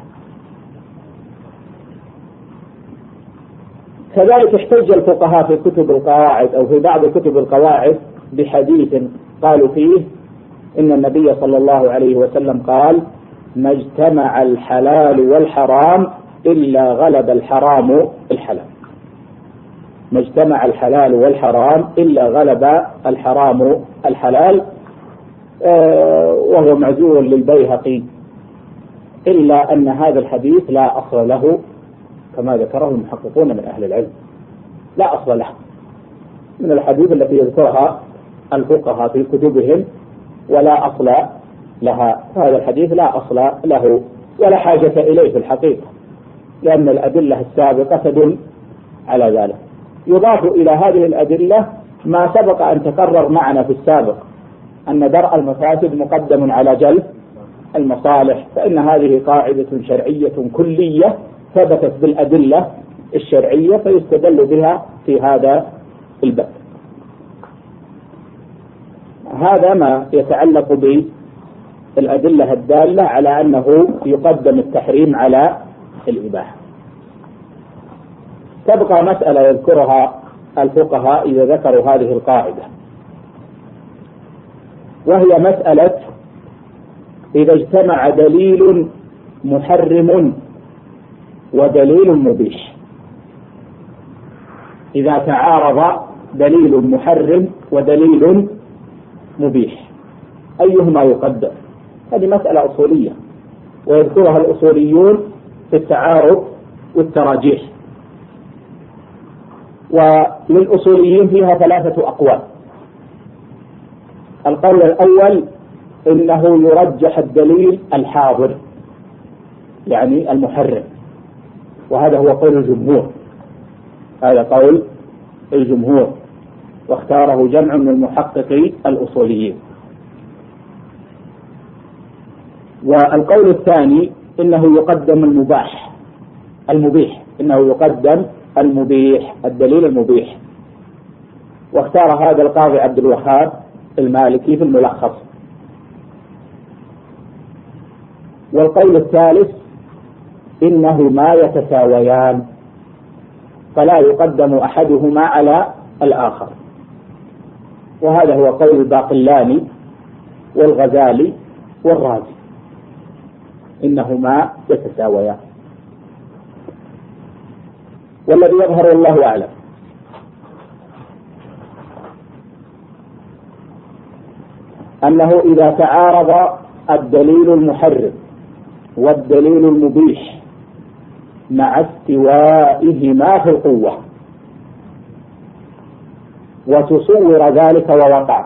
كذلك احتج الفقهاء في كتب القواعد أو في بعض كتب القواعد بحديث قالوا فيه إن النبي صلى الله عليه وسلم قال: ما اجتمع الحلال والحرام إلا غلب الحرام الحلال. ما اجتمع الحلال والحرام إلا غلب الحرام الحلال، آه وهو معزول للبيهقي، إلا أن هذا الحديث لا أصل له كما ذكره المحققون من أهل العلم، لا أصل له من الحديث التي يذكرها الفقهاء في كتبهم، ولا أصل لها. هذا الحديث لا أصل له ولا حاجة إليه في الحقيقة، لأن الأدلة السابقة تدل على ذلك. يضاف إلى هذه الأدلة ما سبق أن تكرر معنا في السابق، أن درء المفاسد مقدم على جلب المصالح، فإن هذه قاعدة شرعية كلية ثبتت بالأدلة الشرعية فيستدل بها في هذا الباب. هذا ما يتعلق بالأدلة الدالة على أنه يقدم التحريم على الإباحة. تبقى مسألة يذكرها الفقهاء إذا ذكروا هذه القاعدة، وهي مسألة إذا اجتمع دليل محرم ودليل مبيح. إذا تعارض دليل محرم ودليل مبيح أيهما يقدم؟ هذه مسألة أصولية ويذكرها الأصوليون في التعارض والتراجيح، وللأصوليين فيها ثلاثة أقوال. القول الأول إنه يرجح الدليل الحاضر يعني المحرم، وهذا هو قول الجمهور، هذا قول الجمهور واختاره جمع من المحققين الأصوليين. والقول الثاني إنه يقدم المباح المبيح إنه يقدم المبيح الدليل المبيح، واختار هذا القاضي عبد الوهاب المالكي في الملخص. والقول الثالث إنهما يتساويان فلا يقدم أحدهما على الآخر، وهذا هو قول الباقلاني والغزالي والرازي، إنهما يتساويان. والذي يظهر والله أعلم أنه إذا تعارض الدليل المحرم والدليل المبيح مع استوائهما في القوة وتصور ذلك ووقع،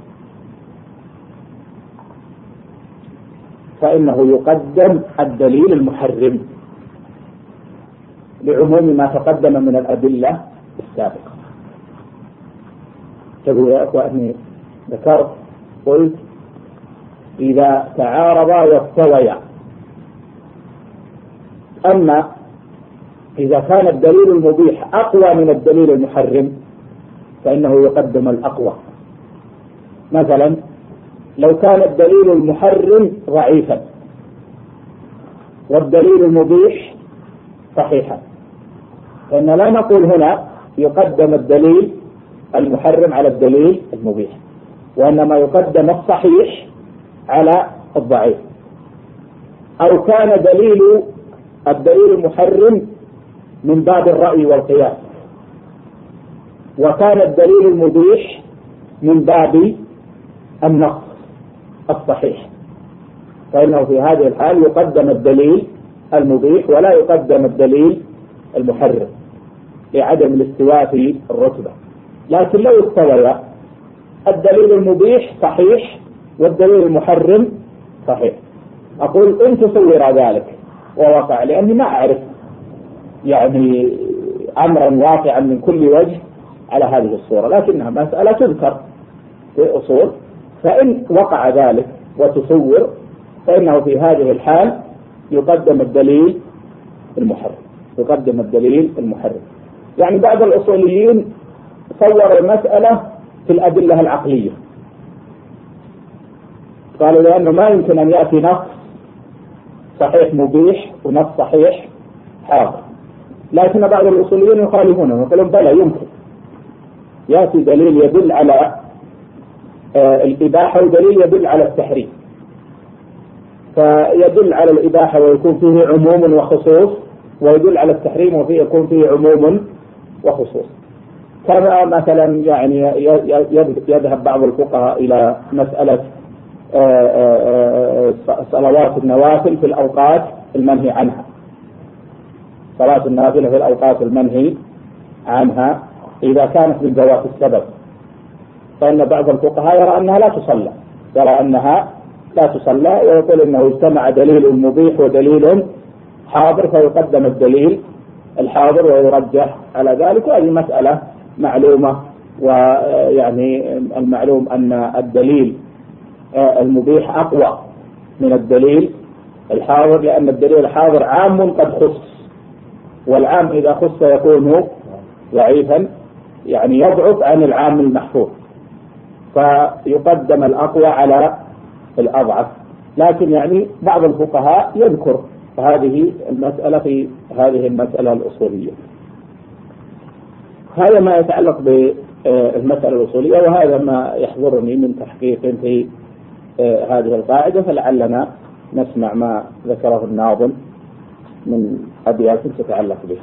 فإنه يقدم الدليل المحرم لعموم ما تقدم من الأدلة السابقة. تقول يا أخواني ذكرت قلت إذا تعارضا واستويا، أما إذا كان الدليل المبيح أقوى من الدليل المحرم فإنه يقدم الأقوى. مثلا لو كان الدليل المحرم ضعيفا والدليل المبيح صحيحا، فإن لا نقول هنا يقدم الدليل المحرم على الدليل المبيح، وإنما يقدم الصحيح على الضعيف، أو كان دليل الدليل المحرم من باب الرأي والقياس، وكان الدليل المبيح من باب النص الصحيح، فإنه في هذه الحال يقدم الدليل المبيح ولا يقدم الدليل المحرم لعدم الاستواء في الرتبة. لكن لو استوى الدليل المبيح صحيح والدليل المحرم صحيح، أقول إن تصور ذلك ووقع، لأني ما أعرف يعني أمرا واقعا من كل وجه على هذه الصورة، لكنها مسألة تذكر في أصول، فإن وقع ذلك وتصور فإنه في هذه الحال يقدم الدليل المحرم يقدم الدليل المحرم يعني بعض الأصوليين صور المسألة في الأدلة العقلية، قالوا لأنه ما يمكن أن يأتي نص صحيح مبيح ونص صحيح حاضر، لكن بعض الأصوليين يخالفونه ويقولون بلى يمكن يأتي دليل يدل على آه الإباحة ودليل يدل على التحريم، فيدل على الإباحة ويكون فيه عموم وخصوص، ويدل على التحريم وفيه يكون فيه عموم وخصوص. كما مثلا يعني يذهب بعض الفقهاء إلى مسألة صلوات النوافل في الأوقات المنهي عنها، صلاة النافلة في الأوقات المنهي عنها إذا كانت من ذوات السبب، فإن بعض الفقهاء يرى أنها لا تصلى يرى أنها لا تصلى ويقول إنه اجتمع دليل مبيح ودليل حاضر فيقدم الدليل الحاضر ويرجح على ذلك. وهذه مسألة معلومة، ويعني المعلوم أن الدليل المبيح أقوى من الدليل الحاضر، لأن الدليل الحاضر عام قد خص، والعام إذا خص يكون ضعيفا يعني يضعف عن العام المحفوظ، فيقدم الأقوى على الأضعف. لكن يعني بعض الفقهاء يذكر هذه المسألة في هذه المسألة الأصولية. هذا ما يتعلق بالمسألة الأصولية، وهذا ما يحضرني من تحقيق في هذه القاعدة، فلعلنا نسمع ما ذكره الناظم من أبيات تتعلق بها.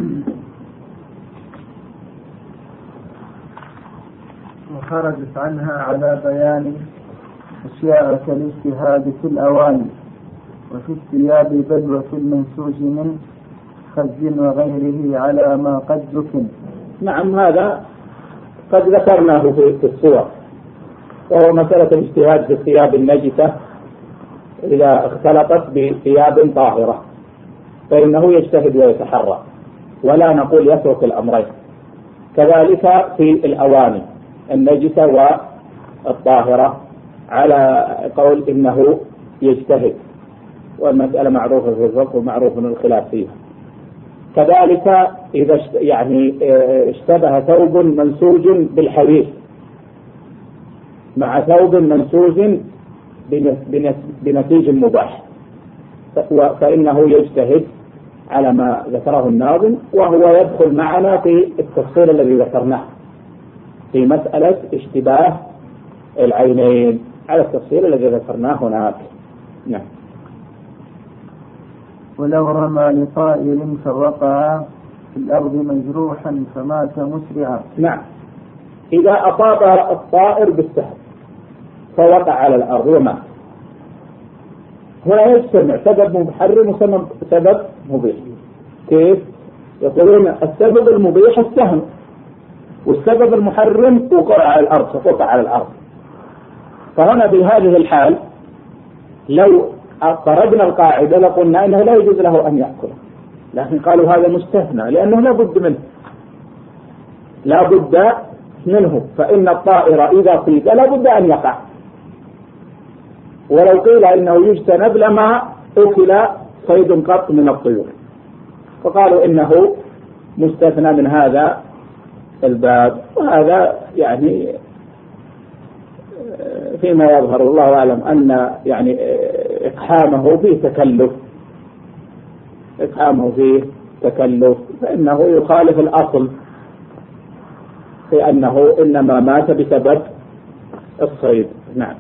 وخرجت عنها على بيان أشياء كالاجتهاد في الأواني وفي الثياب بل وفي المنسوج من خز وغيره على ما قد ذكر. نعم، هذا قد ذكرناه في الصور، وهو مسألة الاجتهاد في الثياب النجسة إذا اختلطت بثياب طاهرة فإنه يجتهد ويتحرى، ولا نقول يترك الأمرين. كذلك في الأواني النجسة والطاهرة على قول إنه يجتهد، والمسألة معروفة في الفقه ومعروف الخلاف فيها. كذلك إذا يعني اشتبه ثوب منسوج بالحرير مع ثوب منسوج بنسيج مباح فإنه يجتهد على ما ذكره الناظم، وهو يدخل معنا في التفصيل الذي ذكرناه في مسألة اشتباه العينين على التفصيل الذي ذكرناه هناك. نعم. ولو رمى لطائر فوقع في الأرض مجروحا فمات مسرعا. نعم، إذا أصاب الطائر بالسهم فوقع على الأرض ومات، هنا يجتمع سبب محرم وسبب مبيح. كيف؟ يقولون السبب المبيح السهم، والسبب المحرم وقع على الأرض فوقع على الأرض. فهنا في هذه الحال لو خرجنا القاعدة لقلنا أنه لا يجوز له أن يأكل، لكن قالوا هذا مستثنى لأنه لا بد منه لا بد منه فإن الطائر إذا صيد لا بد أن يقع، ولو قيل إنه يجتنب لما أكل صيد قط من الطيور، فقالوا إنه مستثنى من هذا الباب. وهذا يعني فيما يظهر الله أعلم أن يعني إقحامه فيه تكلف إقحامه فيه تكلف فإنه يخالف الأصل في أنه إنما مات بسبب الصيد. نعم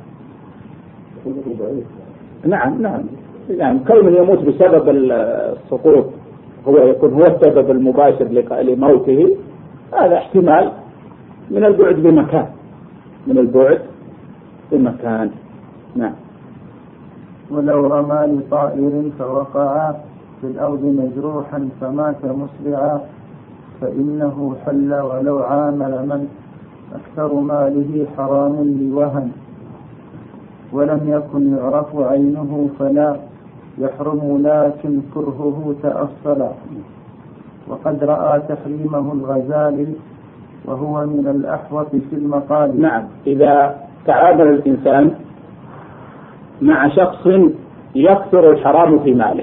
نعم نعم يعني كون يموت بسبب السقوط هو يكون هو السبب المباشر لموته، هذا احتمال من البعد بمكان من البعد بمكان. نعم. ولو رمى لطائر فوقع في الأرض مجروحا فمات مسرعا فإنه حل ولو عامل من أكثر ماله حرام لوهن، ولم يكن يعرف عينه فلا يحرم لكن كرهه تأصلا. وقد رأى تحريمه الغزالي وهو من الأحوط في المقال. نعم. إذا تعامل الإنسان مع شخص يكثر الحرام في ماله،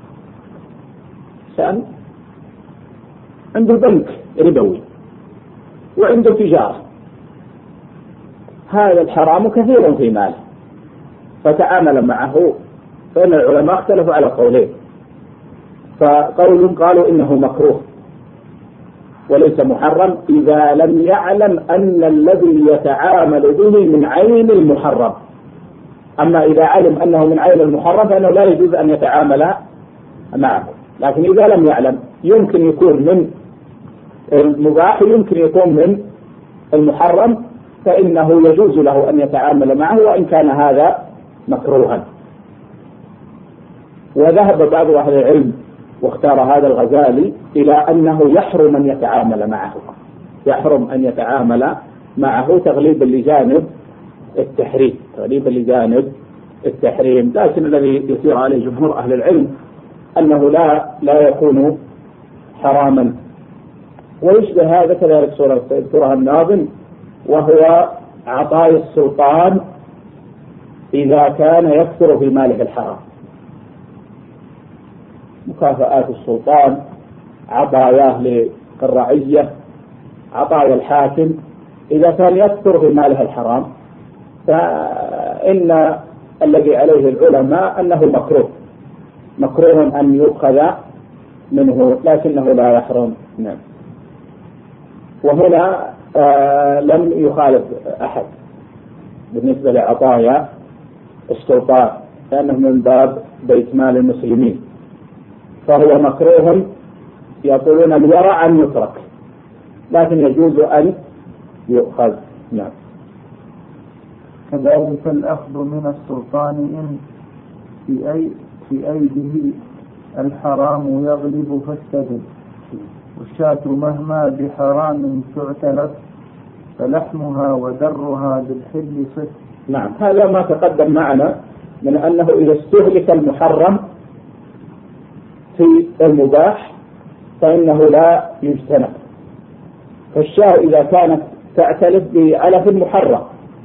إنسان عنده بنك ربوي وعنده تجارة، هذا الحرام كثير في ماله، فتعامل معه، فإن العلماء اختلفوا على قولين، فقول قالوا إنه مكروه وليس محرم إذا لم يعلم أن الذي يتعامل به من عين المحرم، أما إذا علم أنه من عين المحرم فإنه لا يجوز أن يتعامل معه. لكن إذا لم يعلم يمكن يكون من المباح يمكن يكون من المحرم، فإنه يجوز له أن يتعامل معه وإن كان هذا مكروها. وذهب بعض أهل العلم واختار هذا الغزالي إلى أنه يحرم أن يتعامل معه، يحرم أن يتعامل معه تغليبا لجانب التحريم، تغليبا لجانب التحريم. لكن الذي يسير عليه جمهور أهل العلم أنه لا لا يكون حراما. ويشبه هذا كذلك سورة سورة الناظم، وهو عطاء السلطان إذا كان يكثر في ماله الحرام. مكافآت السلطان، عطاياه للرعية، عطايا الحاكم، إذا كان يكثر في ماله الحرام فإن الذي عليه العلماء أنه مكروه مكروه أن يؤخذ منه لكنه لا يحرم. نعم. وهنا آه لم يخالف أحد بالنسبة لعطايا السلطان، لأنه من باب بيت مال المسلمين، فهو مكروه يقولون الورع أن يترك، لكن يجوز أن يؤخذ. نعم. كذلك الأخذ من السلطان إن في أي في أيده الحرام يغلب فاستدل، والشاة مهما بحرام تعتلف فلحمها ودرها بالحل صف. نعم. هذا ما تقدم معنا من أنه إذا استهلك المحرم في المباح فإنه لا يجتنب. فالشاة إذا كانت تعتلف بعلف محرم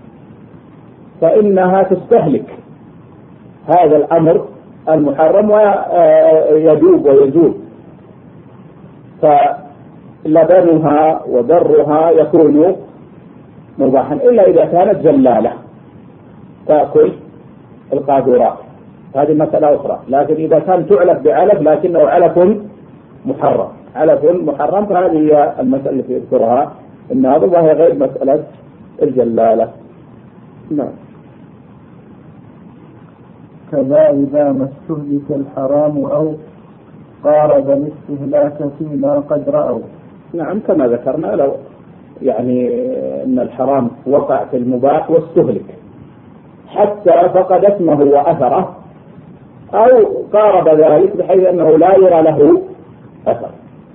فإنها تستهلك هذا الأمر المحرم ويذوب ويذوب، فلبنها ودرها يكون مباحا إلا إذا كانت جلالة تأكل القاذورات، هذه مسألة أخرى. لكن إذا كان تعلف بعلف لكنه علف محرم علف محرم فهذه هي المسألة التي يذكرها الناظم، وهي غير مسألة الجلالة. نعم. كذا إذا ما استهلك الحرام أو قارب الاستهلاك فيما قد رأوا. نعم. كما ذكرنا لو يعني أن الحرام وقع في المباح واستهلك حتى فقد اسمه وأثره، أو قارب ذلك بحيث أنه لا يرى له أثر.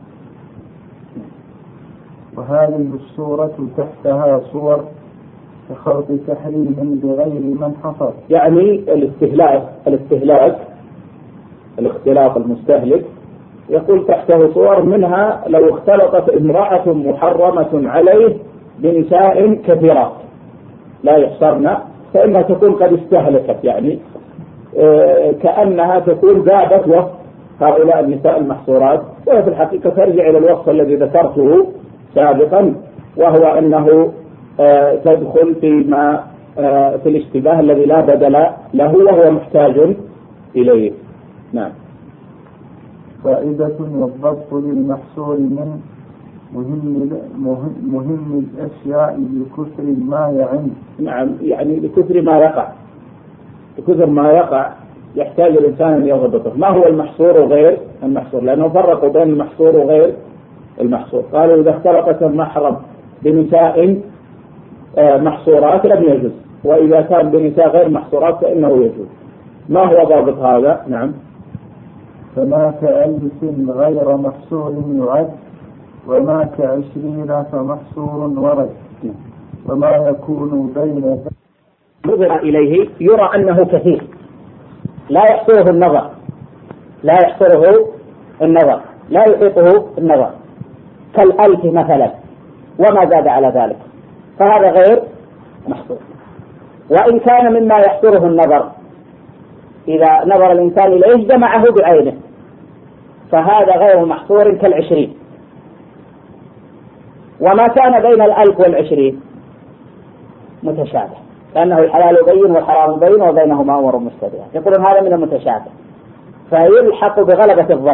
وهذه الصورة تحتها صور كخلق تحريم بغير من حصر. يعني الاستهلاك الاستهلاك الاختلاط المستهلك يقول تحته صور، منها لو اختلطت امرأة محرمة عليه بنساء كثيرات لا يحصرن فإنها تكون قد استهلكت، يعني اه كأنها تكون ذابت وسط هؤلاء النساء المحصورات، وفي الحقيقة ترجع إلى الوصف الذي ذكرته سابقا، وهو أنه اه تدخل فيما اه في الاشتباه الذي لا بدل له وهو محتاج إليه. نعم. فائدة والضبط للمحصور من مهم مهم, مهم الأشياء لكثر ما يعم. نعم، يعني لكثر ما يقع، لكثر ما يقع يحتاج الإنسان أن يضبطه. ما هو المحصور وغير المحصور؟ لأنه فرقوا بين المحصور وغير المحصور. قالوا إذا اختلطت المحرم بنساء محصورات لم يجوز، وإذا كان بنساء غير محصورات فإنه يجوز. ما هو ضابط هذا؟ نعم، فما كألف غير محصور يعد، وما كعشرين فمحصور ورد، وما يكون بين نظر إليه يرى أنه كثير لا يحصره النظر، لا يحصره النظر لا يحيطه النظر، كالألف مثلا وما زاد على ذلك، فهذا غير محصور. وإن كان مما يحصره النظر إذا نظر الإنسان إليه جمعه بعينه فهذا غير محصور كالعشرين. وما كان بين الألف والعشرين متشابه، لأنه الحلال بين والحرام بين وبينهما أمور مشتبهة، يقولون هذا من المتشابه فيلحق بغلبة الظن.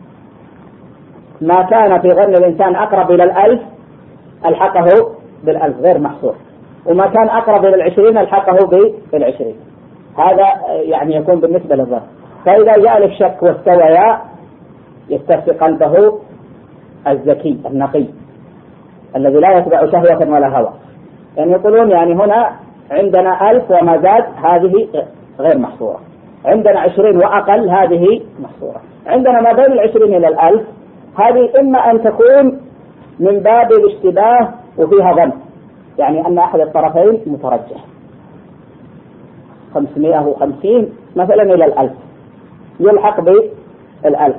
ما كان في ظن الإنسان أقرب إلى الألف الحقه بالألف غير محصور، وما كان أقرب إلى العشرين الحقه بالعشرين، هذا يعني يكون بالنسبة للظن. فإذا جاء الشك واستويا يستفتي قلبه الذكي النقي الذي لا يتبع شهوة ولا هوى، يعني يقولون يعني هنا عندنا ألف وما زاد هذه غير محصورة، عندنا عشرين وأقل هذه محصورة، عندنا ما بين العشرين إلى الألف هذه إما أن تكون من باب الاشتباه وفيها ظن، يعني أن أحد الطرفين مترجح، خمسمائة وخمسين مثلا إلى الألف يلحق بالألف،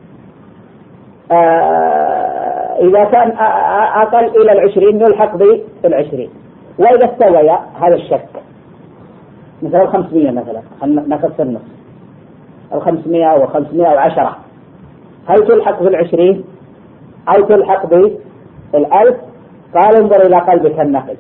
آه إذا كان أقل إلى العشرين يلحق بالعشرين. وإذا استوى هذا الشك مثلا الخمسمائة مثلا نفس النص الخمسمائة وخمسمائة وعشرة هل تلحق بالعشرين أو تلحق بالألف؟ قال انظر إلى قلبك النقي،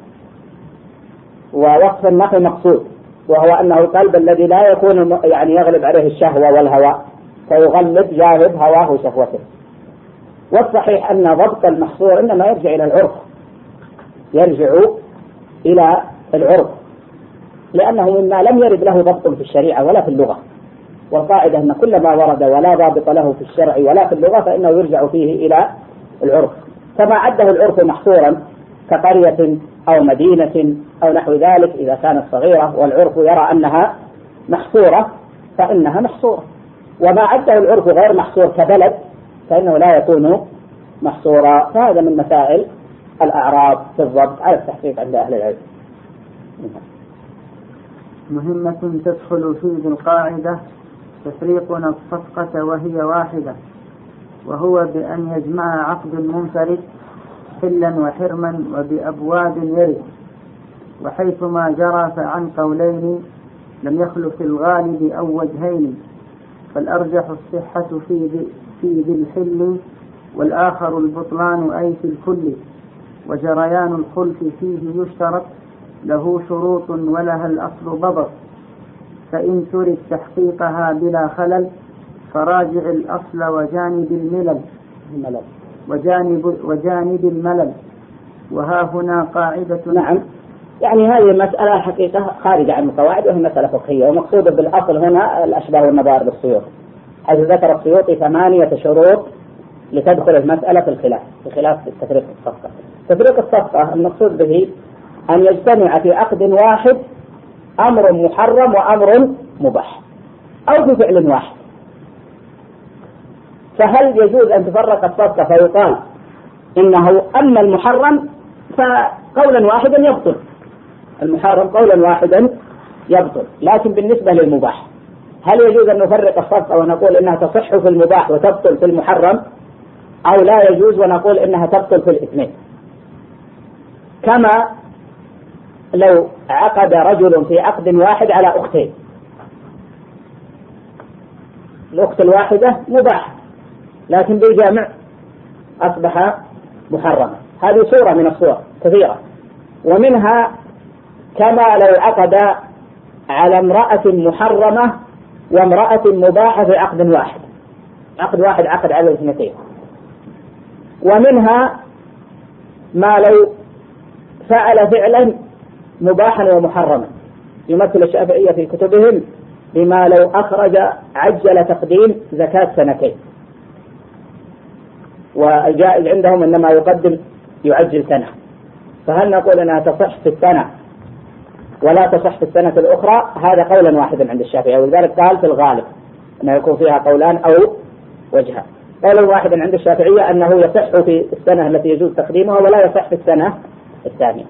ووصف النقي مقصود وهو أنه القلب الذي لا يكون يعني يغلب عليه الشهوة والهوى فيغلب جاهد هواه وشهوته. والصحيح أن ضبط المحصور إنما يرجع إلى العرف، يرجع إلى العرف لأنه مما لم يرد له ضبط في الشريعة ولا في اللغة، والقاعدة أن كل ما ورد ولا ضابط له في الشرع ولا في اللغة فإنه يرجع فيه إلى العرف. فما عده العرف محصورا كقرية أو مدينة أو نحو ذلك إذا كانت صغيرة والعرف يرى أنها محصورة فإنها محصورة، وما عده العرف غير محصور كبلد فإنه لا يكون محصورا. فهذا من مسائل الأعراض في الضبط على التحقيق عند أهل العلم. مهمة تدخل في ذي القاعدة تفريقنا الصفقة وهي واحدة، وهو بأن يجمع عقد منفرد حلا وحرما وبأبواب يرد، وحيثما جرى فعن قولين لم يخل في الغالب أو وجهين، فالأرجح الصحة في ذي, في ذي الحل والآخر البطلان أي في الكل، وجريان الخلف فيه يشترط له شروط ولها الأصل ضبط، فإن ترد تحقيقها بلا خلل فراجع الأصل وجانب الملل وجانب, وجانب الملل. وها هنا قاعدة. نعم، يعني هذه المسألة حقيقة خارجة عن القواعد وهي مسألة فقهية، ومقصود بالأصل هنا الأشباه والنظائر بالسيوط، حيث ذكر السيوطي ثمانية شروط لتدخل المسألة في الخلاف في خلاف تفريق الصفقة. تفريق الصفقة المقصود به أن يجتمع في عقد واحد أمر محرم وأمر مباح أو في فعل واحد. فهل يجوز أن تفرق الصفقة فيقال إنه أما المحرم فقولا واحدا يبطل، المحرم قولا واحدا يبطل، لكن بالنسبة للمباح هل يجوز أن نفرق الصفقة ونقول إنها تصح في المباح وتبطل في المحرم، أو لا يجوز ونقول إنها تبطل في الاثنين؟ كما لو عقد رجل في عقد واحد على أختين، الأخت الواحدة مباح لكن بالجامع أصبح محرما، هذه صورة من الصور كثيرة. ومنها كما لو عقد على امرأة محرمة وامرأة مباحة في عقد واحد، عقد واحد عقد على الاثنتين. ومنها ما لو فعل فعلا مباحا ومحرما. يمثل الشافعية في كتبهم بما لو أخرج عجل تقديم زكاة سنتين، والجائز عندهم إنما يقدم يعجل سنة، فهل نقول أنها تصح في السنة ولا تصح في السنة الأخرى؟ هذا قولا واحدا عند الشافعية، ولذلك قال في الغالب أنه يكون فيها قولان أو وجهان. قولا واحدا عند الشافعية أنه يصح في السنة التي يجوز تقديمها ولا يصح في السنة الثانية.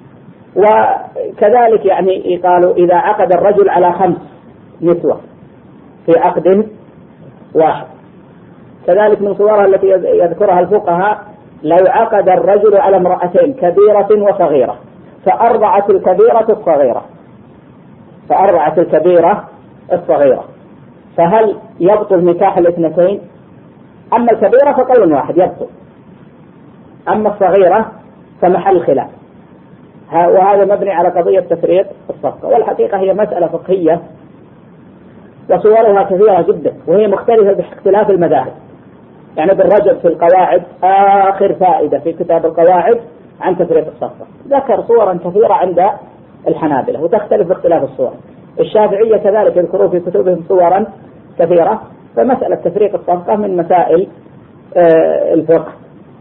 وكذلك يعني قالوا إذا عقد الرجل على خمس نسوة في عقد واحد، كذلك من صورها التي يذكرها الفقهاء لو عقد الرجل على امرأتين كبيرة وصغيرة فأرضعت الكبيرة الصغيرة فأرضعت الكبيرة الصغيرة فهل يبطل نكاح الاثنتين؟ أما الكبيرة فقول واحد يبطل، أما الصغيرة فمحل خلاف، وهذا مبني على قضية تفريق الصفقة. والحقيقة هي مسألة فقهية وصورها كثيرة جدا، وهي مختلفة باختلاف المذاهب. يعني بالرجب في القواعد آخر فائدة في كتاب القواعد عن تفريق الصفقة ذكر صورا كثيرة عند الحنابلة وتختلف باختلاف الصور. الشافعية كذلك يذكرون في كتبهم صورا كثيرة. فمسألة تفريق الصفقة من مسائل الفقه،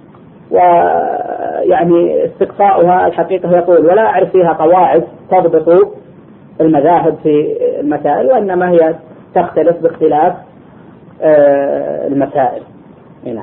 ويعني استقصاؤها الحقيقة يقول ولا أعرف فيها قواعد تضبط المذاهب في المسائل، وإنما هي تختلف باختلاف المسائل. نعم.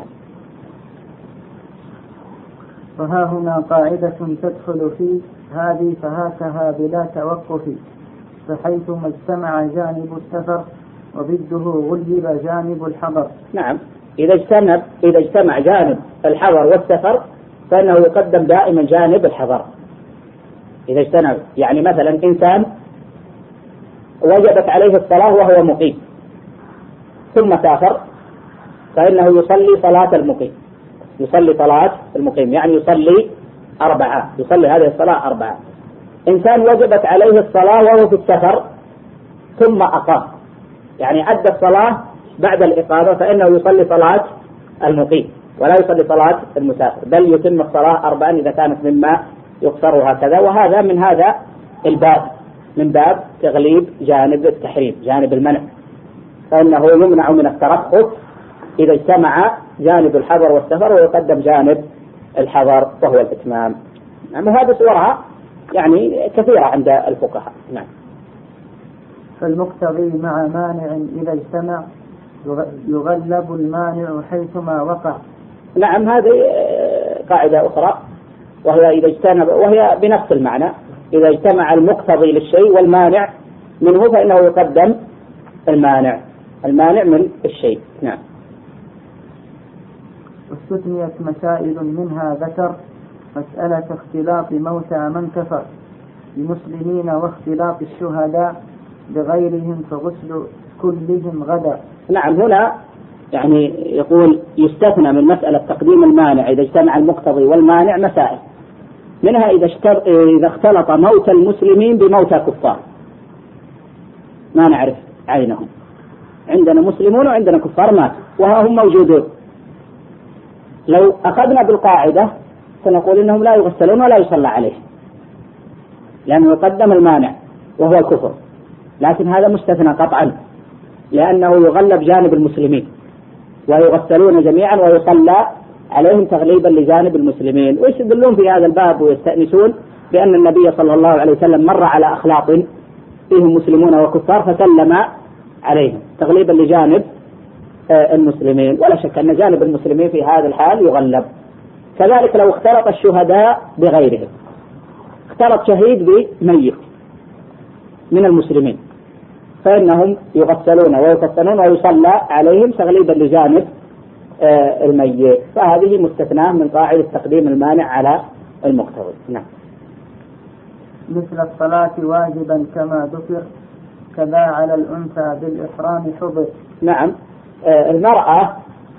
وها هنا قاعدة تدخل في هذه فهاتها بلا توقف، فحيثما اجتمع جانب السفر وضده غلب جانب الحضر. نعم، إذا اجتمع إذا اجتمع جانب الحضر والسفر فإنه يقدم دائما جانب الحضر. إذا اجتمع يعني مثلا إنسان وجبت عليه الصلاة وهو مقيم ثم سافر فإنه يصلي صلاة المقيم يصلي صلاة المقيم يعني يصلي أربعة يصلي هذه الصلاة أربعة. إنسان وجبت عليه الصلاة وهو في السفر ثم أقام يعني أدى الصلاة بعد الإقامة فإنه يصلي صلاة المقيم ولا يصلي صلاة المسافر، بل يتم الصلاة أربعا إذا كانت مما يقصر هكذا. وهذا من هذا الباب من باب تغليب جانب التحريم جانب المنع، فإنه يمنع من الترخص إذا اجتمع جانب الحضر والسفر ويقدم جانب الحضر وهو الإتمام. يعني هذه صورها يعني كثيرة عند الفقهاء. نعم. فالمقتضي مع مانع إذا اجتمع يغلب المانع حيثما وقع. نعم، هذه قاعدة أخرى وهي إذا اجتمع وهي بنفس المعنى، إذا اجتمع المقتضي للشيء والمانع منه فإنه يقدم المانع المانع من الشيء. نعم. واستثنيت مسائل منها ذكر مسألة اختلاط موتى من كفر بمسلمين واختلاط الشهداء بغيرهم فغسل كلهم غدا. نعم، هنا يعني يقول يستثنى من مسألة تقديم المانع إذا اجتمع المقتضي والمانع مسائل، منها إذا, إذا اختلط موت المسلمين بموتى كفار ما نعرف عينهم، عندنا مسلمون وعندنا كفار ماتوا وها هم موجودون، لو أخذنا بالقاعدة سنقول إنهم لا يغسلون ولا يصلى عليهم لأنه يقدم المانع وهو الكفر، لكن هذا مستثنى قطعا لأنه يغلب جانب المسلمين ويغسلون جميعا ويصلى عليهم تغليبا لجانب المسلمين. ويستدلون في هذا الباب ويستأنسون بأن النبي صلى الله عليه وسلم مر على أخلاط فيهم مسلمون وكفار فسلم عليهم تغليبا لجانب المسلمين، ولا شك أن جانب المسلمين في هذا الحال يغلب. كذلك لو اختلط الشهداء بغيرهم، اختلط شهيد بميت من المسلمين فإنهم يغسلون ويكفنون ويصلى عليهم تغليبا لجانب الميت، فهذه مستثناة من قاعدة تقديم المانع على المقتضي. نعم. مثل الصلاة واجبا كما ذكر كذا على الأنثى بالإحرام حضر. نعم، المرأة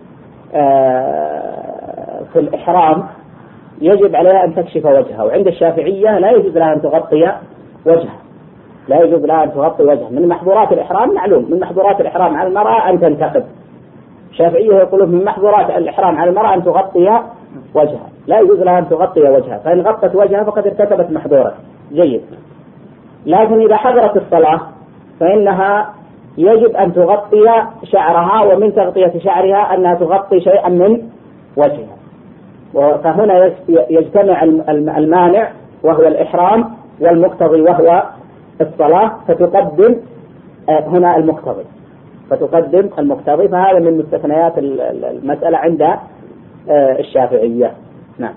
في الإحرام يجب عليها أن تكشف وجهها، وعند الشافعية لا يجوز لها أن تغطي وجهها لا يجوز لها أن تغطي وجهها. من محظورات الإحرام معلوم من محظورات الإحرام على المرأة أن تنتقب. الشافعية يقولون من محظورات الإحرام على المرأة أن تغطي وجهها، لا يجوز لها أن تغطي وجهها، فإن غطت وجهها فقد ارتكبت محظورا. جيد. لكن إذا حضرت الصلاة فإنها يجب أن تغطي شعرها، ومن تغطية شعرها أنها تغطي شيئا من وجهها. فهنا يجتمع المانع وهو الإحرام والمقتضي وهو الصلاة، فتقدم هنا المقتضي فتقدم المقتضي فهذا من مستثنيات المسألة عند الشافعية. نعم.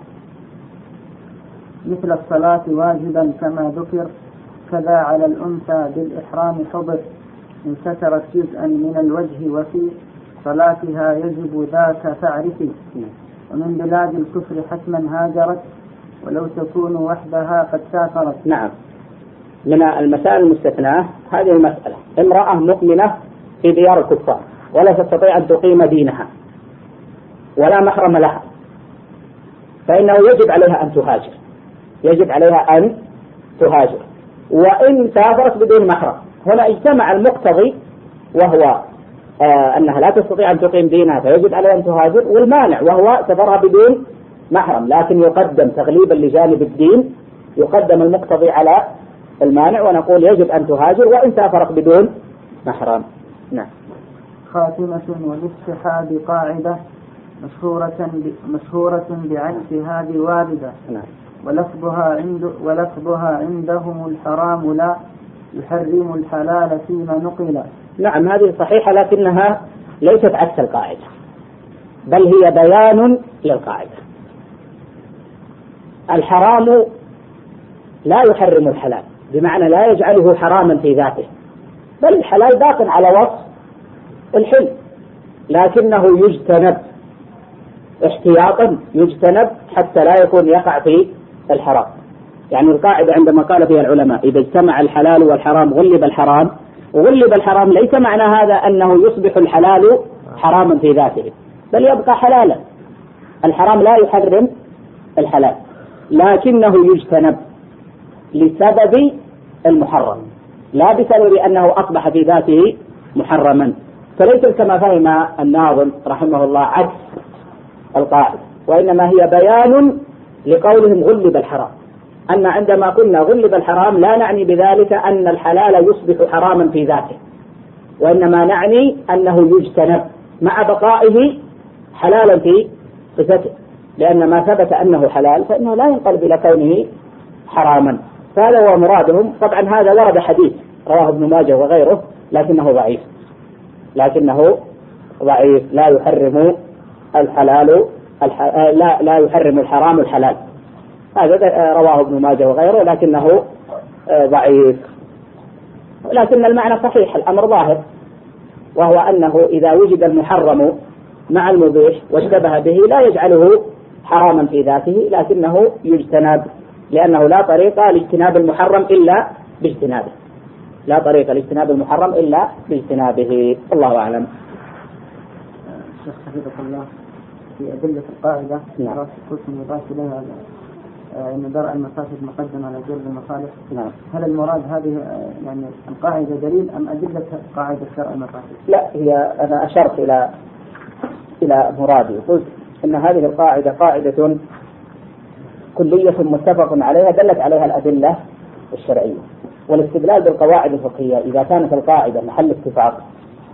مثل الصلاة واجبا كما ذكر، كذا على الأنثى بالإحرام حضر، إن سترت جزءا من الوجه وفي صلاتها يجب ذاك فاعرفي، ومن بلاد الكفر حتما هاجرت، ولو تكون وحدها قد سافرت. نعم. من المسائل المستثناة هذه المسألة: امرأة مؤمنة في ديار الكفار ولا تستطيع أن تقيم دينها ولا محرم لها، فإنه يجب عليها أن تهاجر يجب عليها أن تهاجر وإن سافرت بدون محرم. هنا اجتمع المقتضي وهو آه أنها لا تستطيع أن تقيم دينها فيجب عليها أن تهاجر، والمانع وهو سفرها بدون محرم، لكن يقدم تغليبا لجانب الدين يقدم المقتضي على المانع، ونقول يجب أن تهاجر وإن سافرت بدون محرم. نعم. خاتمة والاستحاب قاعدة مشهورة مشهورة بعكس هذه واردة. نعم. ولفظها عند ولفظها عندهم الحرام لا يحرم الحلال فيما نقل. نعم، هذه صحيحة، لكنها ليست عكس القاعدة، بل هي بيان للقاعدة. الحرام لا يحرم الحلال، بمعنى لا يجعله حراما في ذاته، بل الحلال باق على وصف الحل، لكنه يجتنب احتياطا، يجتنب حتى لا يكون يقع في الحرام. يعني القاعدة عندما قال فيها العلماء إذا اجتمع الحلال والحرام غلب الحرام، وغلب الحرام ليس معنى هذا أنه يصبح الحلال حراما في ذاته، بل يبقى حلالا. الحرام لا يحرم الحلال، لكنه يجتنب لسبب المحرم، لا بسبب أنه أصبح في ذاته محرما. فليس كما فهم الناظم رحمه الله عكس القاعدة، وإنما هي بيان لقولهم غلب الحرام، أن عندما قلنا غلب الحرام لا نعني بذلك أن الحلال يصبح حراما في ذاته، وإنما نعني أنه يجتنب مع بقائه حلالا في صفته، لأن ما ثبت أنه حلال فإنه لا ينقلب إلى كونه حراما. فهذا هو مرادهم. طبعا هذا ورد حديث رواه ابن ماجه وغيره لكنه ضعيف لكنه ضعيف لا يحرم الحلال الح... لا لا يحرم الحرام الحلال، هذا رواه ابن ماجه وغيره لكنه ضعيف. لكن المعنى صحيح، الأمر ظاهر، وهو أنه إذا وجد المحرم مع المبيح واشتبه به لا يجعله حراما في ذاته، لكنه يجتنب، لأنه لا طريق لاجتناب المحرم إلا باجتنابه لا طريق لاجتناب المحرم إلا باجتنابه. الله أعلم. شيخ حفظك الله، في أدلة القاعدة نعم. قلتم يضاف إليها أن درء المفاسد مقدم على جلب المصالح. نعم. هل المراد هذه يعني القاعدة دليل أم أدلة قاعدة درء المفاسد؟ لا، هي أنا أشرت إلى إلى مرادي، قلت إن هذه القاعدة قاعدة كلية متفق عليها دلت عليها الأدلة الشرعية، والاستدلال بالقواعد الفقهية إذا كانت القاعدة محل اتفاق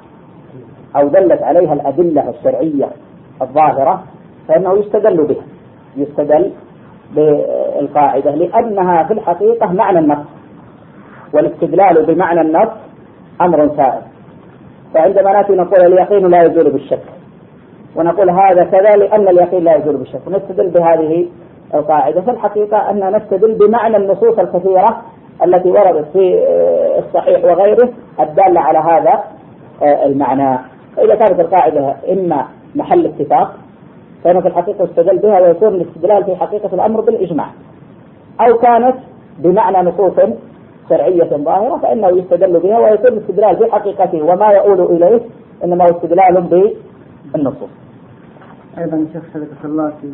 أو دلت عليها الأدلة الشرعية الظاهرة فإنه يستدل بها يستدل بالقاعدة، لأنها في الحقيقة معنى النص، والاستدلال بمعنى النص أمر سائر. فعندما نأتي نقول اليقين لا يزول بالشك، ونقول هذا كذا لأن اليقين لا يزول بالشك، ونستدل بهذه القاعدة. في الحقيقة أن نستدل بمعنى النصوص الكثيرة التي وردت في الصحيح وغيره الدالة على هذا المعنى. فإذا كانت القاعدة إما محل اتفاق فإنه في الحقيقة يستدل بها ويكون الاستدلال في حقيقة الأمر بالإجماع، أو كانت بمعنى نصوص شرعية ظاهرة فإنه يستدل بها ويكون الاستدلال في حقيقته وما يؤول إليه إنما هو استدلال بالنصوص. أيضا شيخ حفظك الله، في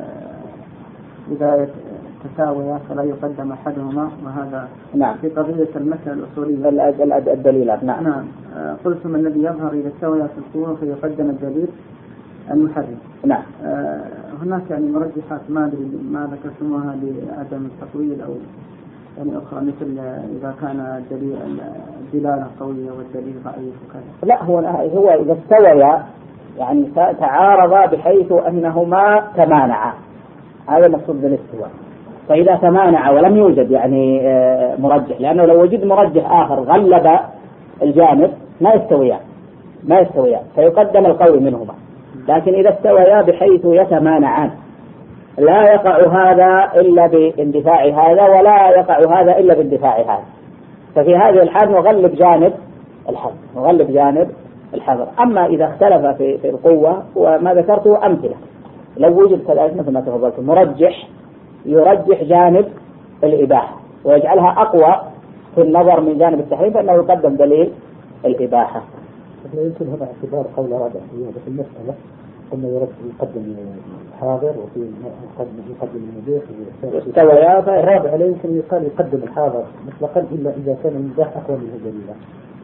بداية تساوية فلا يقدم أحدهما، وهذا نعم. في قضية المسألة الأصولية الدليلات. نعم. نعم. قلتم الذي يظهر إذا استوى في القوة فيقدم الدليل، المحرم. نعم. آه هناك يعني مرجحات ما أدري ما ذكرتموها لعدم التطويل أو يعني أخرى، مثل إذا كان الدليل الدلالة قوية والدليل ضعيف وكذا. لا، هو هو إذا استويا يعني تعارضا بحيث أنهما تمانعا، هذا المقصود بالاستواء. فإذا تمانع ولم يوجد يعني مرجح، لأنه لو وجد مرجح آخر غلب الجانب ما يستويان ما يستويان فيقدم القوي منهما. لكن إذا استويا بحيث يتمانعان لا يقع هذا إلا باندفاع هذا ولا يقع هذا إلا باندفاع هذا، ففي هذه الحال نغلب جانب الحظر نغلب جانب الحظر. أما إذا اختلف في, في القوة وما ذكرته أمثلة، لو وجد كذلك مثل ما تفضلت مرجح يرجح جانب الإباحة ويجعلها أقوى في النظر من جانب التحريم، فإنه يقدم دليل الإباحة. لا يمكن هذا اعتبار قول رابع في المسألة، قلنا يقدم الحاضر وفي يقدم المبيح استويا. الرابع لا يمكن يقال يقدم الحاضر مطلقا إلا إذا كان المباح أقوى منه دليلا.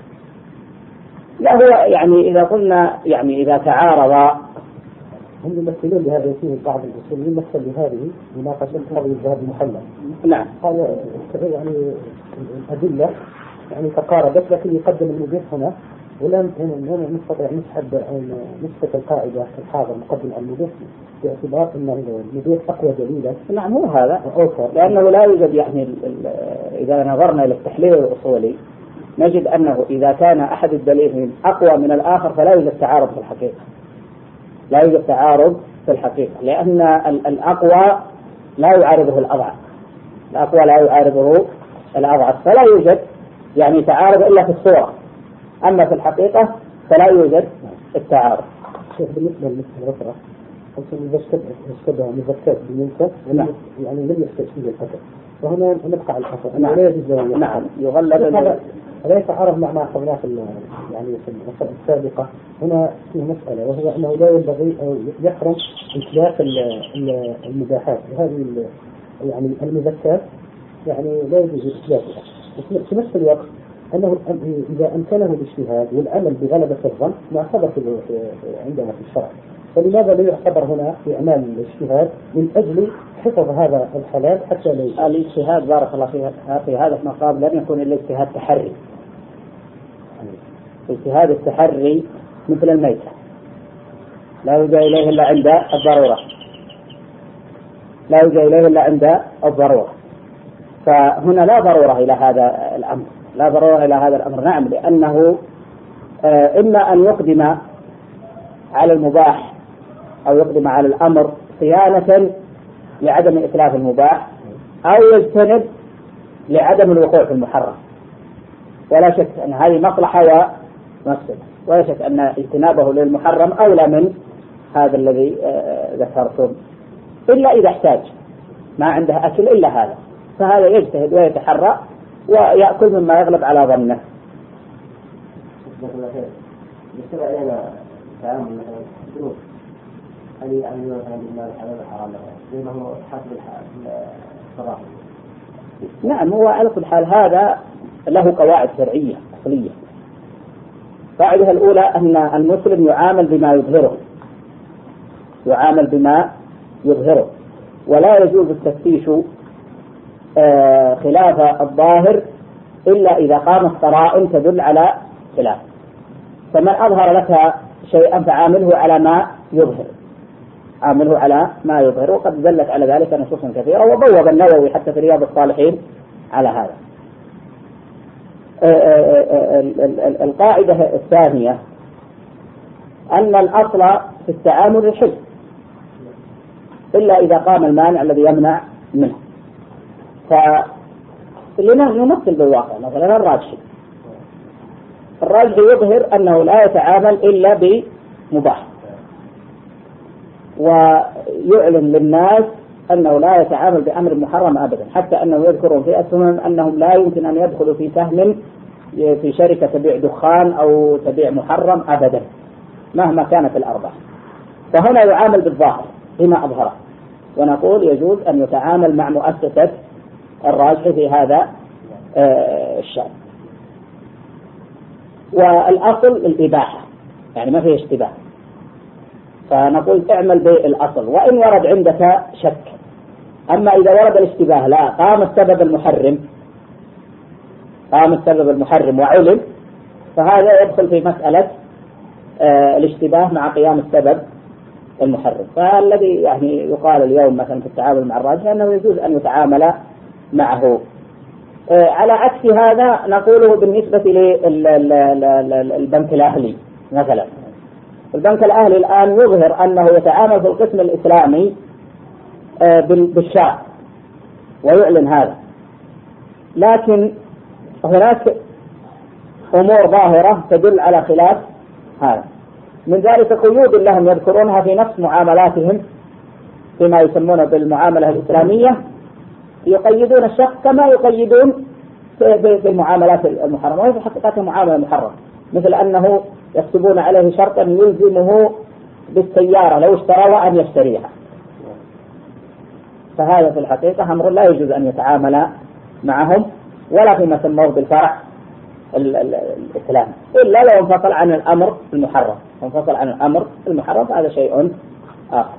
لا، هو يعني إذا قلنا يعني إذا تعارض هم يمثلون بهذا فيه بعض الأصول يمثل بهذه مناقشة قضية الذهب المحلل. نعم. هذا يعني الأدلة يعني تقاربت، لكن يقدم المبيح هنا ولا هنا نستطيع نسحب نسبة القاعدة الحاضر مقدم على المبيح باعتبار أن المبيح أقوى دليلا. نعم، هو هذا لأنه لا يوجد يعني إذا نظرنا إلى التحليل الأصولي نجد أنه إذا كان أحد الدليلين أقوى من الآخر فلا يوجد تعارض في الحقيقة لا يوجد تعارض في الحقيقة لأن الأقوى لا يعارضه الأضعف الأقوى لا يعارضه الأضعف فلا يوجد يعني تعارض إلا في الصورة، أما في الحقيقة فلا يوجد التعارض. بالنسبة للمسألة الأخرى إذا اشتبه مذكر بالمنكر يعني لم يستشهد الحكم، وهنا نبقى على الحكم. نعم. نعم يغلب. لا يتعارض مع ما أخذناه في يعني في المسألة السابقة. هنا في مسألة وهو أنه لا ينبغي أو يحرم إتلاف المباحات، هذه يعني المذكرات يعني لا يجوز إتلافها. في نفس الوقت أنه إذا أمكنه الاجتهاد والعمل بغلبة الظن ما ثبت عندنا في الشرع، فلماذا لا يعتبر هنا في أعمال الاجتهاد من أجل حفظ هذا الحلال حتى لا الاجتهاد بارك الله فيها في هذا المقام لم يكن إلا اجتهاد تحري. اجتهاد التحري مثل الميتة لا يوجد إليه إلا عند الضرورة لا يوجد إليه إلا عند الضرورة فهنا لا ضرورة إلى هذا الأمر لا ضرورة إلى هذا الأمر. نعم، لأنه إما أن يقدم على المباح أو يقدم على الأمر صيانة لعدم إتلاف المباح أو يجتنب لعدم الوقوع في المحرم، ولا شك أن هذه مصلحة ومفسدة، ولا شك أن اجتنابه للمحرم أولى من هذا الذي ذكرتم، إلا إذا احتاج ما عنده أكل إلا هذا فهذا يجتهد ويتحرى ويأكل مما يغلب على ظنه. بالنسبة إلينا تعامل مثلا الدروس هل يعني مثلا بالمال الحلال والحرام زي ما هو حسب الصراحة؟ نعم، هو على كل حال هذا له قواعد شرعية أصلية. قاعدة الأولى أن المسلم يعامل بما يظهره يعامل بما يظهره ولا يجوز التفتيش خلاف الظاهر إلا إذا قامت قرائن تدل على خلاف. فمن أظهر لك شيئا فعامله على ما يظهر عامله على ما يظهر وقد دلت على ذلك نصوص كثيرة، وبوب النووي حتى في رياض الصالحين على هذا. القاعدة الثانية أن الأصل في التعامل الحل إلا إذا قام المانع الذي يمنع منه. فلنمثل بالواقع مثلا الراجحي الراجحي يظهر أنه لا يتعامل إلا بمباح ويعلن للناس أنه لا يتعامل بأمر محرم أبدا، حتى أنه يذكرون في أسهم أنهم لا يمكن أن يدخلوا في سهم في شركة تبيع دخان أو تبيع محرم أبدا مهما كانت الأرباح. فهنا يعامل بالظاهر بما أظهره، ونقول يجوز أن يتعامل مع مؤسسة الراجح في هذا الشأن. والأصل الإباحة يعني ما فيه اشتباه، فنقول اعمل بالأصل وإن ورد عندك شك. أما إذا ورد الاشتباه لا قام السبب المحرم قام السبب المحرم وعلم، فهذا يدخل في مسألة آه الاشتباه مع قيام السبب المحرم. فالذي يعني يقال اليوم مثلا في التعامل مع الراجح أنه يجوز أن يتعامل معه. آه على عكس هذا نقوله بالنسبة للبنك الأهلي مثلا. البنك الأهلي الآن يظهر أنه يتعامل في القسم الإسلامي آه بالشرع ويعلن هذا، لكن هناك أمور ظاهرة تدل على خلاف هذا. من ذلك قيود لهم يذكرونها في نفس معاملاتهم فيما يسمونه بالمعاملة الإسلامية، يقيدون الشخص كما يقيدون في المعاملات المحرمة، وهي في حقيقة معاملة محرمة، مثل أنه يكتبون عليه شرطا يلزمه بالسيارة لو اشترى أن يشتريها. فهذا في الحقيقة أمر لا يجوز أن يتعامل معهم ولا فيما سموه بالفرع الإسلامي، إلا لو انفصل عن الأمر المحرم. انفصل عن الأمر المحرم هذا شيء آخر.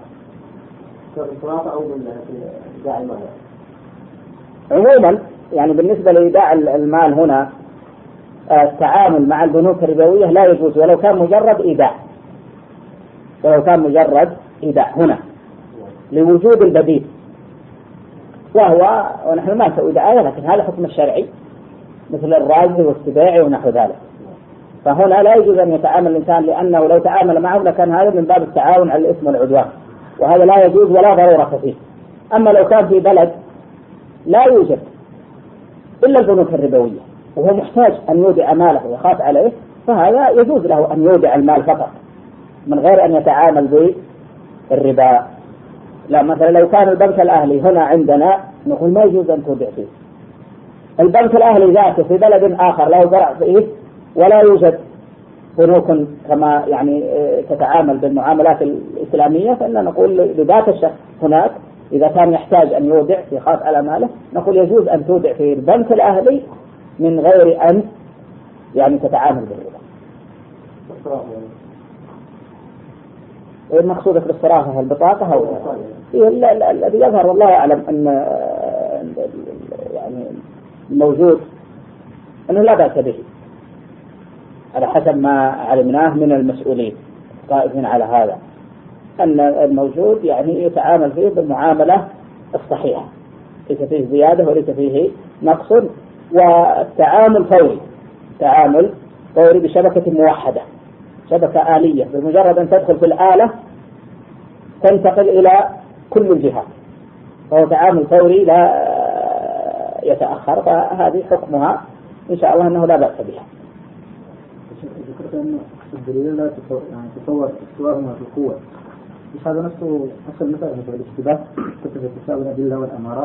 عموما يعني بالنسبة لإيداع المال هنا التعامل مع البنوك الربوية لا يجوز ولو كان مجرد إيداع، ولو كان مجرد إيداع هنا لوجود البديل، وهو ونحن ما نسوي دعاية لكن هذا حكم الشرعي مثل الراجل والسباعي ونحو ذلك. فهنا لا يجوز أن يتعامل الإنسان، لأنه لو تعامل معهم لكان هذا من باب التعاون على الإثم والعدوان، وهذا لا يجوز ولا ضرورة فيه. أما لو كان في بلد لا يوجد إلا البنوك الربوية وهو محتاج أن يودع ماله ويخاف عليه، فهذا يجوز له أن يودع المال فقط من غير أن يتعامل بالربا. لا مثلا لو كان البنك الأهلي هنا عندنا نقول ما يجوز أن تودع فيه. البنك الأهلي ذاته في بلد آخر له فرع فيه ولا يوجد بنوك كما يعني تتعامل بالمعاملات الإسلامية، فإن نقول لذات الشخص هناك إذا كان يحتاج أن يودع يخاف على ماله نقول يجوز أن تودع في البنك الأهلي من غير أن يعني تتعامل بالربا. المقصود في الصرافة البطاقة أو الذي يظهر والله أعلم أن يعني موجود أنه لا بأس به على حسب ما علمناه من المسؤولين قائمين على هذا، أن الموجود يعني يتعامل فيه بالمعاملة الصحيحة، ليس فيه زيادة وليس فيه نقص، والتعامل فوري، تعامل فوري بشبكة موحدة، شبكة آلية، بمجرد أن تدخل في الآلة تنتقل إلى كل الجهات، فهو تعامل فوري لا يتأخر. فهذه حكمها إن شاء الله أنه لا بأس بها. ذكرت أن الدليل لا تتصور استواءهما في القوة، مش هذا نفسه نفس المسألة مثل الاشتباه كتب تساوي الأدلة والأمارات؟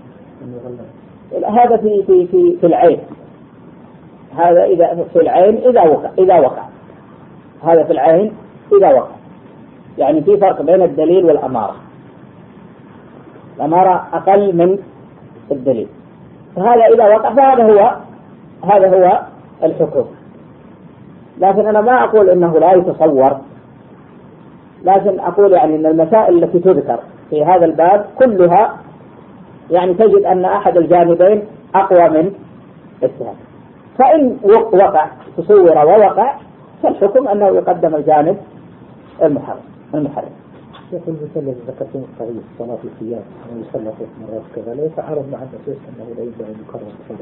هذا في في في في العين، هذا إذا في العين إذا وقع إذا وقع هذا في العين إذا وقع، يعني في فرق بين الدليل والأمارة. الأمارة أقل من الدليل، فهذا إذا وقع فهذا هو هذا هو الحكم. لكن أنا ما أقول إنه لا يتصور، لكن أقول يعني أن المسائل التي تذكر في هذا الباب كلها يعني تجد أن أحد الجانبين أقوى من الثاني، فإن وقع تصور ووقع فالحكم أنه يقدم الجانب المحرم المحرم. يقول مثل الذي ذكرتم الصحيح صلاة القيام أو يصلى ثلاث مرات كذا لا يتعارض مع الأساس أنه لا يجب أن يكرر صلاة.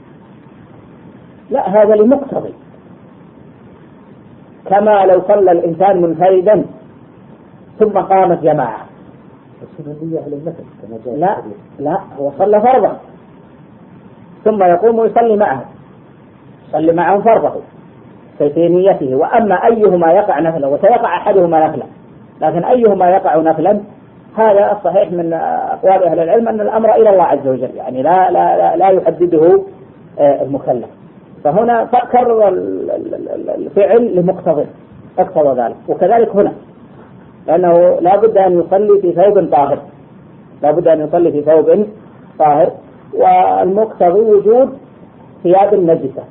لا، هذا لمقتضي، كما لو صلى الإنسان منفردا ثم قامت جماعة. السنية على المثل كما جاء. لا لا، هو صلى فرضا ثم يقوم ويصلي معه، يصلي معه فرضه في نيته. وأما أيهما يقع نفلا وسيقع أحدهما نفلا، لكن أيهما يقع نفلا هذا الصحيح من أقوال أهل العلم أن الأمر إلى الله عز وجل، يعني لا لا لا, لا يحدده المكلف. فهنا كرر الفعل لمقتضى اقتضى ذلك، وكذلك هنا لأنه لا بد أن يصلي في ثوب طاهر، لا بد أن يصلي في ثوب طاهر، والمقتضي وجود ثياب نجسة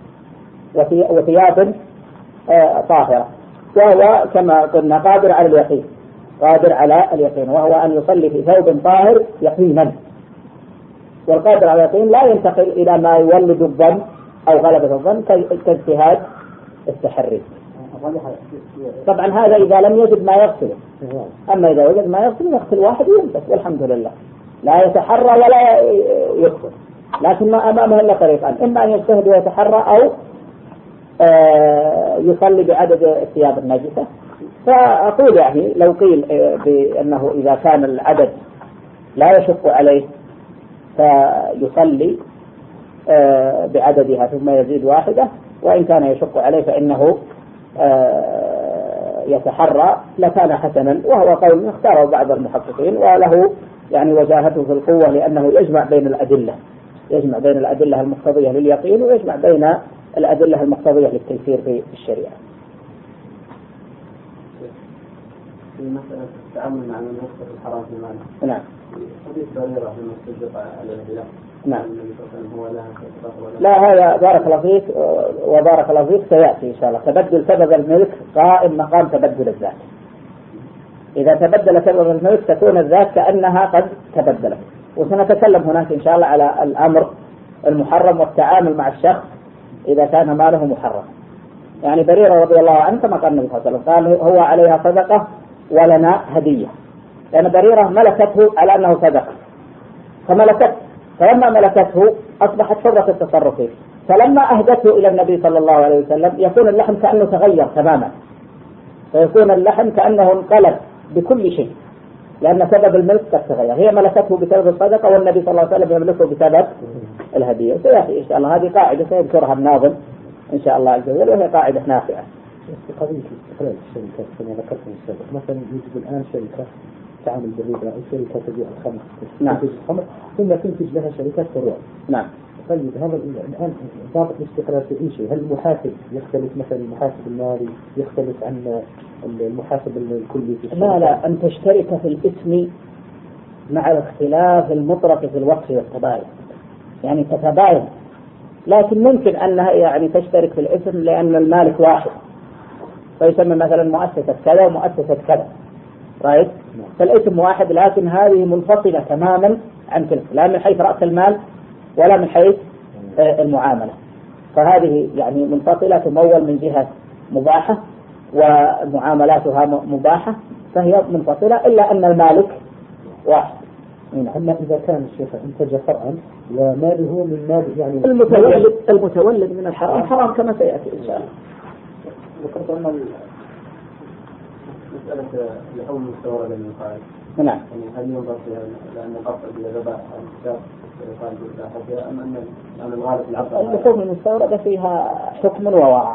وثياب طاهرة، وهو كما قلنا قادر على اليقين، قادر على اليقين، وهو أن يصلي في ثوب طاهر يقينا. والقادر على اليقين لا ينتقل إلى ما يولد الظن أو غلبة الظن كاجتهاد التحري. طبعا هذا إذا لم يجد ما يغسله، أما إذا وجد ما يغسله يغسل واحد ويمسك والحمد لله، لا يتحرى ولا يغسل، لكن ما أمامه إلا طريقان: إما أن يجتهد ويتحرى أو يصلي بعدد الثياب النجسة. فأقول يعني لو قيل بأنه إذا كان العدد لا يشق عليه فيصلي بعددها ثم يزيد واحدة، وإن كان يشق عليه فإنه يتحرى لكان حسنا، وهو قول اختاره بعض المحققين وله يعني وجاهته في القوة، لأنه يجمع بين الأدلة يجمع بين الأدلة المقتضية لليقين ويجمع بين الأدلة المقتضية للتيسير في الشريعة. في مسألة التعامل مع من يخطئ الحرام في ماله. نعم. حديث بريرة لما استجاب على الهلال. نعم. هو لها لا هذا بارك الله فيك وبارك الله فيك سيأتي إن شاء الله. تبدل سبب الملك قائم مقام تبدل الذات. إذا تبدل سبب الملك تكون الذات كأنها قد تبدلت، وسنتكلم هناك إن شاء الله على الأمر المحرم والتعامل مع الشخص إذا كان ماله محرم. يعني بريرة رضي الله عنه كما قال النبي صلى الله عليه وسلم قال هو عليها صدقة ولنا هدية، لأن بريرة ملكته على أنه صدقة فملكته، فلما ملكته أصبحت حرة التصرف فيه، فلما أهدته إلى النبي صلى الله عليه وسلم يكون اللحم كأنه تغير تماما، فيكون اللحم كأنه انقلب بكل شيء، لأن سبب الملك قد تغير. هي ملكته بسبب الصدقة والنبي صلى الله عليه وسلم يملكه بسبب الهدية. سيأتي إن شاء الله هذه قاعدة سيذكرها الناظم إن شاء الله عز وجل، وهي قاعدة نافعة. في قضية استقلال الشركات كما ذكرت من السابق، مثلا يوجد الآن شركة تعمل بالربا أو شركة تبيع الخمر، نعم، الخمر ثم تنتج لها شركات فروع. نعم. طيب هذا الآن ضابط الاستقلال في أي شيء؟ هل المحاسب يختلف مثلا المحاسب المالي يختلف عن المحاسب الكلي في الشركة؟ لا لا، أن تشترك في الاسم مع الاختلاف المطلق في الوقف والتباين، يعني تتباين، لكن ممكن أنها يعني تشترك في الاسم لأن المالك واحد، فيسمى مثلا مؤسسة كذا ومؤسسة كذا، رايت؟ فالاسم واحد لكن هذه منفصلة تماما عن تلك، لا من حيث رأس المال ولا من حيث المعاملة، فهذه يعني منفصلة تمول من جهة مباحة ومعاملاتها مباحة، فهي منفصلة إلا أن المالك واحد. أما إذا كان الشيخ انتج فرعا وماله من مال يعني المتولد المتولد من الحرام حرام كما سيأتي إن شاء الله. ذكرت أن مسألة لحوم مستوردة من الخارج. نعم. يعني هل ينظر فيها لأن الأصل لذبائح الكتاب قال بالله أم أن أن الغالب العقل؟ اللحوم المستوردة فيها حكم وورع،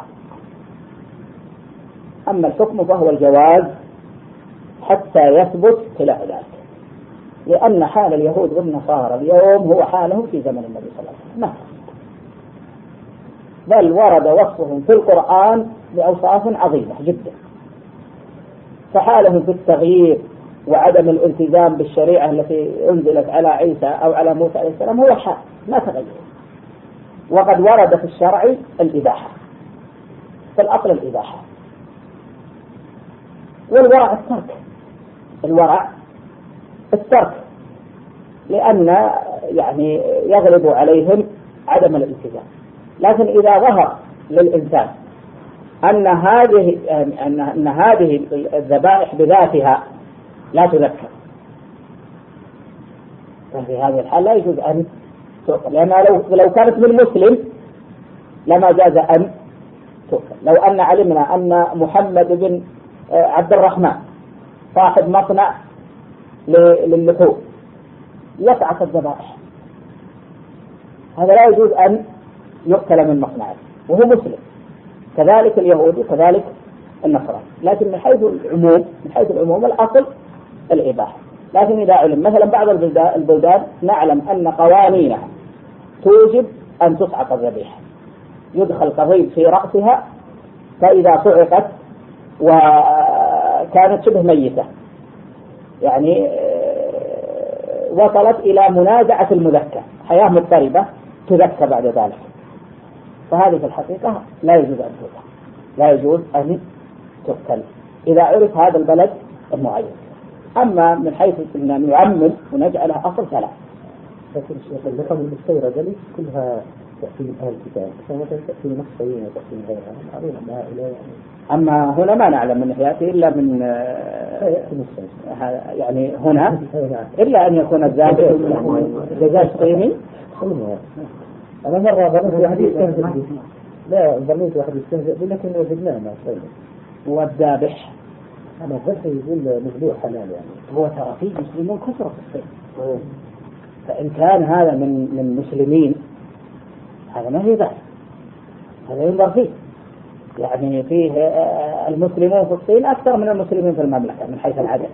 أما الحكم فهو الجواز حتى يثبت خلاف ذلك، لأن حال اليهود والنصارى اليوم هو حالهم في زمن النبي صلى الله عليه وسلم، بل ورد وصفهم في القرآن بأوصاف عظيمة جدا، فحالهم في التغيير وعدم الالتزام بالشريعة التي أنزلت على عيسى أو على موسى عليه السلام هو حال ما تغير، وقد ورد في الشرع الإباحة، في الأصل الإباحة، والورع الترك، الورع الترك، لأن يعني يغلب عليهم عدم الالتزام. لكن إذا ظهر للإنسان أن هذه أن أن هذه الذبائح بذاتها لا تذكر، ففي هذه الحالة لا يجوز أن تؤكل، لأنها لو لو كانت من مسلم لما جاز أن تؤكل. لو أن علمنا أن محمد بن عبد الرحمن صاحب مصنع للحوم يفعل الذبائح، هذا لا يجوز أن يؤكل من مصنعه وهو مسلم، كذلك اليهودي كذلك النصراني. لكن من حيث العموم من حيث العموم الأصل الإباحة. لكن إذا علم مثلا بعض البلدان نعلم أن قوانينها توجب أن تصعق الذبيحة، يدخل قضيب في رأسها، فإذا صعقت وكانت شبه ميتة يعني وصلت إلى منازعة المذكى، حياة مضطربة تذكى بعد ذلك، فهذه في الحقيقة لا يجوز أن تؤكل، لا يجوز أن تؤكل إذا عرف هذا البلد المعين. أما من حيث أن نعمم ونجعلها أصل فلا. لكن الشيخ اللحم المستوردة ليس كلها تأتي من أهل الكتاب، فمثلا تأتي من الصين وتأتي من غيرها، معروف أنها إلى يعني. أما هنا ما نعلم من يأتي إلا من يعني هنا إلا أن يكون الذابح دجاج صيني. أنا مرة ظنيت واحد يستهزئ، لا ظنيت واحد يستهزئ لكن وجدناه ما صيني. والذابح أنا الذبح يقول مذبوح حلال يعني. هو ترى فيه مسلمون كثر في الصين، فإن كان هذا من من مسلمين هذا ما هي بأس، هذا ينظر فيه. يعني فيه المسلمون في الصين أكثر من المسلمين في المملكة من حيث العدد،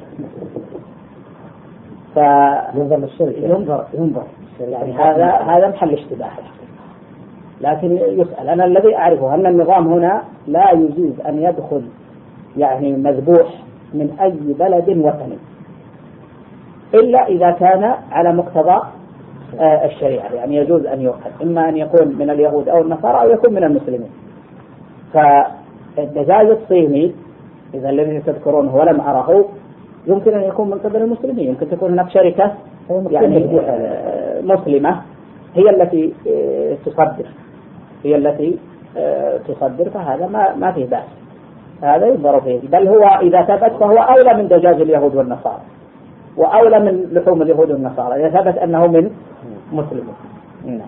فينظر للشركة ينظر ينظر يعني هذا هذا محل اشتباه. لكن يسأل، أنا الذي أعرفه أن النظام هنا لا يجوز أن يدخل يعني مذبوح من أي بلد وثني إلا إذا كان على مقتضى الشريعة، يعني يجوز أن يؤخذ إما أن يكون من اليهود أو النصارى أو يكون من المسلمين. فالدجاج الصيني إذا الذي تذكرونه ولم أره يمكن أن يكون من قبل المسلمين، يمكن تكون هناك شركة يعني مسلمة هي التي تصدر هي التي تصدر فهذا ما ما فيه بأس، هذا ينظر فيه. بل هو إذا ثبت فهو أولى من دجاج اليهود والنصارى وأولى من لحوم اليهود والنصارى إذا ثبت أنه من مسلمين. نعم.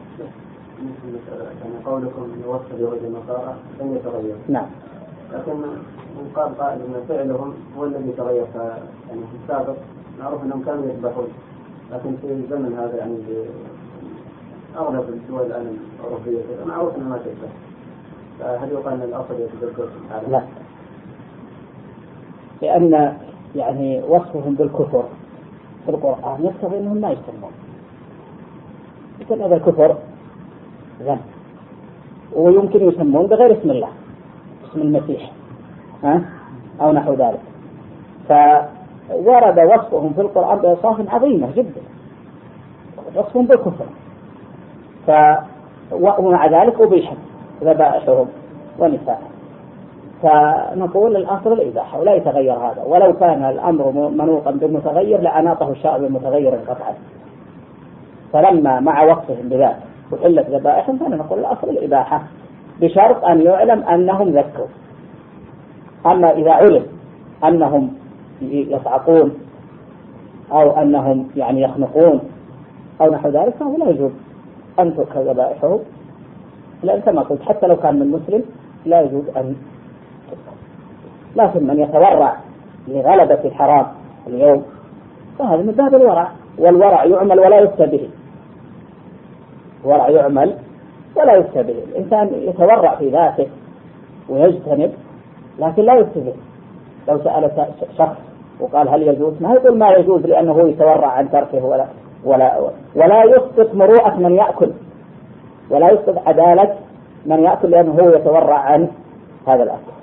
قولكم وصف اليهود والنصارى لم يتغير. نعم. لكن من قال قائل أن فعلهم هو الذي تغير، يعني في السابق نعرف أنهم كانوا يذبحون، لكن في الزمن هذا يعني أغلب الدول الآن الأوروبية معروف أنها ما تذبح، فهل يقال أن الأصل يتذكر؟ لا، لأن يعني وصفهم بالكفر في القرآن يقتضي أنهم ما يسمون، يمكن هذا الكفر ذنب، ويمكن يسمون بغير اسم الله، اسم المسيح ها أو نحو ذلك. فورد وصفهم في القرآن بأوصاف عظيمة جدا، وصفهم بالكفر، ف ومع ذلك أبيحت ذبائحهم ونسائهم. فنقول الأصل الإباحة ولا يتغير هذا، ولو كان الأمر منوطا بالمتغير لأناطه الشرع بالمتغير قطعا. فلما مع وصفهم بذلك وحلت ذبائحهم فنقول الأصل الإباحة بشرط أن يعلم أنهم ذكوا. أما إذا علم أنهم يصعقون أو أنهم يعني يخنقون أو نحو ذلك فهو لا يجوز أن تؤكل ذبائحهم، لأن كما قلت حتى لو كان من مسلم لا يجوز أن تؤكل. لكن من يتورع لغلبة الحرام اليوم فهذا من باب الورع، والورع يعمل ولا يفتى به، الورع يعمل ولا يفتى به. الإنسان يتورع في ذاته ويجتنب لكن لا يفتى به. لو سأل شخص وقال هل يجوز ما يقول ما يجوز لأنه يتورع عن تركه ولا ولا ولا يسقط مروءة من يأكل، ولا يسقط عدالة من يأكل لأنه هو يتورع عن هذا الأكل.